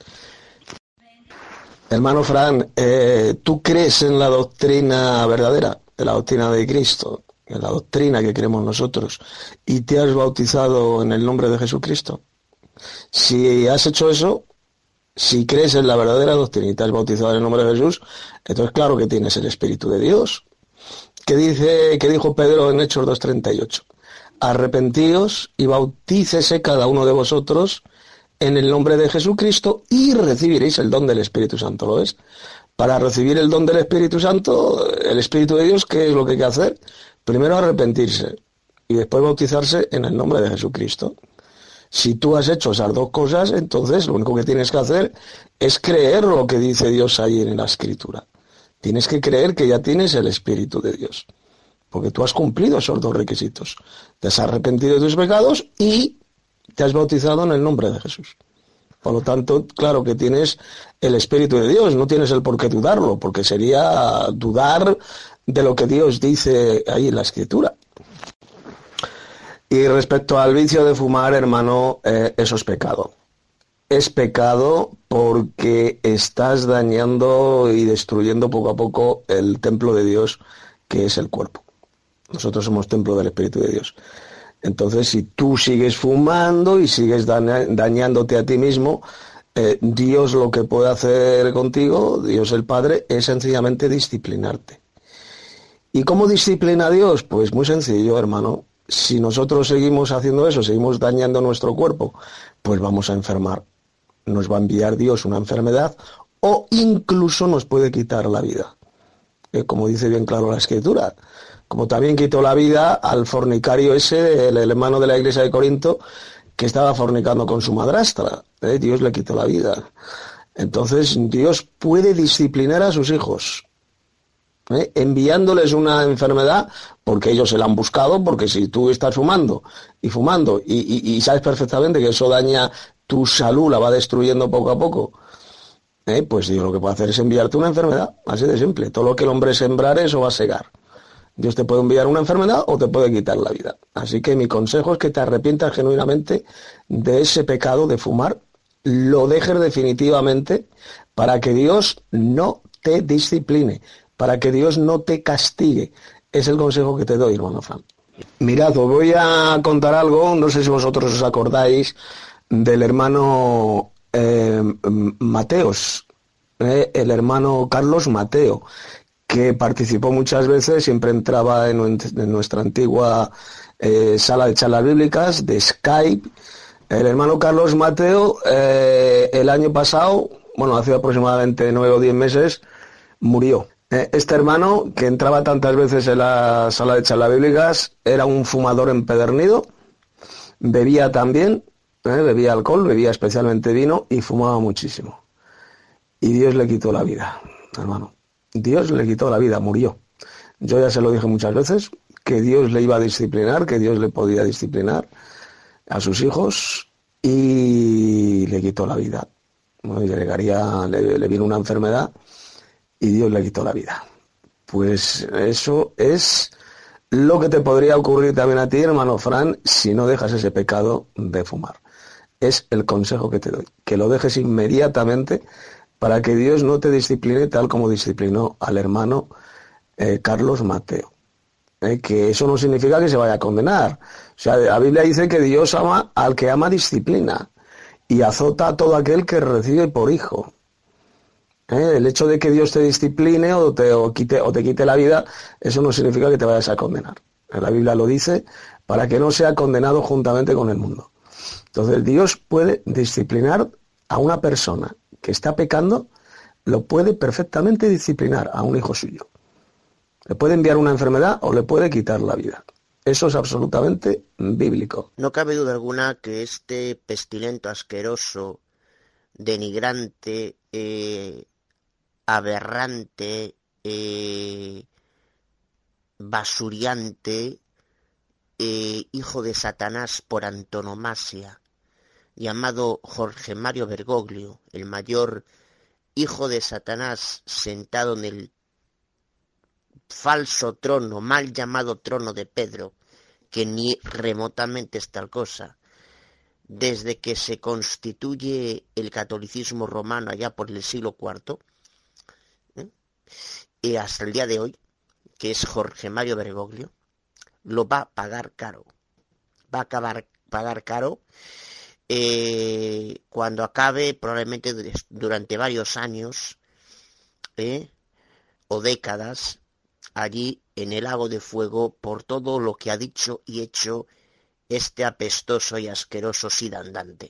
Hermano Fran, eh, ¿tú crees en la doctrina verdadera, en la doctrina de Cristo, en la doctrina que creemos nosotros, y te has bautizado en el nombre de Jesucristo? Si has hecho eso, si crees en la verdadera doctrina y te has bautizado en el nombre de Jesús, entonces claro que tienes el Espíritu de Dios. ¿Qué dice, qué dijo Pedro en Hechos dos treinta y ocho? Arrepentíos y bautícese cada uno de vosotros en el nombre de Jesucristo y recibiréis el don del Espíritu Santo. ¿Lo ves? Para recibir el don del Espíritu Santo, el Espíritu de Dios, ¿qué es lo que hay que hacer? Primero arrepentirse y después bautizarse en el nombre de Jesucristo. Si tú has hecho esas dos cosas, entonces lo único que tienes que hacer es creer lo que dice Dios ahí en la Escritura. Tienes que creer que ya tienes el Espíritu de Dios, porque tú has cumplido esos dos requisitos. Te has arrepentido de tus pecados y te has bautizado en el nombre de Jesús. Por lo tanto, claro que tienes el Espíritu de Dios, no tienes el por qué dudarlo, porque sería dudar de lo que Dios dice ahí en la Escritura. Y respecto al vicio de fumar, hermano, eh, eso es pecado. Es pecado porque estás dañando y destruyendo poco a poco el templo de Dios, que es el cuerpo. Nosotros somos templo del Espíritu de Dios. Entonces, si tú sigues fumando y sigues dañándote a ti mismo, eh, Dios lo que puede hacer contigo, Dios el Padre, es sencillamente disciplinarte. ¿Y cómo disciplina a Dios? Pues muy sencillo, hermano. Si nosotros seguimos haciendo eso, seguimos dañando nuestro cuerpo, pues vamos a enfermar. Nos va a enviar Dios una enfermedad o incluso nos puede quitar la vida. Eh, como dice bien claro la Escritura. Como también quitó la vida al fornicario ese, el, el hermano de la iglesia de Corinto, que estaba fornicando con su madrastra. ¿Eh? Dios le quitó la vida. Entonces Dios puede disciplinar a sus hijos, ¿eh? enviándoles una enfermedad, porque ellos se la han buscado, porque si tú estás fumando y fumando y, y, y sabes perfectamente que eso daña tu salud, la va destruyendo poco a poco, ¿eh? pues Dios lo que puede hacer es enviarte una enfermedad, así de simple. Todo lo que el hombre sembrare, eso va a segar. Dios te puede enviar una enfermedad o te puede quitar la vida. Así que mi consejo es que te arrepientas genuinamente de ese pecado de fumar, lo dejes definitivamente para que Dios no te discipline, para que Dios no te castigue. Es el consejo que te doy, hermano Fran. Mirad, os voy a contar algo, no sé si vosotros os acordáis del hermano eh, Mateos, eh, el hermano Carlos Mateo, que participó muchas veces, siempre entraba en, en nuestra antigua eh, sala de charlas bíblicas, de Skype. El hermano Carlos Mateo, eh, el año pasado, bueno, hace aproximadamente nueve o diez meses, murió. Eh, este hermano, que entraba tantas veces en la sala de charlas bíblicas, era un fumador empedernido, bebía también, eh, bebía alcohol, bebía especialmente vino y fumaba muchísimo. Y Dios le quitó la vida, hermano. Dios le quitó la vida, murió. Yo ya se lo dije muchas veces, que Dios le iba a disciplinar, que Dios le podía disciplinar a sus hijos, y le quitó la vida. Bueno, y llegaría, le, le vino una enfermedad y Dios le quitó la vida. Pues eso es lo que te podría ocurrir también a ti, hermano Fran, si no dejas ese pecado de fumar. Es el consejo que te doy, que lo dejes inmediatamente, para que Dios no te discipline tal como disciplinó al hermano eh, Carlos Mateo. Eh, que eso no significa que se vaya a condenar. O sea, la Biblia dice que Dios ama al que ama, disciplina, y azota a todo aquel que recibe por hijo. Eh, el hecho de que Dios te discipline o te, o, quite, o te quite la vida, eso no significa que te vayas a condenar. La Biblia lo dice para que no sea condenado juntamente con el mundo. Entonces Dios puede disciplinar a una persona que está pecando, lo puede perfectamente disciplinar a un hijo suyo. Le puede enviar una enfermedad o le puede quitar la vida. Eso es absolutamente bíblico. No cabe duda alguna que este pestilento, asqueroso, denigrante, eh, aberrante, eh, basuriante, eh, hijo de Satanás por antonomasia, llamado Jorge Mario Bergoglio, el mayor hijo de Satanás sentado en el falso trono, mal llamado trono de Pedro, que ni remotamente es tal cosa, desde que se constituye el catolicismo romano allá por el siglo cuarto, ¿eh? y hasta el día de hoy, que es Jorge Mario Bergoglio, lo va a pagar caro. Va a acabar pagar caro eh, cuando acabe, probablemente durante varios años eh, o décadas, allí en el lago de fuego por todo lo que ha dicho y hecho este apestoso y asqueroso Sid andante.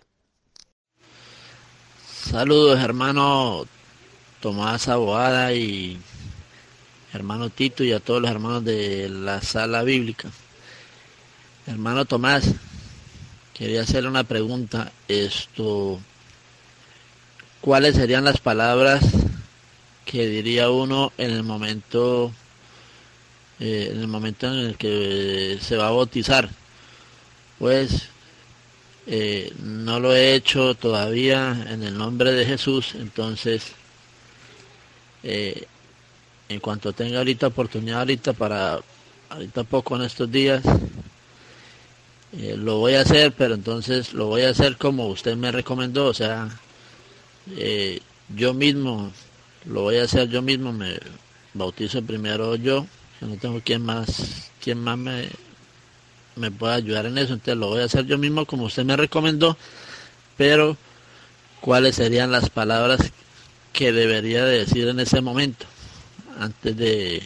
Saludos, hermano Tomás Aboada y hermano Tito y a todos los hermanos de la sala bíblica. Hermano Tomás, quería hacerle una pregunta. Esto, ¿cuáles serían las palabras que diría uno en el momento eh, en el momento en el que se va a bautizar? Pues eh, no lo he hecho todavía en el nombre de Jesús, entonces eh, en cuanto tenga ahorita oportunidad, ahorita para ahorita poco en estos días, eh, lo voy a hacer, pero entonces lo voy a hacer como usted me recomendó, o sea, eh, yo mismo, lo voy a hacer yo mismo, me bautizo primero yo, que no tengo quien más, quien más me, me pueda ayudar en eso, entonces lo voy a hacer yo mismo como usted me recomendó, pero ¿cuáles serían las palabras que debería de decir en ese momento, antes de,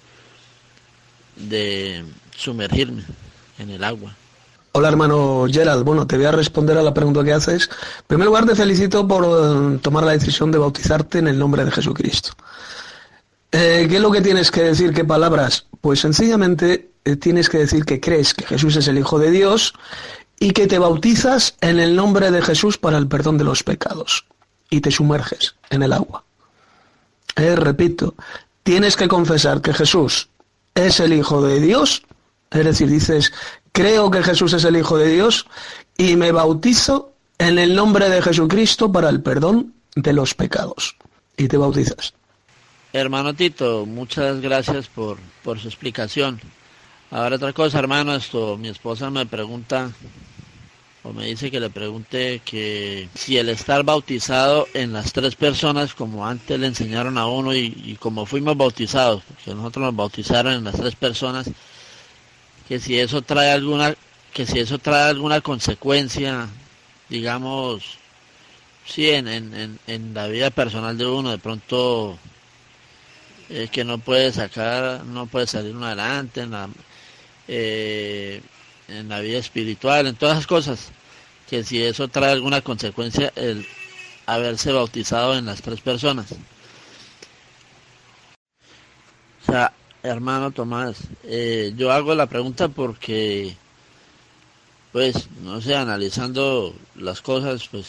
de sumergirme en el agua? Hola, hermano Gerald. Bueno, te voy a responder a la pregunta que haces. En primer lugar, te felicito por eh, tomar la decisión de bautizarte en el nombre de Jesucristo. Eh, ¿Qué es lo que tienes que decir? ¿Qué palabras? Pues sencillamente eh, tienes que decir que crees que Jesús es el Hijo de Dios y que te bautizas en el nombre de Jesús para el perdón de los pecados y te sumerges en el agua. Eh, repito, tienes que confesar que Jesús es el Hijo de Dios, es decir, dices, creo que Jesús es el Hijo de Dios y me bautizo en el nombre de Jesucristo para el perdón de los pecados. Y te bautizas. Hermano Tito, muchas gracias por, por su explicación. Ahora otra cosa, hermano, esto, mi esposa me pregunta, o me dice que le pregunte que si el estar bautizado en las tres personas, como antes le enseñaron a uno y, y como fuimos bautizados, porque nosotros nos bautizaron en las tres personas, que si eso trae alguna, que si eso trae alguna consecuencia, digamos, sí, en, en, en la vida personal de uno, de pronto eh, que no puede sacar, no puede salir uno adelante, en la, eh, en la vida espiritual, en todas las cosas, que si eso trae alguna consecuencia el haberse bautizado en las tres personas. O sea, hermano Tomás, eh, yo hago la pregunta porque, pues, no sé, analizando las cosas, pues,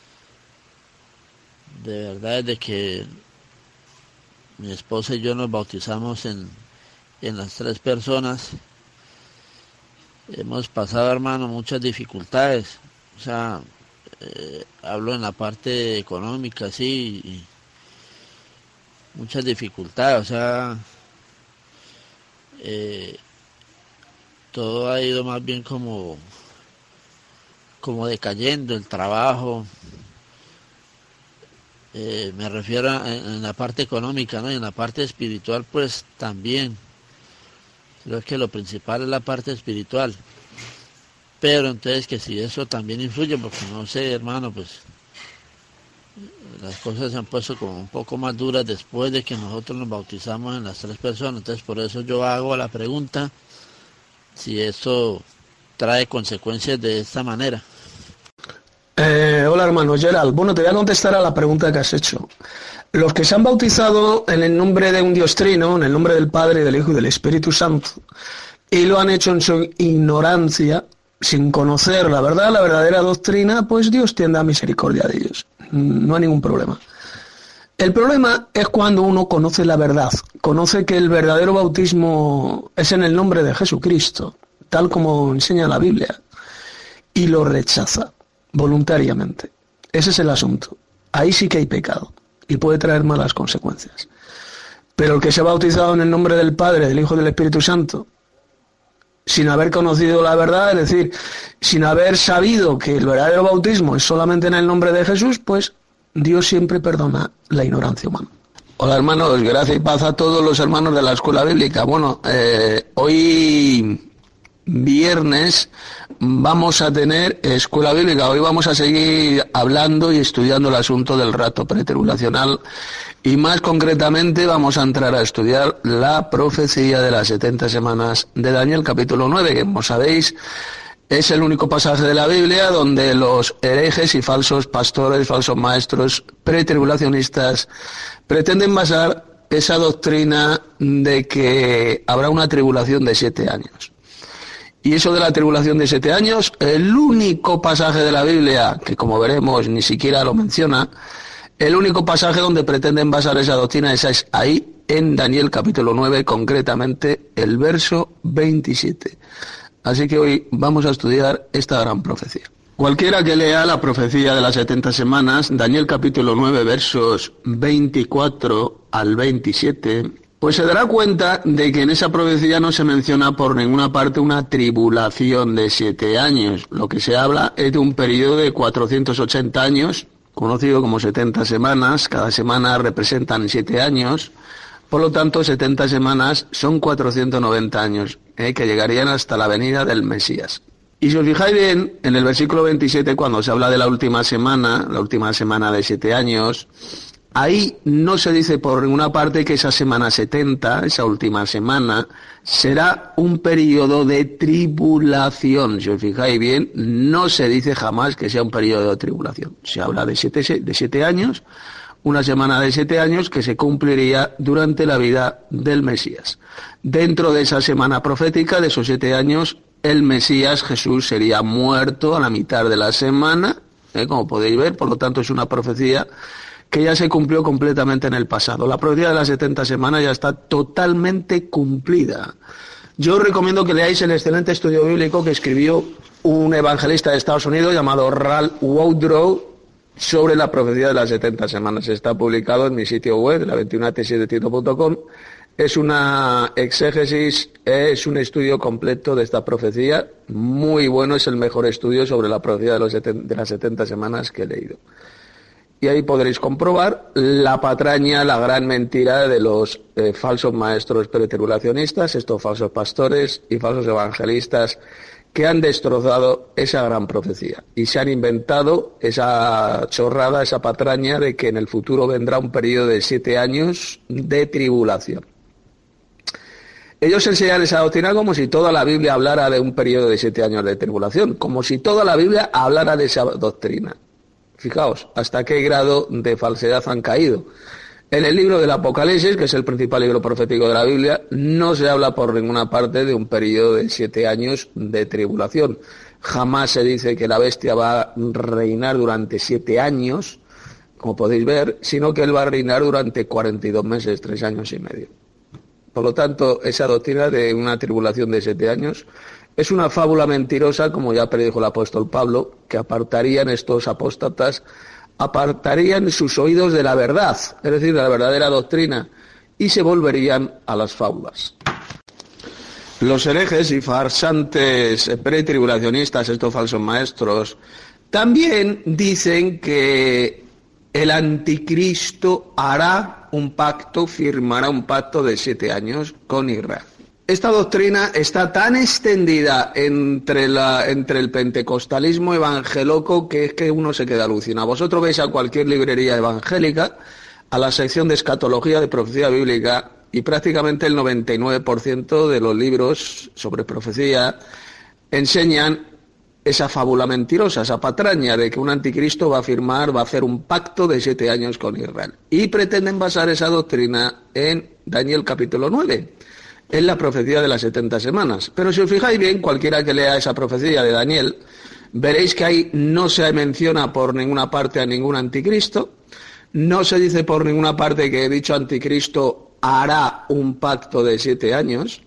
de verdad es de que mi esposa y yo nos bautizamos en, en las tres personas. Hemos pasado, hermano, muchas dificultades, o sea, eh, hablo en la parte económica, sí, y muchas dificultades, o sea, Eh, todo ha ido más bien como como decayendo el trabajo, eh, me refiero a, en, en la parte económica, ¿no? Y en la parte espiritual pues también creo que lo principal es la parte espiritual, pero entonces que si eso también influye, porque no sé, hermano, pues las cosas se han puesto como un poco más duras después de que nosotros nos bautizamos en las tres personas. Entonces por eso yo hago la pregunta si eso trae consecuencias de esta manera. Eh, hola hermano Gerald, bueno, te voy a contestar a la pregunta que has hecho. Los que se han bautizado en el nombre de un Dios trino, en el nombre del Padre, del Hijo y del Espíritu Santo, y lo han hecho en su ignorancia, sin conocer la verdad, la verdadera doctrina, pues Dios tienda misericordia de ellos. No hay ningún problema. El problema es cuando uno conoce la verdad, conoce que el verdadero bautismo es en el nombre de Jesucristo, tal como enseña la Biblia, y lo rechaza voluntariamente. Ese es el asunto. Ahí sí que hay pecado y puede traer malas consecuencias. Pero el que se ha bautizado en el nombre del Padre, del Hijo y del Espíritu Santo, sin haber conocido la verdad, es decir, sin haber sabido que el verdadero bautismo es solamente en el nombre de Jesús, pues Dios siempre perdona la ignorancia humana. Hola hermanos, gracias y paz a todos los hermanos de la Escuela Bíblica. Bueno, eh, hoy viernes vamos a tener Escuela Bíblica. Hoy vamos a seguir hablando y estudiando el asunto del rapto pretribulacional y más concretamente vamos a entrar a estudiar la profecía de las setenta semanas de Daniel capítulo nueve, que como sabéis es el único pasaje de la Biblia donde los herejes y falsos pastores, falsos maestros pretribulacionistas pretenden basar esa doctrina de que habrá una tribulación de siete años. Y eso de la tribulación de siete años, el único pasaje de la Biblia, que como veremos ni siquiera lo menciona, el único pasaje donde pretenden basar esa doctrina esa es ahí, en Daniel capítulo nueve, concretamente el verso veintisiete. Así que hoy vamos a estudiar esta gran profecía. Cualquiera que lea la profecía de las setenta semanas, Daniel capítulo nueve, versos veinticuatro al veintisiete, pues se dará cuenta de que en esa profecía no se menciona por ninguna parte una tribulación de siete años. Lo que se habla es de un periodo de cuatrocientos ochenta años, conocido como setenta semanas. Cada semana representan siete años. Por lo tanto, setenta semanas son cuatrocientos noventa años, eh, que llegarían hasta la venida del Mesías. Y si os fijáis bien, en el versículo veintisiete, cuando se habla de la última semana, la última semana de siete años, ahí no se dice por ninguna parte que esa semana setenta, esa última semana, será un periodo de tribulación. Si os fijáis bien, no se dice jamás que sea un periodo de tribulación. Se habla de siete, de siete años, una semana de siete años que se cumpliría durante la vida del Mesías. Dentro de esa semana profética, de esos siete años, el Mesías, Jesús, sería muerto a la mitad de la semana, ¿eh? Como podéis ver, por lo tanto es una profecía que ya se cumplió completamente en el pasado. La profecía de las setenta semanas ya está totalmente cumplida. Yo os recomiendo que leáis el excelente estudio bíblico que escribió un evangelista de Estados Unidos llamado Ralph Woodrow sobre la profecía de las setenta semanas. Está publicado en mi sitio web, la veintiuno t siete tito punto com. Es una exégesis, es un estudio completo de esta profecía. Muy bueno, es el mejor estudio sobre la profecía de, los setenta, de las setenta semanas que he leído. Y ahí podréis comprobar la patraña, la gran mentira de los eh, falsos maestros pretribulacionistas, estos falsos pastores y falsos evangelistas que han destrozado esa gran profecía y se han inventado esa chorrada, esa patraña de que en el futuro vendrá un periodo de siete años de tribulación. Ellos enseñan esa doctrina como si toda la Biblia hablara de un periodo de siete años de tribulación, como si toda la Biblia hablara de esa doctrina. Fijaos, hasta qué grado de falsedad han caído. En el libro del Apocalipsis, que es el principal libro profético de la Biblia, no se habla por ninguna parte de un periodo de siete años de tribulación. Jamás se dice que la bestia va a reinar durante siete años, como podéis ver, sino que él va a reinar durante cuarenta y dos meses, tres años y medio. Por lo tanto, esa doctrina de una tribulación de siete años es una fábula mentirosa, como ya predijo el apóstol Pablo, que apartarían estos apóstatas, apartarían sus oídos de la verdad, es decir, de la verdadera doctrina, y se volverían a las fábulas. Los herejes y farsantes pretribulacionistas, estos falsos maestros, también dicen que el anticristo hará un pacto, firmará un pacto de siete años con Israel. Esta doctrina está tan extendida entre, la, entre el pentecostalismo evangeloco que es que uno se queda alucinado. Vosotros veis a cualquier librería evangélica, a la sección de escatología de profecía bíblica, y prácticamente el noventa y nueve por ciento de los libros sobre profecía enseñan esa fábula mentirosa, esa patraña de que un anticristo va a firmar, va a hacer un pacto de siete años con Israel. Y pretenden basar esa doctrina en Daniel capítulo nueve, en la profecía de las setenta semanas. Pero si os fijáis bien, cualquiera que lea esa profecía de Daniel, veréis que ahí no se menciona por ninguna parte a ningún anticristo, no se dice por ninguna parte que dicho anticristo hará un pacto de siete años,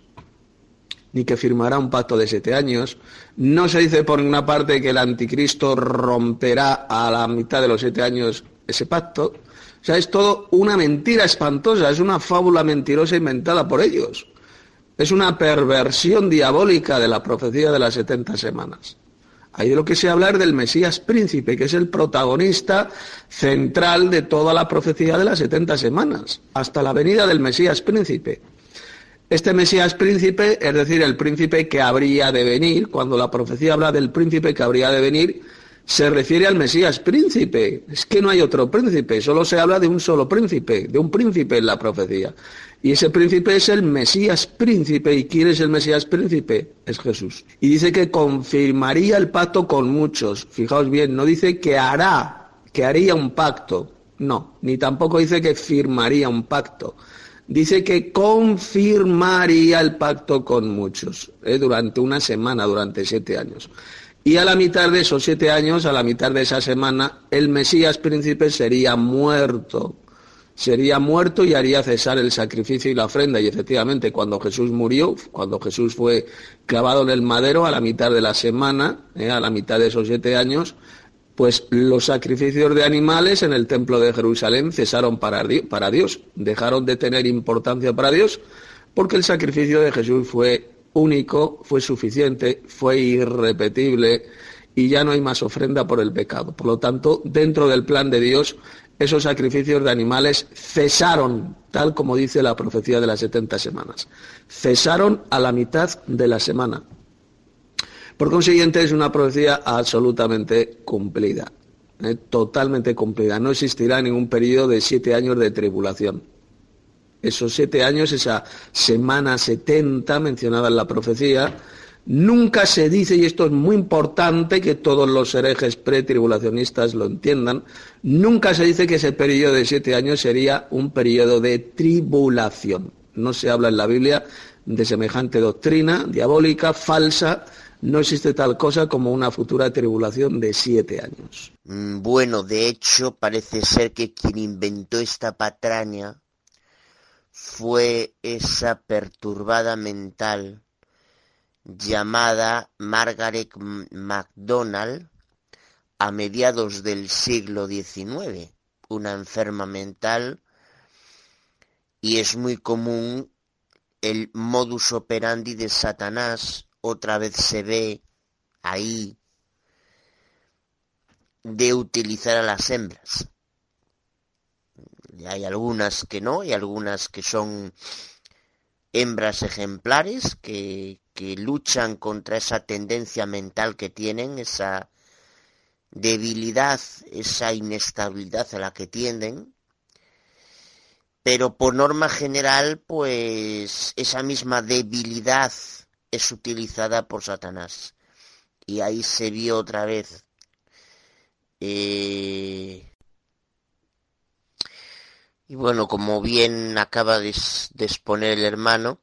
ni que firmará un pacto de siete años. No se dice por ninguna parte que el anticristo romperá a la mitad de los siete años ese pacto. O sea, es todo una mentira espantosa, es una fábula mentirosa inventada por ellos. Es una perversión diabólica de la profecía de las setenta semanas. Ahí de lo que se habla es del Mesías príncipe, que es el protagonista central de toda la profecía de las setenta semanas, hasta la venida del Mesías príncipe. Este Mesías príncipe, es decir, el príncipe que habría de venir, cuando la profecía habla del príncipe que habría de venir, se refiere al Mesías príncipe. Es que no hay otro príncipe, solo se habla de un solo príncipe, de un príncipe en la profecía. Y ese príncipe es el Mesías príncipe. ¿Y quién es el Mesías príncipe? Es Jesús. Y dice que confirmaría el pacto con muchos. Fijaos bien, no dice que hará, que haría un pacto. No, ni tampoco dice que firmaría un pacto. Dice que confirmaría el pacto con muchos, ¿eh? durante una semana, durante siete años. Y a la mitad de esos siete años, a la mitad de esa semana, el Mesías príncipe sería muerto. Sería muerto y haría cesar el sacrificio y la ofrenda. Y efectivamente, cuando Jesús murió, cuando Jesús fue clavado en el madero, a la mitad de la semana, ¿eh? a la mitad de esos siete años, pues los sacrificios de animales en el templo de Jerusalén cesaron para Dios, dejaron de tener importancia para Dios, porque el sacrificio de Jesús fue único, fue suficiente, fue irrepetible, y ya no hay más ofrenda por el pecado. Por lo tanto, dentro del plan de Dios, esos sacrificios de animales cesaron, tal como dice la profecía de las setenta semanas. Cesaron a la mitad de la semana. Por consiguiente, es una profecía absolutamente cumplida, ¿eh? totalmente cumplida. No existirá ningún periodo de siete años de tribulación. Esos siete años, esa semana setenta mencionada en la profecía, nunca se dice, y esto es muy importante que todos los herejes pretribulacionistas lo entiendan, nunca se dice que ese periodo de siete años sería un periodo de tribulación. No se habla en la Biblia de semejante doctrina diabólica, falsa. No existe tal cosa como una futura tribulación de siete años. Bueno, de hecho, parece ser que quien inventó esta patraña fue esa perturbada mental llamada Margaret MacDonald a mediados del siglo diecinueve, una enferma mental, y es muy común el modus operandi de Satanás. Otra vez se ve ahí de utilizar a las hembras. Hay algunas que no, y algunas que son hembras ejemplares que, que luchan contra esa tendencia mental que tienen, esa debilidad, esa inestabilidad a la que tienden. Pero por norma general, pues esa misma debilidad es utilizada por Satanás. Y ahí se vio otra vez. Eh... Y bueno, como bien acaba de, de exponer el hermano,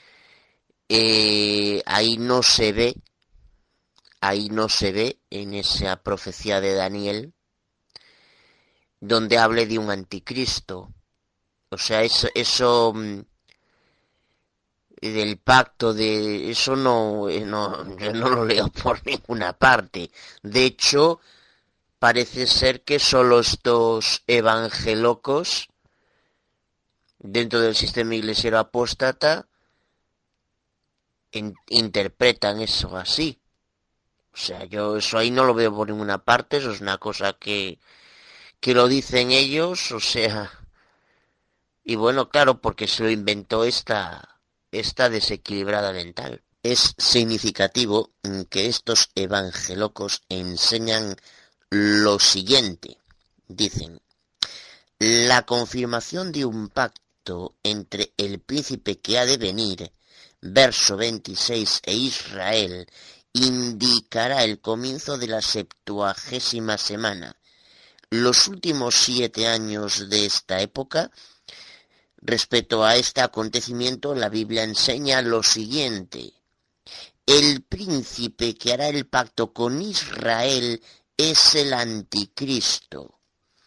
eh, ahí no se ve, ahí no se ve en esa profecía de Daniel, donde hable de un anticristo. O sea, eso... eso del pacto de eso no, no yo no lo leo por ninguna parte. De hecho, parece ser que solo estos evangelocos dentro del sistema iglesiero apóstata in, interpretan eso así. O sea, yo eso ahí no lo veo por ninguna parte. Eso es una cosa que que lo dicen ellos, o sea, y bueno, claro, porque se lo inventó esta esta desequilibrada mental. Es significativo que estos evangelocos enseñan lo siguiente. Dicen: la confirmación de un pacto entre el príncipe que ha de venir, verso veintiséis, e Israel, indicará el comienzo de la septuagésima semana. Los últimos siete años de esta época, respecto a este acontecimiento, la Biblia enseña lo siguiente: el príncipe que hará el pacto con Israel es el anticristo.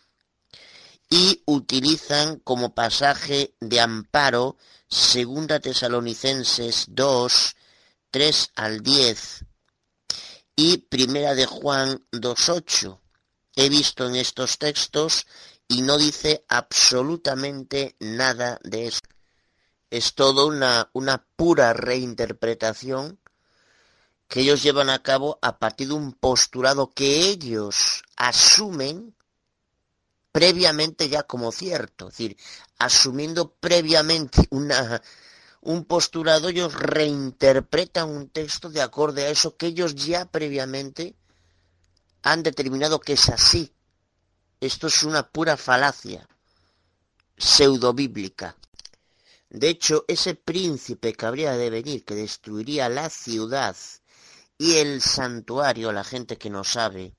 Y utilizan como pasaje de amparo Segunda Tesalonicenses dos, tres al diez y Primera de Juan dos, ocho. He visto en estos textos y no dice absolutamente nada de eso. Es todo una, una pura reinterpretación que ellos llevan a cabo a partir de un postulado que ellos asumen previamente ya como cierto. Es decir, asumiendo previamente una, un postulado, ellos reinterpretan un texto de acorde a eso que ellos ya previamente han determinado que es así. Esto es una pura falacia pseudobíblica. De hecho, ese príncipe que habría de venir, que destruiría la ciudad y el santuario, la gente que no sabe,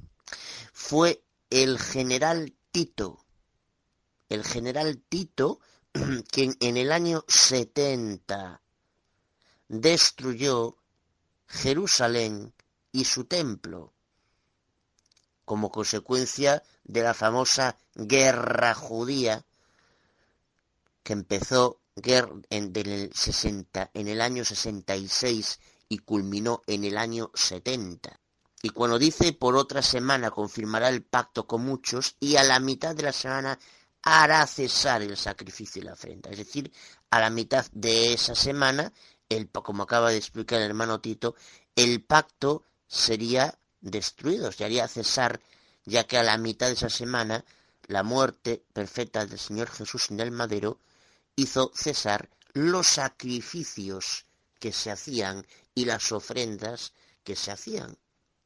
fue el general Tito. El general Tito, quien en el año setenta destruyó Jerusalén y su templo, como consecuencia de la famosa guerra judía que empezó en el, sesenta, en el año sesenta y seis y culminó en el año setenta. Y cuando dice por otra semana confirmará el pacto con muchos y a la mitad de la semana hará cesar el sacrificio y la ofrenda. Es decir, a la mitad de esa semana, el, como acaba de explicar el hermano Tito, el pacto sería destruido, se haría cesar, ya que a la mitad de esa semana la muerte perfecta del Señor Jesús en el madero hizo cesar los sacrificios que se hacían y las ofrendas que se hacían.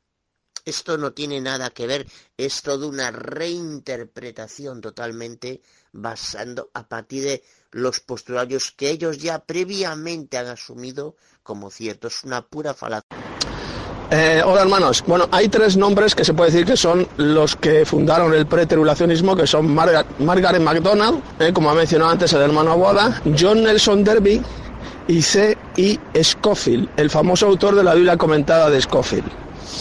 Esto no tiene nada que ver, es toda una reinterpretación totalmente basando a partir de los postulados que ellos ya previamente han asumido como ciertos. Es una pura falacia. Eh, hola hermanos, bueno, hay tres nombres que se puede decir que son los que fundaron el preterulacionismo, que son Marga- Margaret MacDonald, eh, como ha mencionado antes el hermano Aguada, John Nelson Darby y C I Scofield, el famoso autor de la Biblia comentada de Scofield.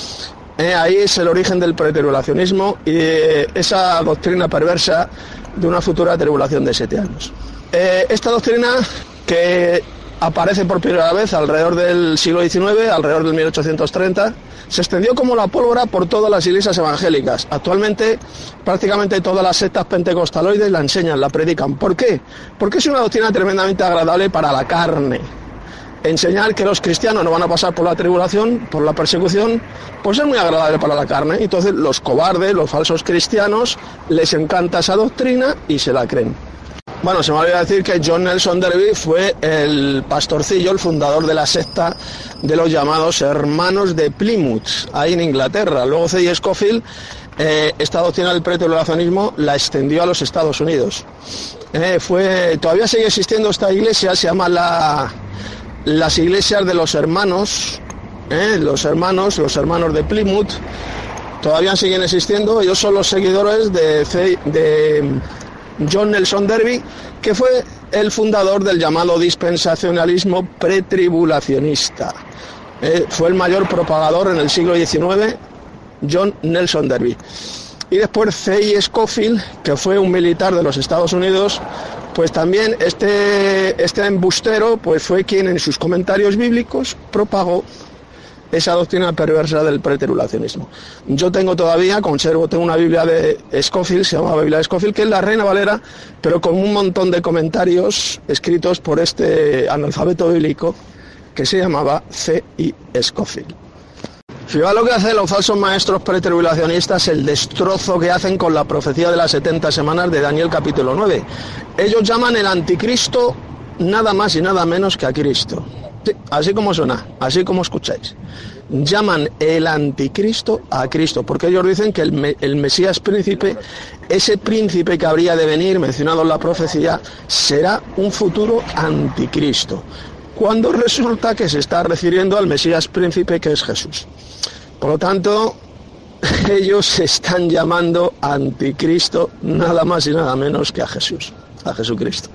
Eh, ahí es el origen del preterulacionismo y eh, esa doctrina perversa de una futura tribulación de siete años. Eh, esta doctrina que aparece por primera vez alrededor del siglo diecinueve, alrededor del mil ochocientos treinta, se extendió como la pólvora por todas las iglesias evangélicas. Actualmente prácticamente todas las sectas pentecostaloides la enseñan, la predican. ¿Por qué? Porque es una doctrina tremendamente agradable para la carne. Enseñar que los cristianos no van a pasar por la tribulación, por la persecución, pues es muy agradable para la carne. Entonces los cobardes, los falsos cristianos, les encanta esa doctrina y se la creen. Bueno, se me olvidó decir que John Nelson Darby fue el pastorcillo, el fundador de la secta de los llamados Hermanos de Plymouth, ahí en Inglaterra. Luego C I Scofield, eh, esta doctrina del preterulacionismo la extendió a los Estados Unidos. Eh, fue, todavía sigue existiendo esta iglesia, se llama la... las iglesias de los hermanos, ¿eh? los hermanos, los hermanos de Plymouth, todavía siguen existiendo. Ellos son los seguidores de, C- de John Nelson Darby, que fue el fundador del llamado dispensacionalismo pretribulacionista. Eh, fue el mayor propagador en el siglo diecinueve, John Nelson Darby. Y después C I Scofield, que fue un militar de los Estados Unidos, pues también este, este embustero pues fue quien en sus comentarios bíblicos propagó esa doctrina perversa del preterulacionismo. Yo tengo todavía, conservo, tengo una Biblia de Scofield, se llama Biblia de Scofield, que es la Reina Valera, pero con un montón de comentarios escritos por este analfabeto bíblico que se llamaba C I Scofield. Fijaos lo que hacen los falsos maestros pretribulacionistas, el destrozo que hacen con la profecía de las setenta semanas de Daniel capítulo nueve. Ellos llaman el anticristo nada más y nada menos que a Cristo. Sí, así como suena, así como escucháis. Llaman el anticristo a Cristo, porque ellos dicen que el, me, el Mesías príncipe, ese príncipe que habría de venir, mencionado en la profecía, será un futuro anticristo. cuando resulta que se está refiriendo al Mesías príncipe, que es Jesús. Por lo tanto, ellos se están llamando anticristo nada más y nada menos que a Jesús, a Jesucristo.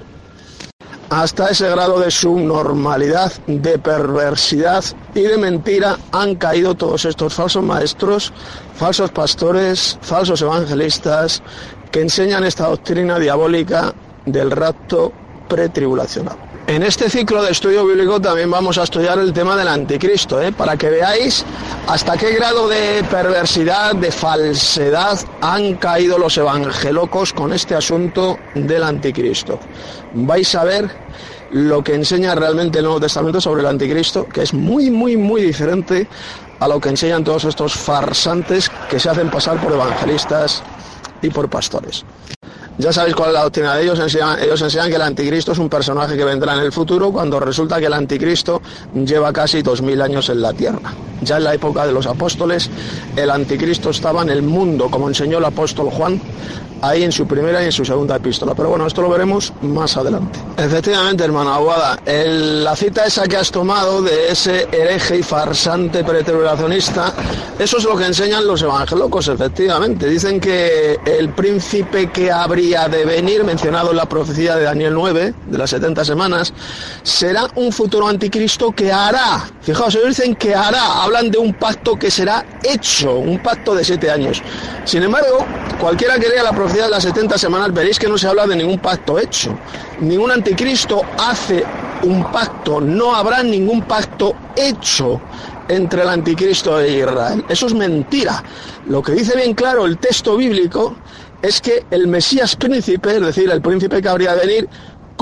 Hasta ese grado de subnormalidad, de perversidad y de mentira han caído todos estos falsos maestros, falsos pastores, falsos evangelistas que enseñan esta doctrina diabólica del rapto pretribulacional. En este ciclo de estudio bíblico también vamos a estudiar el tema del anticristo, ¿eh? para que veáis hasta qué grado de perversidad, de falsedad han caído los evangelocos con este asunto del anticristo. Vais a ver lo que enseña realmente el Nuevo Testamento sobre el anticristo, que es muy, muy, muy diferente a lo que enseñan todos estos farsantes que se hacen pasar por evangelistas y por pastores. Ya sabéis cuál es la doctrina de ellos. Enseñan, ellos enseñan que el anticristo es un personaje que vendrá en el futuro, cuando resulta que el anticristo lleva casi dos mil años en la tierra. Ya en la época de los apóstoles, el anticristo estaba en el mundo, como enseñó el apóstol Juan, ahí en su primera y en su segunda epístola. Pero bueno, esto lo veremos más adelante. Efectivamente, hermano Aguada, el, la cita esa que has tomado de ese hereje y farsante pretribulacionista, eso es lo que enseñan los evangelocos, efectivamente. Dicen que el príncipe que habría de venir, mencionado en la profecía de Daniel nueve, de las setenta semanas, será un futuro anticristo que hará, fijaos, ellos dicen que hará, hablan de un pacto que será hecho, un pacto de siete años. Sin embargo, cualquiera que lea la profecía de las setenta semanas, veréis que no se habla de ningún pacto hecho. Ningún anticristo hace un pacto, no habrá ningún pacto hecho entre el anticristo e Israel. Eso es mentira. Lo que dice bien claro el texto bíblico es que el Mesías príncipe, es decir, el príncipe que habría de venir,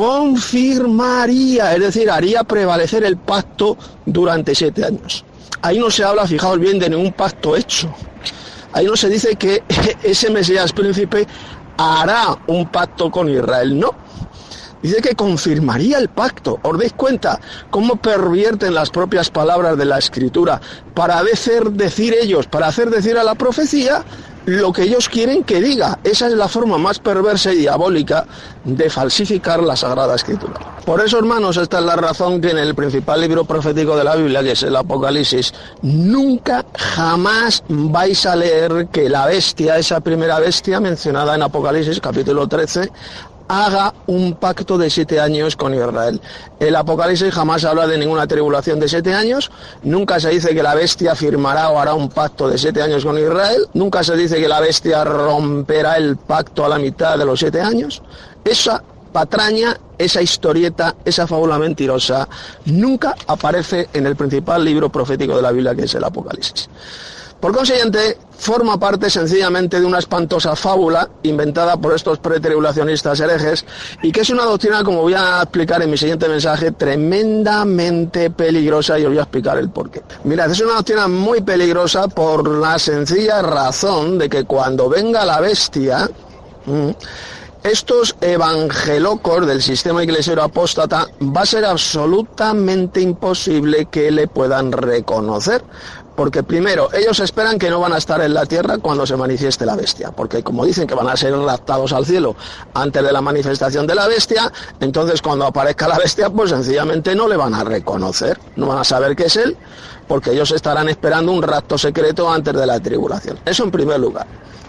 confirmaría, es decir, haría prevalecer el pacto durante siete años. Ahí no se habla, fijaos bien, de ningún pacto hecho. Ahí no se dice que ese Mesías príncipe hará un pacto con Israel, no. Dice que confirmaría el pacto. ¿Os dais cuenta cómo pervierten las propias palabras de la Escritura para hacer decir ellos, para hacer decir a la profecía lo que ellos quieren que diga? Esa es la forma más perversa y diabólica de falsificar la Sagrada Escritura. Por eso, hermanos, esta es la razón que en el principal libro profético de la Biblia, que es el Apocalipsis, nunca, jamás vais a leer que la bestia, esa primera bestia mencionada en Apocalipsis, capítulo trece, haga un pacto de siete años con Israel. El Apocalipsis jamás habla de ninguna tribulación de siete años, nunca se dice que la bestia firmará o hará un pacto de siete años con Israel, nunca se dice que la bestia romperá el pacto a la mitad de los siete años. Esa patraña, esa historieta, esa fábula mentirosa, nunca aparece en el principal libro profético de la Biblia, que es el Apocalipsis. Por consiguiente, forma parte sencillamente de una espantosa fábula inventada por estos pretribulacionistas herejes y que es una doctrina, como voy a explicar en mi siguiente mensaje, tremendamente peligrosa, y os voy a explicar el porqué. Mirad, es una doctrina muy peligrosa por la sencilla razón de que cuando venga la bestia, mmm, estos evangelocos del sistema iglesiero apóstata va a ser absolutamente imposible que le puedan reconocer. Porque primero, ellos esperan que no van a estar en la tierra cuando se manifieste la bestia, porque como dicen que van a ser raptados al cielo antes de la manifestación de la bestia, entonces cuando aparezca la bestia, pues sencillamente no le van a reconocer, no van a saber que es él, porque ellos estarán esperando un rapto secreto antes de la tribulación. Eso en primer lugar.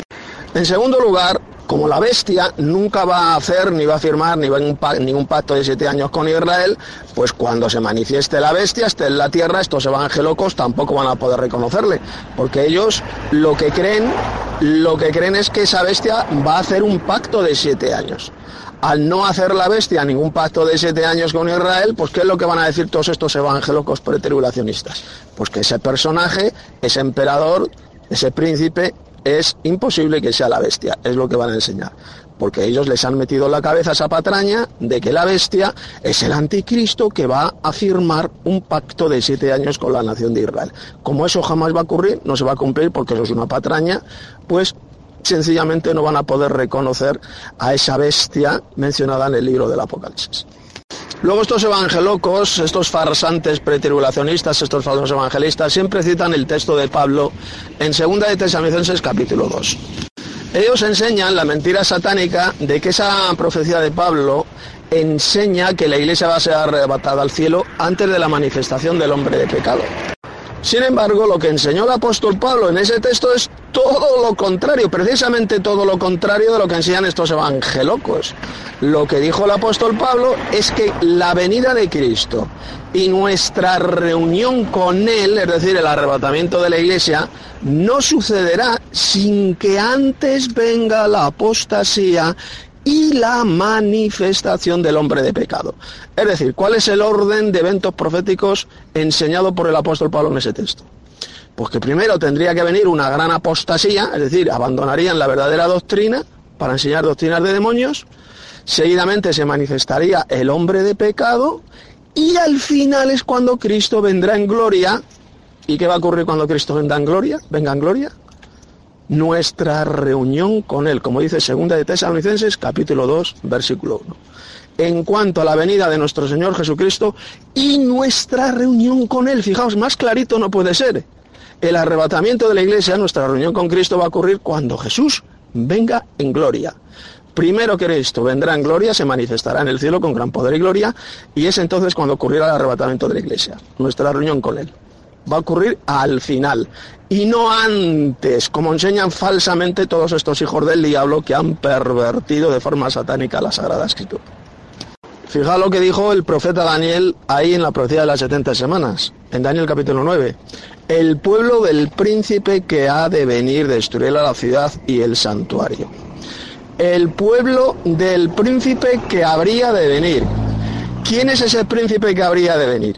En segundo lugar, como la bestia nunca va a hacer, ni va a firmar ni va a ningún pacto de siete años con Israel, pues cuando se manifieste la bestia, esté en la tierra, estos evangelocos tampoco van a poder reconocerle, porque ellos lo que creen, lo que creen es que esa bestia va a hacer un pacto de siete años. Al no hacer la bestia ningún pacto de siete años con Israel, pues ¿qué es lo que van a decir todos estos evangelocos pretribulacionistas? Pues que ese personaje, ese emperador, ese príncipe, es imposible que sea la bestia, es lo que van a enseñar, porque ellos les han metido en la cabeza esa patraña de que la bestia es el anticristo que va a firmar un pacto de siete años con la nación de Israel. Como eso jamás va a ocurrir, no se va a cumplir porque eso es una patraña, pues sencillamente no van a poder reconocer a esa bestia mencionada en el libro del Apocalipsis. Luego estos evangelocos, estos farsantes pretribulacionistas, estos falsos evangelistas, siempre citan el texto de Pablo en segunda de Tesalonicenses capítulo dos. Ellos enseñan la mentira satánica de que esa profecía de Pablo enseña que la Iglesia va a ser arrebatada al cielo antes de la manifestación del hombre de pecado. Sin embargo, lo que enseñó el apóstol Pablo en ese texto es todo lo contrario, precisamente todo lo contrario de lo que enseñan estos evangelocos. Lo que dijo el apóstol Pablo es que la venida de Cristo y nuestra reunión con Él, es decir, el arrebatamiento de la Iglesia, no sucederá sin que antes venga la apostasía y la manifestación del hombre de pecado. Es decir, ¿cuál es el orden de eventos proféticos enseñado por el apóstol Pablo en ese texto? Pues que primero tendría que venir una gran apostasía, es decir, abandonarían la verdadera doctrina para enseñar doctrinas de demonios, seguidamente se manifestaría el hombre de pecado, y al final es cuando Cristo vendrá en gloria. ¿Y qué va a ocurrir cuando Cristo vendrá en gloria? ¿Venga en gloria? Nuestra reunión con Él, como dice segunda de Tesalonicenses, capítulo dos, versículo uno. En cuanto a la venida de nuestro Señor Jesucristo y nuestra reunión con Él, fijaos, más clarito no puede ser. El arrebatamiento de la Iglesia, nuestra reunión con Cristo, va a ocurrir cuando Jesús venga en gloria. Primero Cristo vendrá en gloria, se manifestará en el cielo con gran poder y gloria, y es entonces cuando ocurrirá el arrebatamiento de la Iglesia, nuestra reunión con Él. Va a ocurrir al final, y no antes, como enseñan falsamente todos estos hijos del diablo que han pervertido de forma satánica la Sagrada Escritura. Fijaos lo que dijo el profeta Daniel ahí en la profecía de las setenta semanas, en Daniel capítulo nueve. El pueblo del príncipe que ha de venir destruirá la ciudad y el santuario. El pueblo del príncipe que habría de venir. ¿Quién es ese príncipe que habría de venir?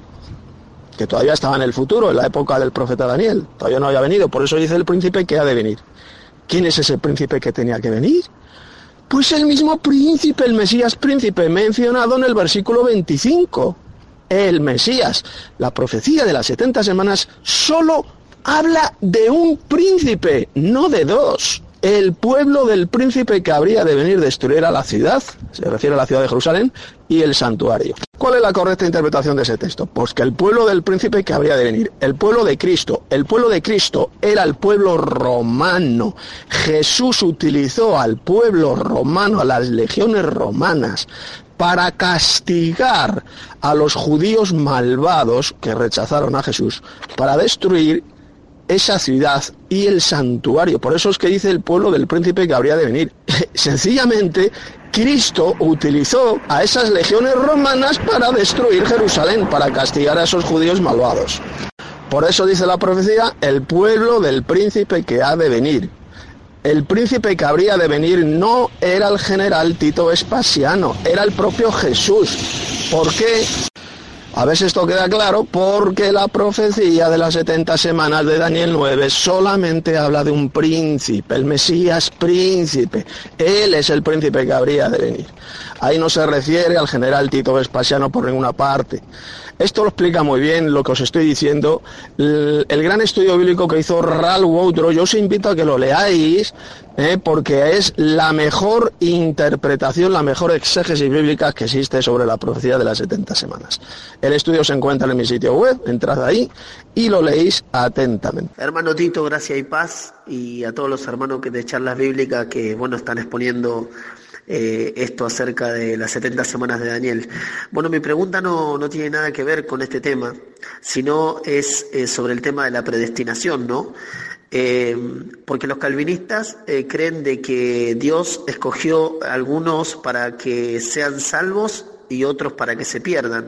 Que todavía estaba en el futuro, en la época del profeta Daniel. Todavía no había venido, por eso dice el príncipe que ha de venir. ¿Quién es ese príncipe que tenía que venir? Pues el mismo príncipe, el Mesías príncipe, mencionado en el versículo veinticinco. El Mesías. La profecía de las setenta semanas solo habla de un príncipe, no de dos. El pueblo del príncipe que habría de venir destruir a la ciudad, se refiere a la ciudad de Jerusalén, y el santuario. ¿Cuál es la correcta interpretación de ese texto? Pues que el pueblo del príncipe que habría de venir, el pueblo de Cristo, el pueblo de Cristo era el pueblo romano. Jesús utilizó al pueblo romano, a las legiones romanas, para castigar a los judíos malvados que rechazaron a Jesús, para destruir esa ciudad y el santuario. Por eso es que dice el pueblo del príncipe que habría de venir. Sencillamente, Cristo utilizó a esas legiones romanas para destruir Jerusalén, para castigar a esos judíos malvados. Por eso dice la profecía, el pueblo del príncipe que ha de venir. El príncipe que habría de venir no era el general Tito Vespasiano, era el propio Jesús. ¿Por qué? A ver si esto queda claro, porque la profecía de las setenta semanas de Daniel nueve solamente habla de un príncipe, el Mesías príncipe. Él es el príncipe que habría de venir. Ahí no se refiere al general Tito Vespasiano por ninguna parte. Esto lo explica muy bien lo que os estoy diciendo. El, el gran estudio bíblico que hizo Ralph Woodrow, yo os invito a que lo leáis, eh, porque es la mejor interpretación, la mejor exégesis bíblica que existe sobre la profecía de las setenta semanas. El estudio se encuentra en mi sitio web, entrad ahí y lo leéis atentamente. Hermano Tito, gracia y paz, y a todos los hermanos que de charlas bíblicas que, bueno, están exponiendo Eh, esto acerca de las setenta semanas de Daniel. Bueno, mi pregunta no, no tiene nada que ver con este tema, sino es eh, sobre el tema de la predestinación, ¿no? Eh, porque los calvinistas eh, creen de que Dios escogió a algunos para que sean salvos y otros para que se pierdan.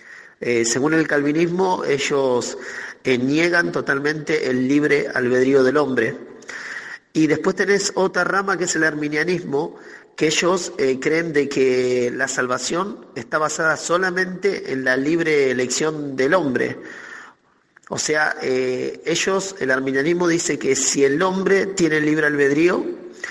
Eh, según el calvinismo, ellos eh, niegan totalmente el libre albedrío del hombre. Y después tenés otra rama que es el arminianismo, que ellos eh, creen de que la salvación está basada solamente en la libre elección del hombre. O sea, eh, ellos, el arminianismo dice que si el hombre tiene libre albedrío,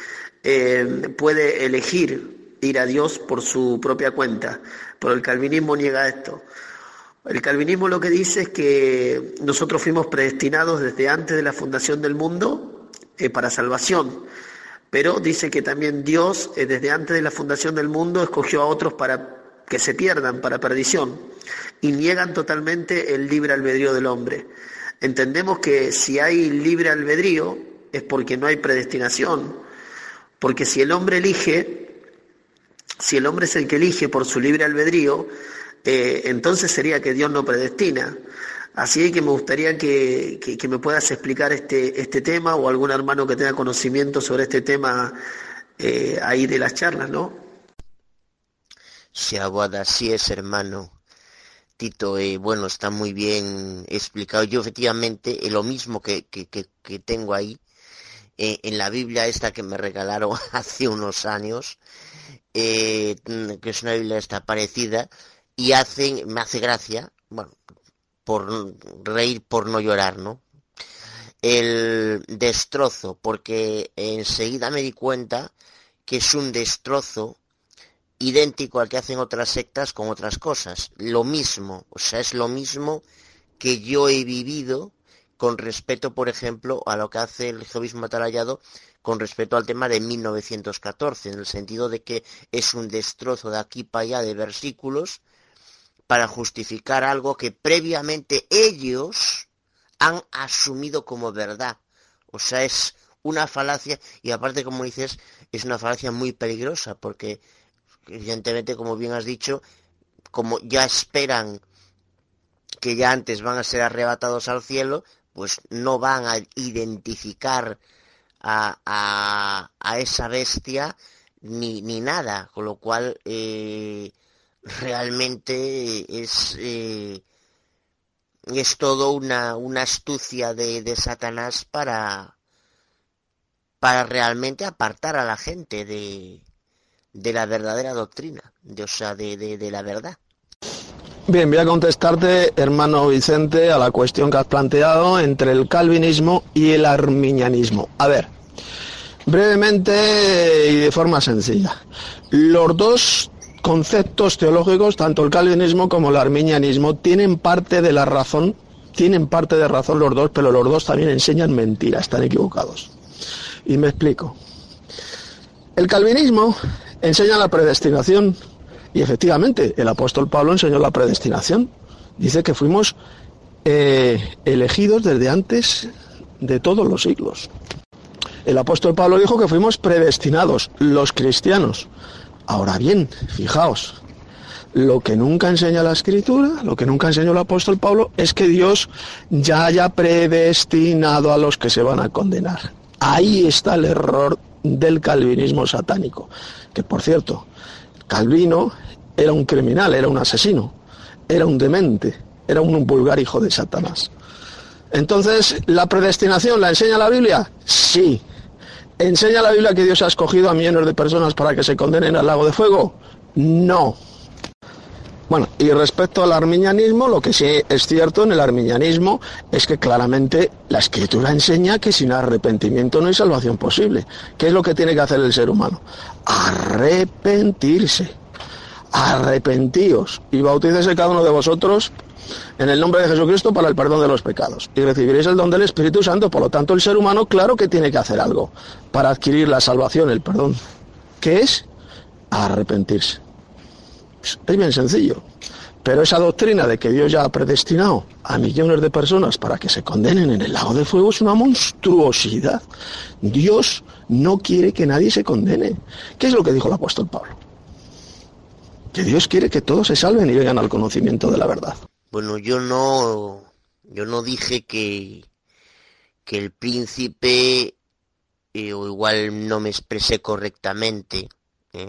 eh, puede elegir ir a Dios por su propia cuenta, pero el calvinismo niega esto. El calvinismo lo que dice es que nosotros fuimos predestinados desde antes de la fundación del mundo eh, para salvación. Pero dice que también Dios, eh, desde antes de la fundación del mundo, escogió a otros para que se pierdan, para perdición, y niegan totalmente el libre albedrío del hombre. Entendemos que si hay libre albedrío es porque no hay predestinación, porque si el hombre elige, si el hombre es el que elige por su libre albedrío, eh, entonces sería que Dios no predestina. Así que me gustaría que, que, que me puedas explicar este, este tema, o algún hermano que tenga conocimiento sobre este tema eh, ahí de las charlas, ¿no? Sí, Aguada, así es, hermano Tito. Eh, bueno, está muy bien explicado. Yo efectivamente, eh, lo mismo que, que, que, que tengo ahí, eh, en la Biblia esta que me regalaron hace unos años, eh, que es una Biblia esta parecida, y hacen, me hace gracia, bueno, por reír, por no llorar, ¿no? El destrozo, porque enseguida me di cuenta que es un destrozo idéntico al que hacen otras sectas con otras cosas. Lo mismo, o sea, es lo mismo que yo he vivido con respecto, por ejemplo, a lo que hace el jehovismo atalayado con respecto al tema de mil novecientos catorce, en el sentido de que es un destrozo de aquí para allá de versículos para justificar algo que previamente ellos han asumido como verdad. O sea, es una falacia, y aparte, como dices, es una falacia muy peligrosa, porque evidentemente, como bien has dicho, como ya esperan que ya antes van a ser arrebatados al cielo, pues no van a identificar a, a, a esa bestia ni, ni nada, con lo cual eh, realmente es eh, es todo una, una astucia de, de Satanás para para realmente apartar a la gente de, de la verdadera doctrina, de, o sea, de, de, de la verdad. Bien, voy a contestarte, hermano Vicente, a la cuestión que has planteado entre el calvinismo y el arminianismo. A ver, brevemente y de forma sencilla. Los dos conceptos teológicos, tanto el calvinismo como el arminianismo, tienen parte de la razón, tienen parte de razón los dos, pero los dos también enseñan mentira, están equivocados. Y me explico. El calvinismo enseña la predestinación, y efectivamente el apóstol Pablo enseñó la predestinación. Dice que fuimos eh, elegidos desde antes de todos los siglos. El apóstol Pablo dijo que fuimos predestinados, los cristianos. Ahora bien, fijaos, lo que nunca enseña la Escritura, lo que nunca enseñó el apóstol Pablo, es que Dios ya haya predestinado a los que se van a condenar. Ahí está el error del calvinismo satánico, que por cierto, Calvino era un criminal, era un asesino, era un demente, era un vulgar hijo de Satanás. Entonces, ¿la predestinación la enseña la Biblia? Sí. ¿Enseña la Biblia que Dios ha escogido a millones de personas para que se condenen al lago de fuego? No. Bueno, y respecto al arminianismo, lo que sí es cierto en el arminianismo es que claramente la Escritura enseña que sin arrepentimiento no hay salvación posible. ¿Qué es lo que tiene que hacer el ser humano? Arrepentirse. Arrepentíos y bautícese cada uno de vosotros en el nombre de Jesucristo para el perdón de los pecados, y recibiréis el don del Espíritu Santo. Por lo tanto, el ser humano, claro que tiene que hacer algo para adquirir la salvación, el perdón. ¿Qué es? Arrepentirse. Es bien sencillo. Pero esa doctrina de que Dios ya ha predestinado a millones de personas para que se condenen en el lago de fuego es una monstruosidad. Dios no quiere que nadie se condene. ¿Qué es lo que dijo el apóstol Pablo? Que Dios quiere que todos se salven y vengan al conocimiento de la verdad. Bueno, yo no, yo no dije que, que el príncipe, eh, o igual no me expresé correctamente, ¿eh?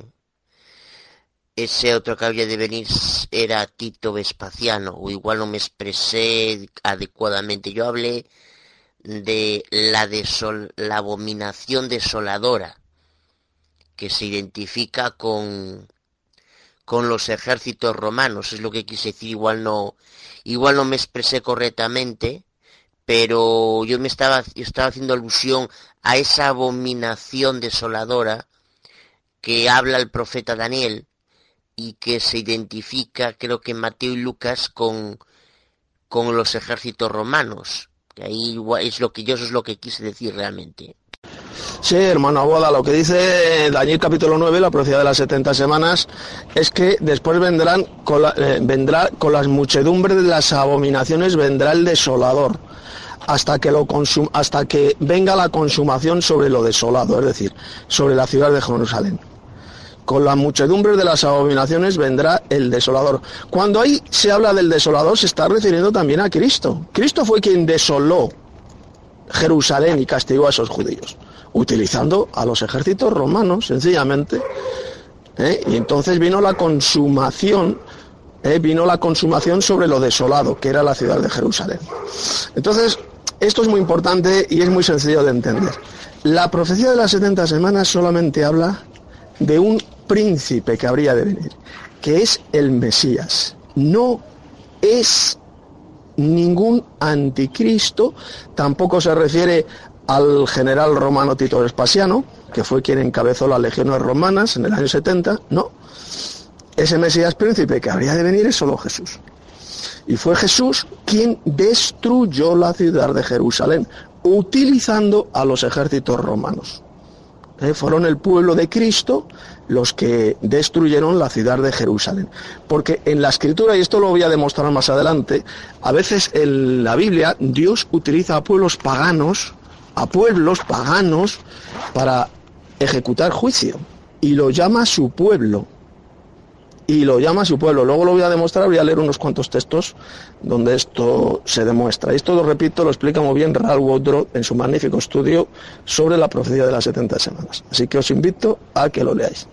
Ese otro que había de venir era Tito Vespasiano, o igual no me expresé adecuadamente. Yo hablé de la, desol, la abominación desoladora, que se identifica con... con los ejércitos romanos, es lo que quise decir. Igual no, igual no me expresé correctamente, pero yo me estaba, estaba haciendo alusión a esa abominación desoladora que habla el profeta Daniel y que se identifica, creo que en Mateo y Lucas, con, con los ejércitos romanos. Que ahí es lo que yo, eso es lo que quise decir realmente. Sí, hermano Aguada, lo que dice Daniel capítulo nueve, la profecía de las setenta semanas, es que después vendrán con la, eh, vendrá con las muchedumbres de las abominaciones, vendrá el desolador, hasta que, lo consum, hasta que venga la consumación sobre lo desolado, es decir, sobre la ciudad de Jerusalén. con la muchedumbre de las abominaciones vendrá el desolador. Cuando ahí se habla del desolador, se está refiriendo también a Cristo. Cristo fue quien desoló Jerusalén y castigó a esos judíos, utilizando a los ejércitos romanos, sencillamente. ¿eh? Y entonces vino la consumación, ¿eh? vino la consumación sobre lo desolado, que era la ciudad de Jerusalén. Entonces, esto es muy importante y es muy sencillo de entender. La profecía de las setenta semanas solamente habla de un príncipe que habría de venir, que es el Mesías. No es ningún anticristo, tampoco se refiere al general romano Tito Vespasiano, que fue quien encabezó las legiones romanas en el año setenta, no. Ese Mesías príncipe que habría de venir es solo Jesús. Y fue Jesús quien destruyó la ciudad de Jerusalén, utilizando a los ejércitos romanos. ¿Eh? Fueron el pueblo de Cristo los que destruyeron la ciudad de Jerusalén. Porque en la Escritura, y esto lo voy a demostrar más adelante, a veces en la Biblia Dios utiliza a pueblos paganos, a pueblos paganos, para ejecutar juicio. Y lo llama su pueblo. Y lo llama su pueblo. Luego lo voy a demostrar, voy a leer unos cuantos textos donde esto se demuestra. Y esto, lo repito, lo explica muy bien Ralph Woodrow en su magnífico estudio sobre la profecía de las setenta semanas. Así que os invito a que lo leáis.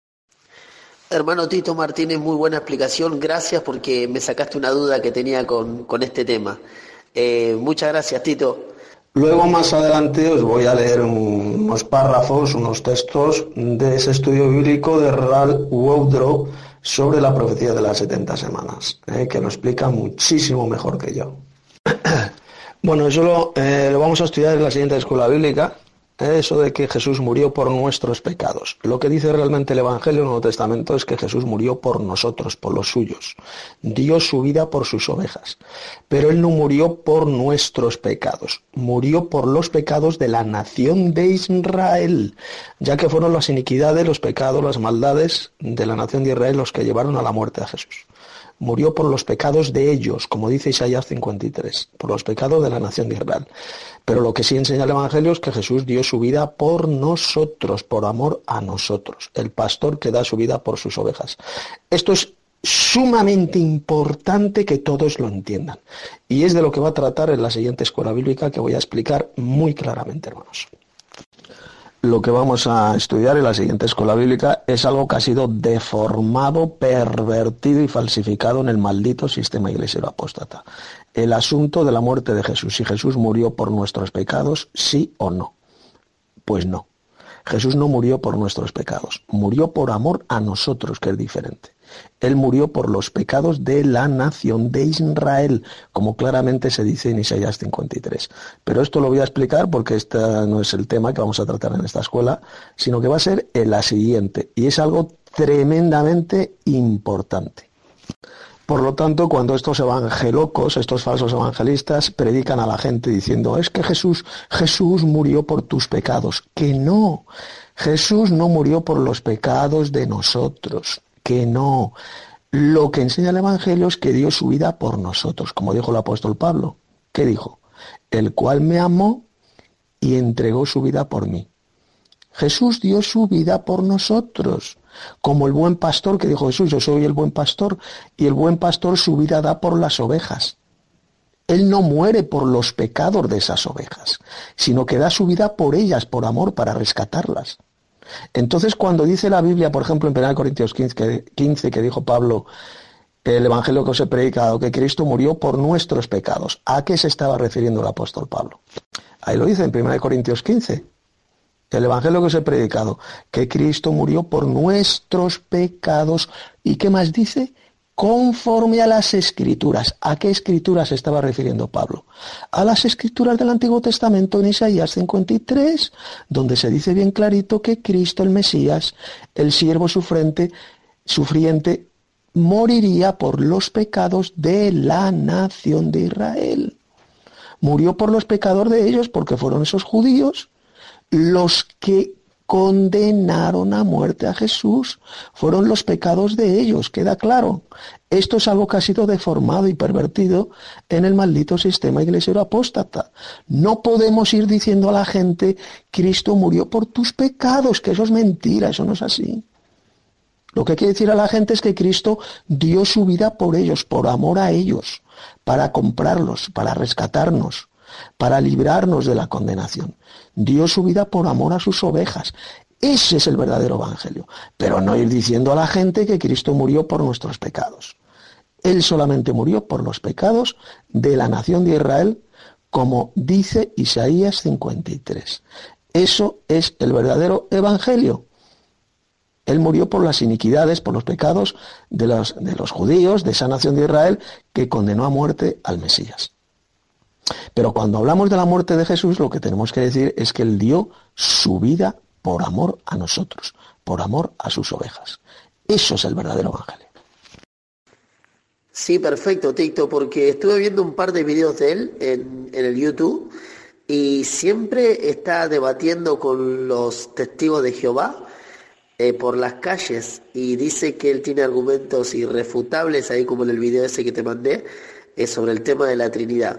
Hermano Tito Martínez, muy buena explicación. Gracias porque me sacaste una duda que tenía con, con este tema. Eh, muchas gracias, Tito. Luego, más adelante, os voy a leer un, unos párrafos, unos textos de ese estudio bíblico de Ralph Woodrow sobre la profecía de las setenta semanas, eh, que lo explica muchísimo mejor que yo. Bueno, eso lo, eh, lo vamos a estudiar en la siguiente escuela bíblica, eh, eso de que Jesús murió por nuestros pecados. Lo que dice realmente el Evangelio en el Nuevo Testamento es que Jesús murió por nosotros, por los suyos. Dio su vida por sus ovejas. Pero Él no murió por nuestros pecados, murió por los pecados de la nación de Israel, ya que fueron las iniquidades, los pecados, las maldades de la nación de Israel los que llevaron a la muerte a Jesús. Murió por los pecados de ellos, como dice Isaías cincuenta y tres, por los pecados de la nación de Israel. Pero lo que sí enseña el Evangelio es que Jesús dio su vida por nosotros, por amor a nosotros, el pastor que da su vida por sus ovejas. Esto es sumamente importante que todos lo entiendan. Y es de lo que va a tratar en la siguiente escuela bíblica, que voy a explicar muy claramente, hermanos. Lo que vamos a estudiar en la siguiente escuela bíblica es algo que ha sido deformado, pervertido y falsificado en el maldito sistema iglesiero apóstata. El asunto de la muerte de Jesús. Si Jesús murió por nuestros pecados, ¿sí o no? Pues no. Jesús no murió por nuestros pecados. Murió por amor a nosotros, que es diferente. Él murió por los pecados de la nación de Israel, como claramente se dice en Isaías cincuenta y tres. Pero esto lo voy a explicar porque este no es el tema que vamos a tratar en esta escuela, sino que va a ser en la siguiente, y es algo tremendamente importante. Por lo tanto, cuando estos evangelocos, estos falsos evangelistas, predican a la gente diciendo, es que Jesús, Jesús murió por tus pecados, que no, Jesús no murió por los pecados de nosotros, que no. Lo que enseña el Evangelio es que dio su vida por nosotros, como dijo el apóstol Pablo. ¿Qué dijo? El cual me amó y entregó su vida por mí. Jesús dio su vida por nosotros, como el buen pastor que dijo Jesús, yo soy el buen pastor, y el buen pastor su vida da por las ovejas. Él no muere por los pecados de esas ovejas, sino que da su vida por ellas, por amor, para rescatarlas. Entonces, cuando dice la Biblia, por ejemplo, en primera Corintios quince, que dijo Pablo, el evangelio que os he predicado, que Cristo murió por nuestros pecados, ¿a qué se estaba refiriendo el apóstol Pablo? Ahí lo dice en primera Corintios quince. El evangelio que os he predicado, que Cristo murió por nuestros pecados. ¿Y qué más dice? Conforme a las Escrituras. ¿A qué Escrituras se estaba refiriendo Pablo? A las Escrituras del Antiguo Testamento en Isaías cincuenta y tres, donde se dice bien clarito que Cristo, el Mesías, el siervo sufriente, sufriente, moriría por los pecados de la nación de Israel. Murió por los pecados de ellos porque fueron esos judíos los que condenaron a muerte a Jesús, fueron los pecados de ellos, queda claro. Esto es algo que ha sido deformado y pervertido en el maldito sistema iglesiero apóstata. No podemos ir diciendo a la gente, Cristo murió por tus pecados, que eso es mentira, eso no es así. Lo que quiere decir a la gente es que Cristo dio su vida por ellos, por amor a ellos, para comprarlos, para rescatarnos, para librarnos de la condenación. Dio su vida por amor a sus ovejas. Ese es el verdadero evangelio. Pero no ir diciendo a la gente que Cristo murió por nuestros pecados. Él solamente murió por los pecados de la nación de Israel, como dice Isaías cincuenta y tres. Eso es el verdadero evangelio. Él murió por las iniquidades, por los pecados de los, de los judíos, de esa nación de Israel, que condenó a muerte al Mesías. Pero cuando hablamos de la muerte de Jesús, lo que tenemos que decir es que Él dio su vida por amor a nosotros, por amor a sus ovejas. Eso es el verdadero evangelio. Sí, perfecto, Tito, porque estuve viendo un par de videos de él en, en el YouTube y siempre está debatiendo con los testigos de Jehová eh, por las calles, y dice que él tiene argumentos irrefutables, ahí como en el video ese que te mandé, eh, sobre el tema de la Trinidad.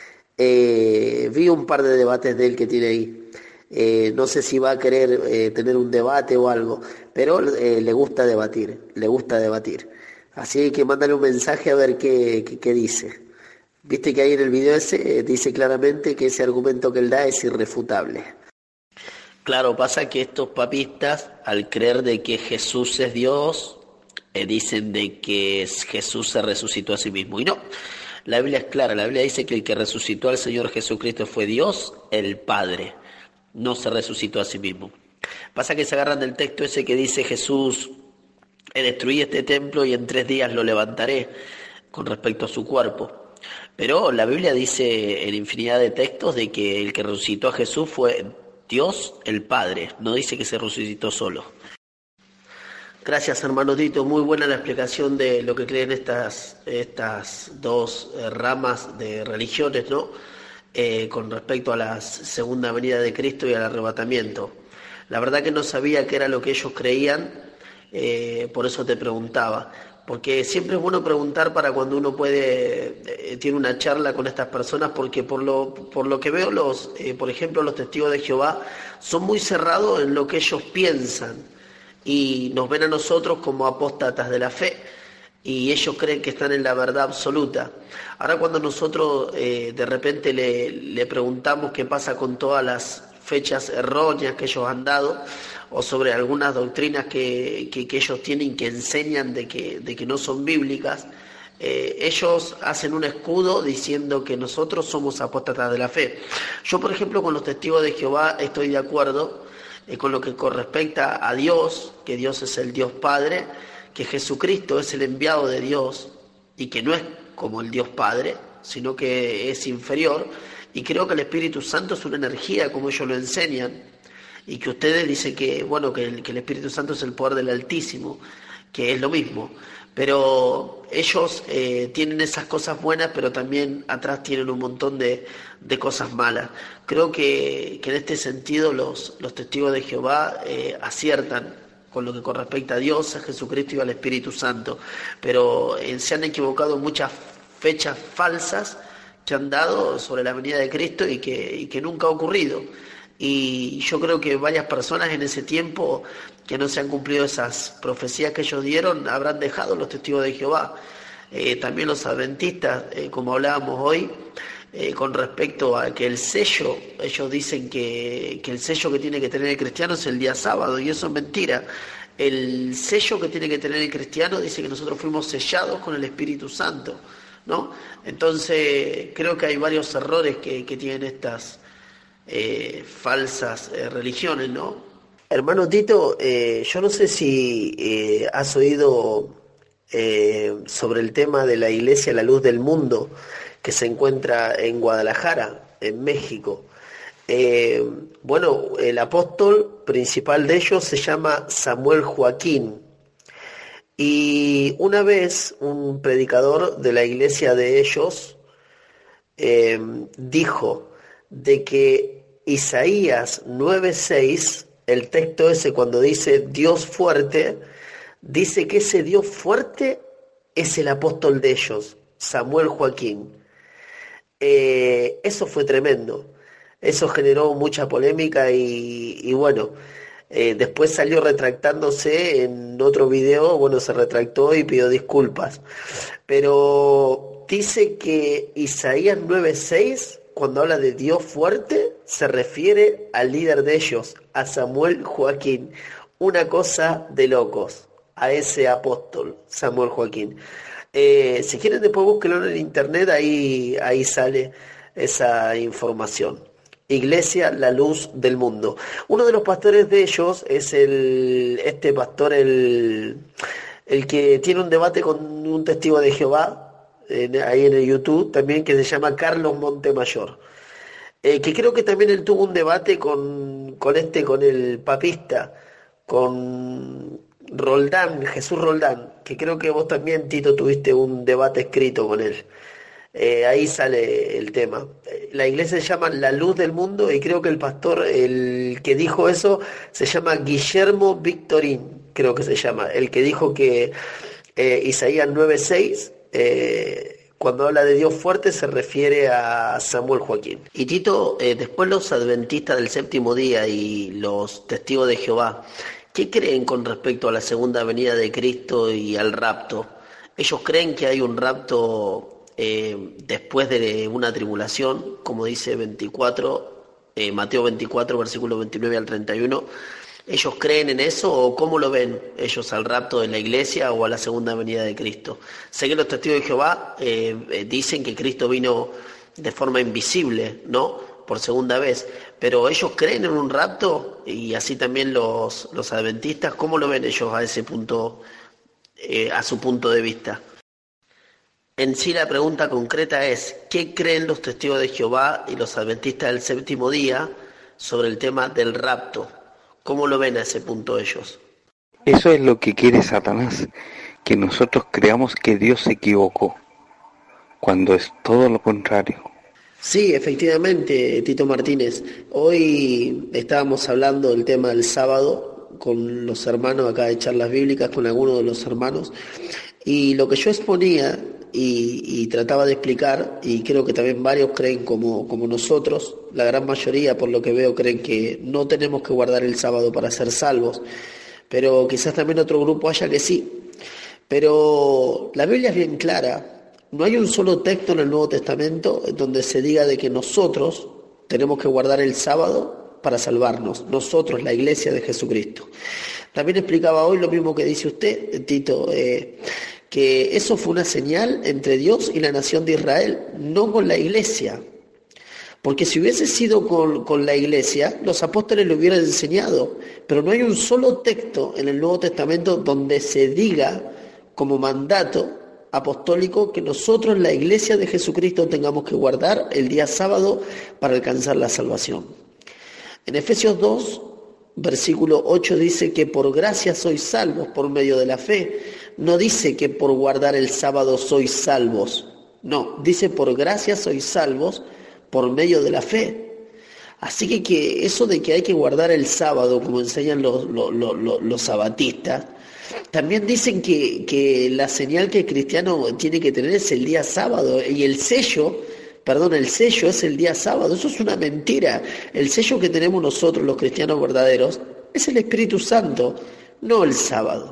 Eh, vi un par de debates de él que tiene ahí. Eh, no sé si va a querer eh, tener un debate o algo, pero eh, le gusta debatir, le gusta debatir. Así que mándale un mensaje a ver qué, qué, qué dice. Viste que ahí en el video ese eh, dice claramente que ese argumento que él da es irrefutable. Claro, pasa que estos papistas, al creer de que Jesús es Dios, eh, dicen de que Jesús se resucitó a sí mismo. Y no, la Biblia es clara, la Biblia dice que el que resucitó al Señor Jesucristo fue Dios, el Padre. No se resucitó a sí mismo. Pasa que se agarran del texto ese que dice Jesús, destruí este templo y en tres días lo levantaré, con respecto a su cuerpo. Pero la Biblia dice en infinidad de textos de que el que resucitó a Jesús fue Dios el Padre, no dice que se resucitó solo. Gracias, hermano Tito, muy buena la explicación de lo que creen estas, estas dos eh, ramas de religiones, ¿no? Eh, con respecto a la segunda venida de Cristo y al arrebatamiento. La verdad que no sabía qué era lo que ellos creían, eh, por eso te preguntaba, porque siempre es bueno preguntar para cuando uno puede, eh, tiene una charla con estas personas, porque por lo, por lo que veo, los, eh, por ejemplo, los testigos de Jehová son muy cerrados en lo que ellos piensan y nos ven a nosotros como apóstatas de la fe. Y ellos creen que están en la verdad absoluta. Ahora cuando nosotros eh, de repente le, le preguntamos qué pasa con todas las fechas erróneas que ellos han dado, o sobre algunas doctrinas que, que, que ellos tienen que enseñan de que, de que no son bíblicas, eh, ellos hacen un escudo diciendo que nosotros somos apóstatas de la fe. Yo, por ejemplo, con los testigos de Jehová estoy de acuerdo eh, con lo que correspecta a Dios, que Dios es el Dios Padre, que Jesucristo es el enviado de Dios y que no es como el Dios Padre, sino que es inferior, y creo que el Espíritu Santo es una energía como ellos lo enseñan, y que ustedes dicen que, bueno, que el, que el Espíritu Santo es el poder del Altísimo, que es lo mismo, pero ellos eh, tienen esas cosas buenas, pero también atrás tienen un montón de, de cosas malas. Creo que, que en este sentido los, los testigos de Jehová eh, aciertan con lo que correspecta a Dios, a Jesucristo y al Espíritu Santo, pero eh, se han equivocado en muchas fechas falsas que han dado sobre la venida de Cristo y que, y que nunca ha ocurrido. Y yo creo que varias personas en ese tiempo que no se han cumplido esas profecías que ellos dieron habrán dejado los testigos de Jehová. Eh, también los adventistas, eh, como hablábamos hoy, eh, con respecto a que el sello, ellos dicen que, que el sello que tiene que tener el cristiano es el día sábado, y eso es mentira. El sello que tiene que tener el cristiano dice que nosotros fuimos sellados con el Espíritu Santo, ¿no? Entonces creo que hay varios errores que, que tienen estas eh, falsas eh, religiones, ¿no? Hermano Tito, eh, yo no sé si eh, has oído eh, sobre el tema de la Iglesia La Luz del Mundo, que se encuentra en Guadalajara, en México. Eh, bueno, el apóstol principal de ellos se llama Samuel Joaquín, y una vez un predicador de la iglesia de ellos eh, dijo de que Isaías nueve seis, el texto ese cuando dice Dios fuerte, dice que ese Dios fuerte es el apóstol de ellos, Samuel Joaquín. Eh, eso fue tremendo, eso generó mucha polémica y, y bueno, Eh, después salió retractándose en otro video, bueno, se retractó y pidió disculpas. Pero dice que Isaías nueve seis, cuando habla de Dios fuerte, se refiere al líder de ellos, a Samuel Joaquín. Una cosa de locos, a ese apóstol, Samuel Joaquín. Eh, si quieren después búsquenlo en internet, ahí, ahí sale esa información. Iglesia, la luz del mundo. Uno de los pastores de ellos es el este pastor, el, el que tiene un debate con un testigo de Jehová, en, ahí en el YouTube también, que se llama Carlos Montemayor. Eh, que creo que también él tuvo un debate con, con este, con el papista, con Roldán, Jesús Roldán, que creo que vos también, Tito, tuviste un debate escrito con él. Eh, ahí sale el tema. La iglesia se llama La Luz del Mundo y creo que el pastor, el que dijo eso, se llama Guillermo Victorín, creo que se llama, el que dijo que eh, Isaías nueve seis, eh, cuando habla de Dios fuerte, se refiere a Samuel Joaquín. Y Tito, eh, después los adventistas del séptimo día y los testigos de Jehová, ¿qué creen con respecto a la segunda venida de Cristo y al rapto? Ellos creen que hay un rapto Eh, después de una tribulación, como dice veinticuatro, eh, Mateo veinticuatro, versículo veintinueve al treinta y uno. ¿Ellos creen en eso o cómo lo ven ellos al rapto de la iglesia o a la segunda venida de Cristo? Sé que los testigos de Jehová eh, eh, dicen que Cristo vino de forma invisible, ¿no? Por segunda vez, pero ellos creen en un rapto y así también los, los adventistas. ¿Cómo lo ven ellos a ese punto, eh, a su punto de vista? En sí la pregunta concreta es, ¿qué creen los testigos de Jehová y los adventistas del séptimo día sobre el tema del rapto? ¿Cómo lo ven a ese punto ellos? Eso es lo que quiere Satanás, que nosotros creamos que Dios se equivocó, cuando es todo lo contrario. Sí, efectivamente, Tito Martínez. Hoy estábamos hablando del tema del sábado con los hermanos acá de Charlas Bíblicas, con algunos de los hermanos, y lo que yo exponía y, y trataba de explicar, y creo que también varios creen como, como nosotros, la gran mayoría por lo que veo creen que no tenemos que guardar el sábado para ser salvos, pero quizás también otro grupo haya que sí. Pero la Biblia es bien clara, no hay un solo texto en el Nuevo Testamento donde se diga de que nosotros tenemos que guardar el sábado para salvarnos, nosotros, la iglesia de Jesucristo. También explicaba hoy lo mismo que dice usted, Tito, eh, que eso fue una señal entre Dios y la nación de Israel, no con la iglesia. Porque si hubiese sido con, con la iglesia, los apóstoles lo hubieran enseñado, pero no hay un solo texto en el Nuevo Testamento donde se diga como mandato apostólico que nosotros, la iglesia de Jesucristo, tengamos que guardar el día sábado para alcanzar la salvación. En Efesios dos, versículo ocho dice que por gracia sois salvos por medio de la fe. No dice que por guardar el sábado sois salvos. No, dice por gracia sois salvos por medio de la fe. Así que, que eso de que hay que guardar el sábado, como enseñan los, los, los, los sabatistas, también dicen que, que la señal que el cristiano tiene que tener es el día sábado, y el sello, perdón, el sello es el día sábado. Eso es una mentira. El sello que tenemos nosotros, los cristianos verdaderos, es el Espíritu Santo, no el sábado.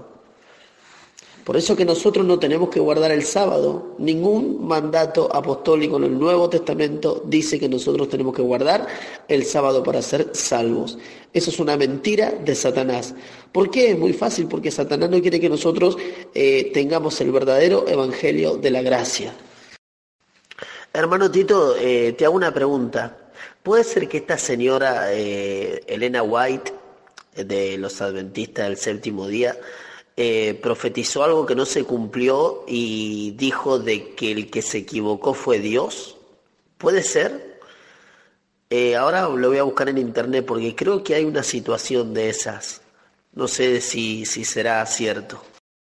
Por eso que nosotros no tenemos que guardar el sábado. Ningún mandato apostólico en el Nuevo Testamento dice que nosotros tenemos que guardar el sábado para ser salvos. Eso es una mentira de Satanás. ¿Por qué? Es muy fácil, porque Satanás no quiere que nosotros eh, tengamos el verdadero evangelio de la gracia. Hermano Tito, eh, te hago una pregunta. ¿Puede ser que esta señora eh, Elena White, de los adventistas del séptimo día, Eh, profetizó algo que no se cumplió y dijo de que el que se equivocó fue Dios? ¿Puede ser? Eh, ahora lo voy a buscar en internet porque creo que hay una situación de esas. No sé si, si será cierto.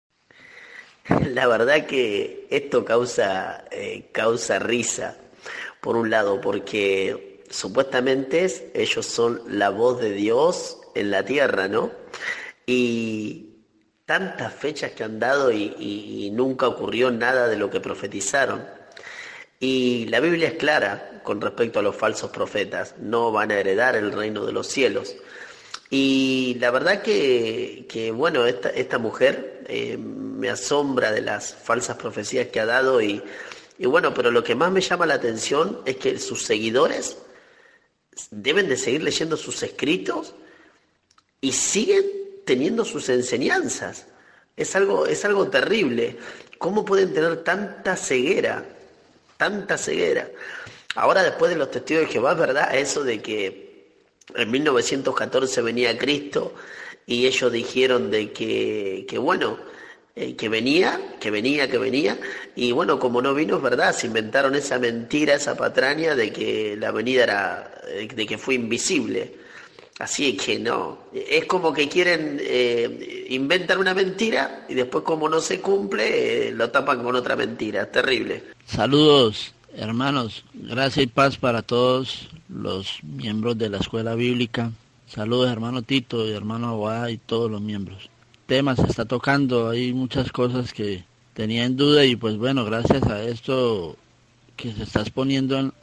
La verdad que esto causa, eh, causa risa, por un lado, porque supuestamente ellos son la voz de Dios en la tierra, ¿no? Y tantas fechas que han dado y, y, y nunca ocurrió nada de lo que profetizaron. Y la Biblia es clara con respecto a los falsos profetas: no van a heredar el reino de los cielos. Y la verdad que, que bueno, esta, esta mujer eh, me asombra de las falsas profecías que ha dado y, y bueno, pero lo que más me llama la atención es que sus seguidores deben de seguir leyendo sus escritos y siguen teniendo sus enseñanzas. Es algo, es algo terrible. ¿Cómo pueden tener tanta ceguera? Tanta ceguera. Ahora, después de los testigos de Jehová, es verdad eso de que en mil novecientos catorce venía Cristo y ellos dijeron de que, que bueno, eh, que venía, que venía, que venía, y bueno, como no vino, es verdad, se inventaron esa mentira, esa patraña de que la venida era, de que fue invisible. Así que no, es como que quieren, eh, inventan una mentira y después como no se cumple, eh, lo tapan con otra mentira, es terrible. Saludos, hermanos, gracia y paz para todos los miembros de la escuela bíblica. Saludos, hermano Tito y hermano Aguada y todos los miembros. Tema se está tocando, hay muchas cosas que tenía en duda y pues bueno, gracias a esto que se está exponiendo en,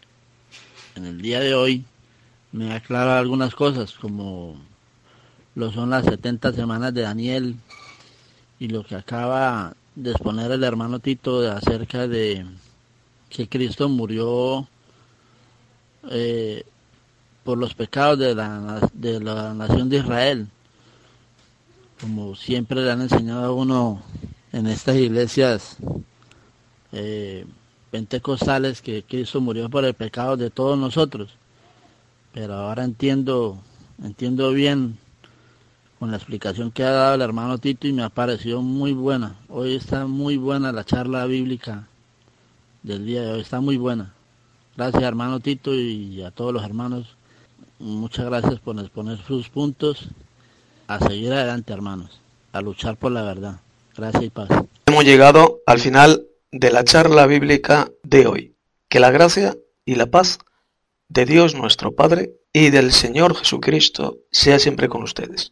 en el día de hoy, me aclara algunas cosas, como lo son las setenta semanas de Daniel y lo que acaba de exponer el hermano Tito de acerca de que Cristo murió eh, por los pecados de la, de la nación de Israel, como siempre le han enseñado a uno en estas iglesias eh, pentecostales, que Cristo murió por el pecado de todos nosotros. Pero ahora entiendo, entiendo bien con la explicación que ha dado el hermano Tito y me ha parecido muy buena. Hoy está muy buena la charla bíblica del día de hoy, está muy buena. Gracias, hermano Tito, y a todos los hermanos. Muchas gracias por exponer sus puntos. A seguir adelante, hermanos, a luchar por la verdad. Gracias y paz. Hemos llegado al final de la charla bíblica de hoy. Que la gracia y la paz de Dios nuestro Padre y del Señor Jesucristo sea siempre con ustedes.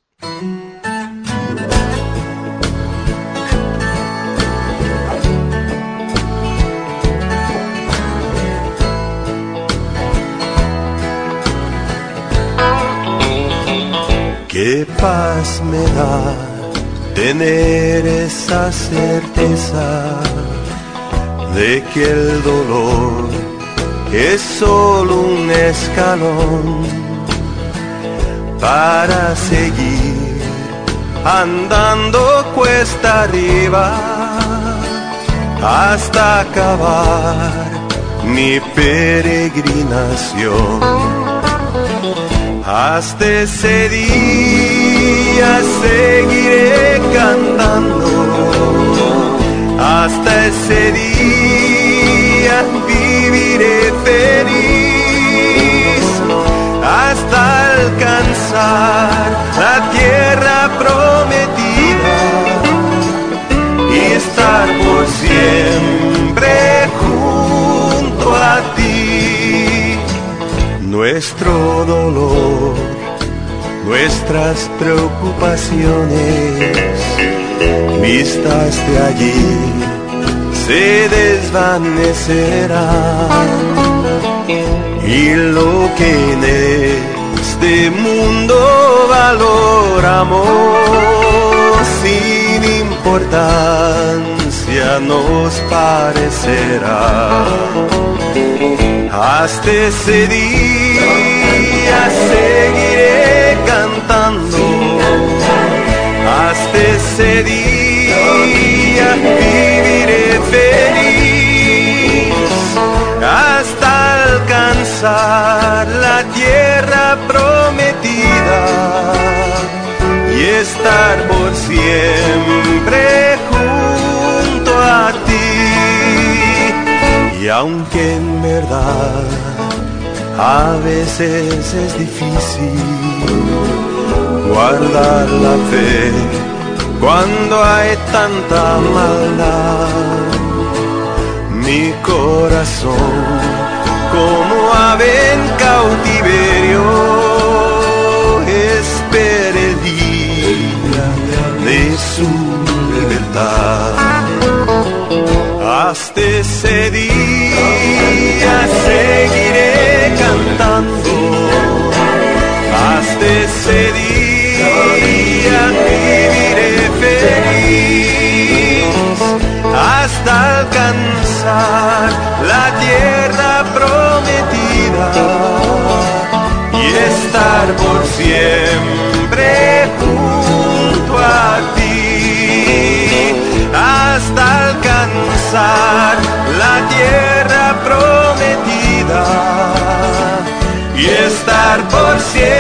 Qué paz me da tener esa certeza de que el dolor es solo un escalón para seguir andando cuesta arriba hasta acabar mi peregrinación. Hasta ese día seguiré cantando, hasta ese día viviré feliz, hasta alcanzar la tierra prometida y estar por siempre junto a ti. Nuestro dolor, nuestras preocupaciones, vistas de allí, se desvanecerán, y lo que en este mundo valoramos sin importancia nos parecerá. Hasta ese día seguiré cantando, hasta ese día viviré feliz, hasta alcanzar la tierra prometida y estar por siempre junto a ti. Y aunque en verdad a veces es difícil guardar la fe cuando hay tanta maldad, mi corazón como ave en cautiverio espera el día de su libertad. Hasta ese día seguiré cantando, hasta ese día y estar por siempre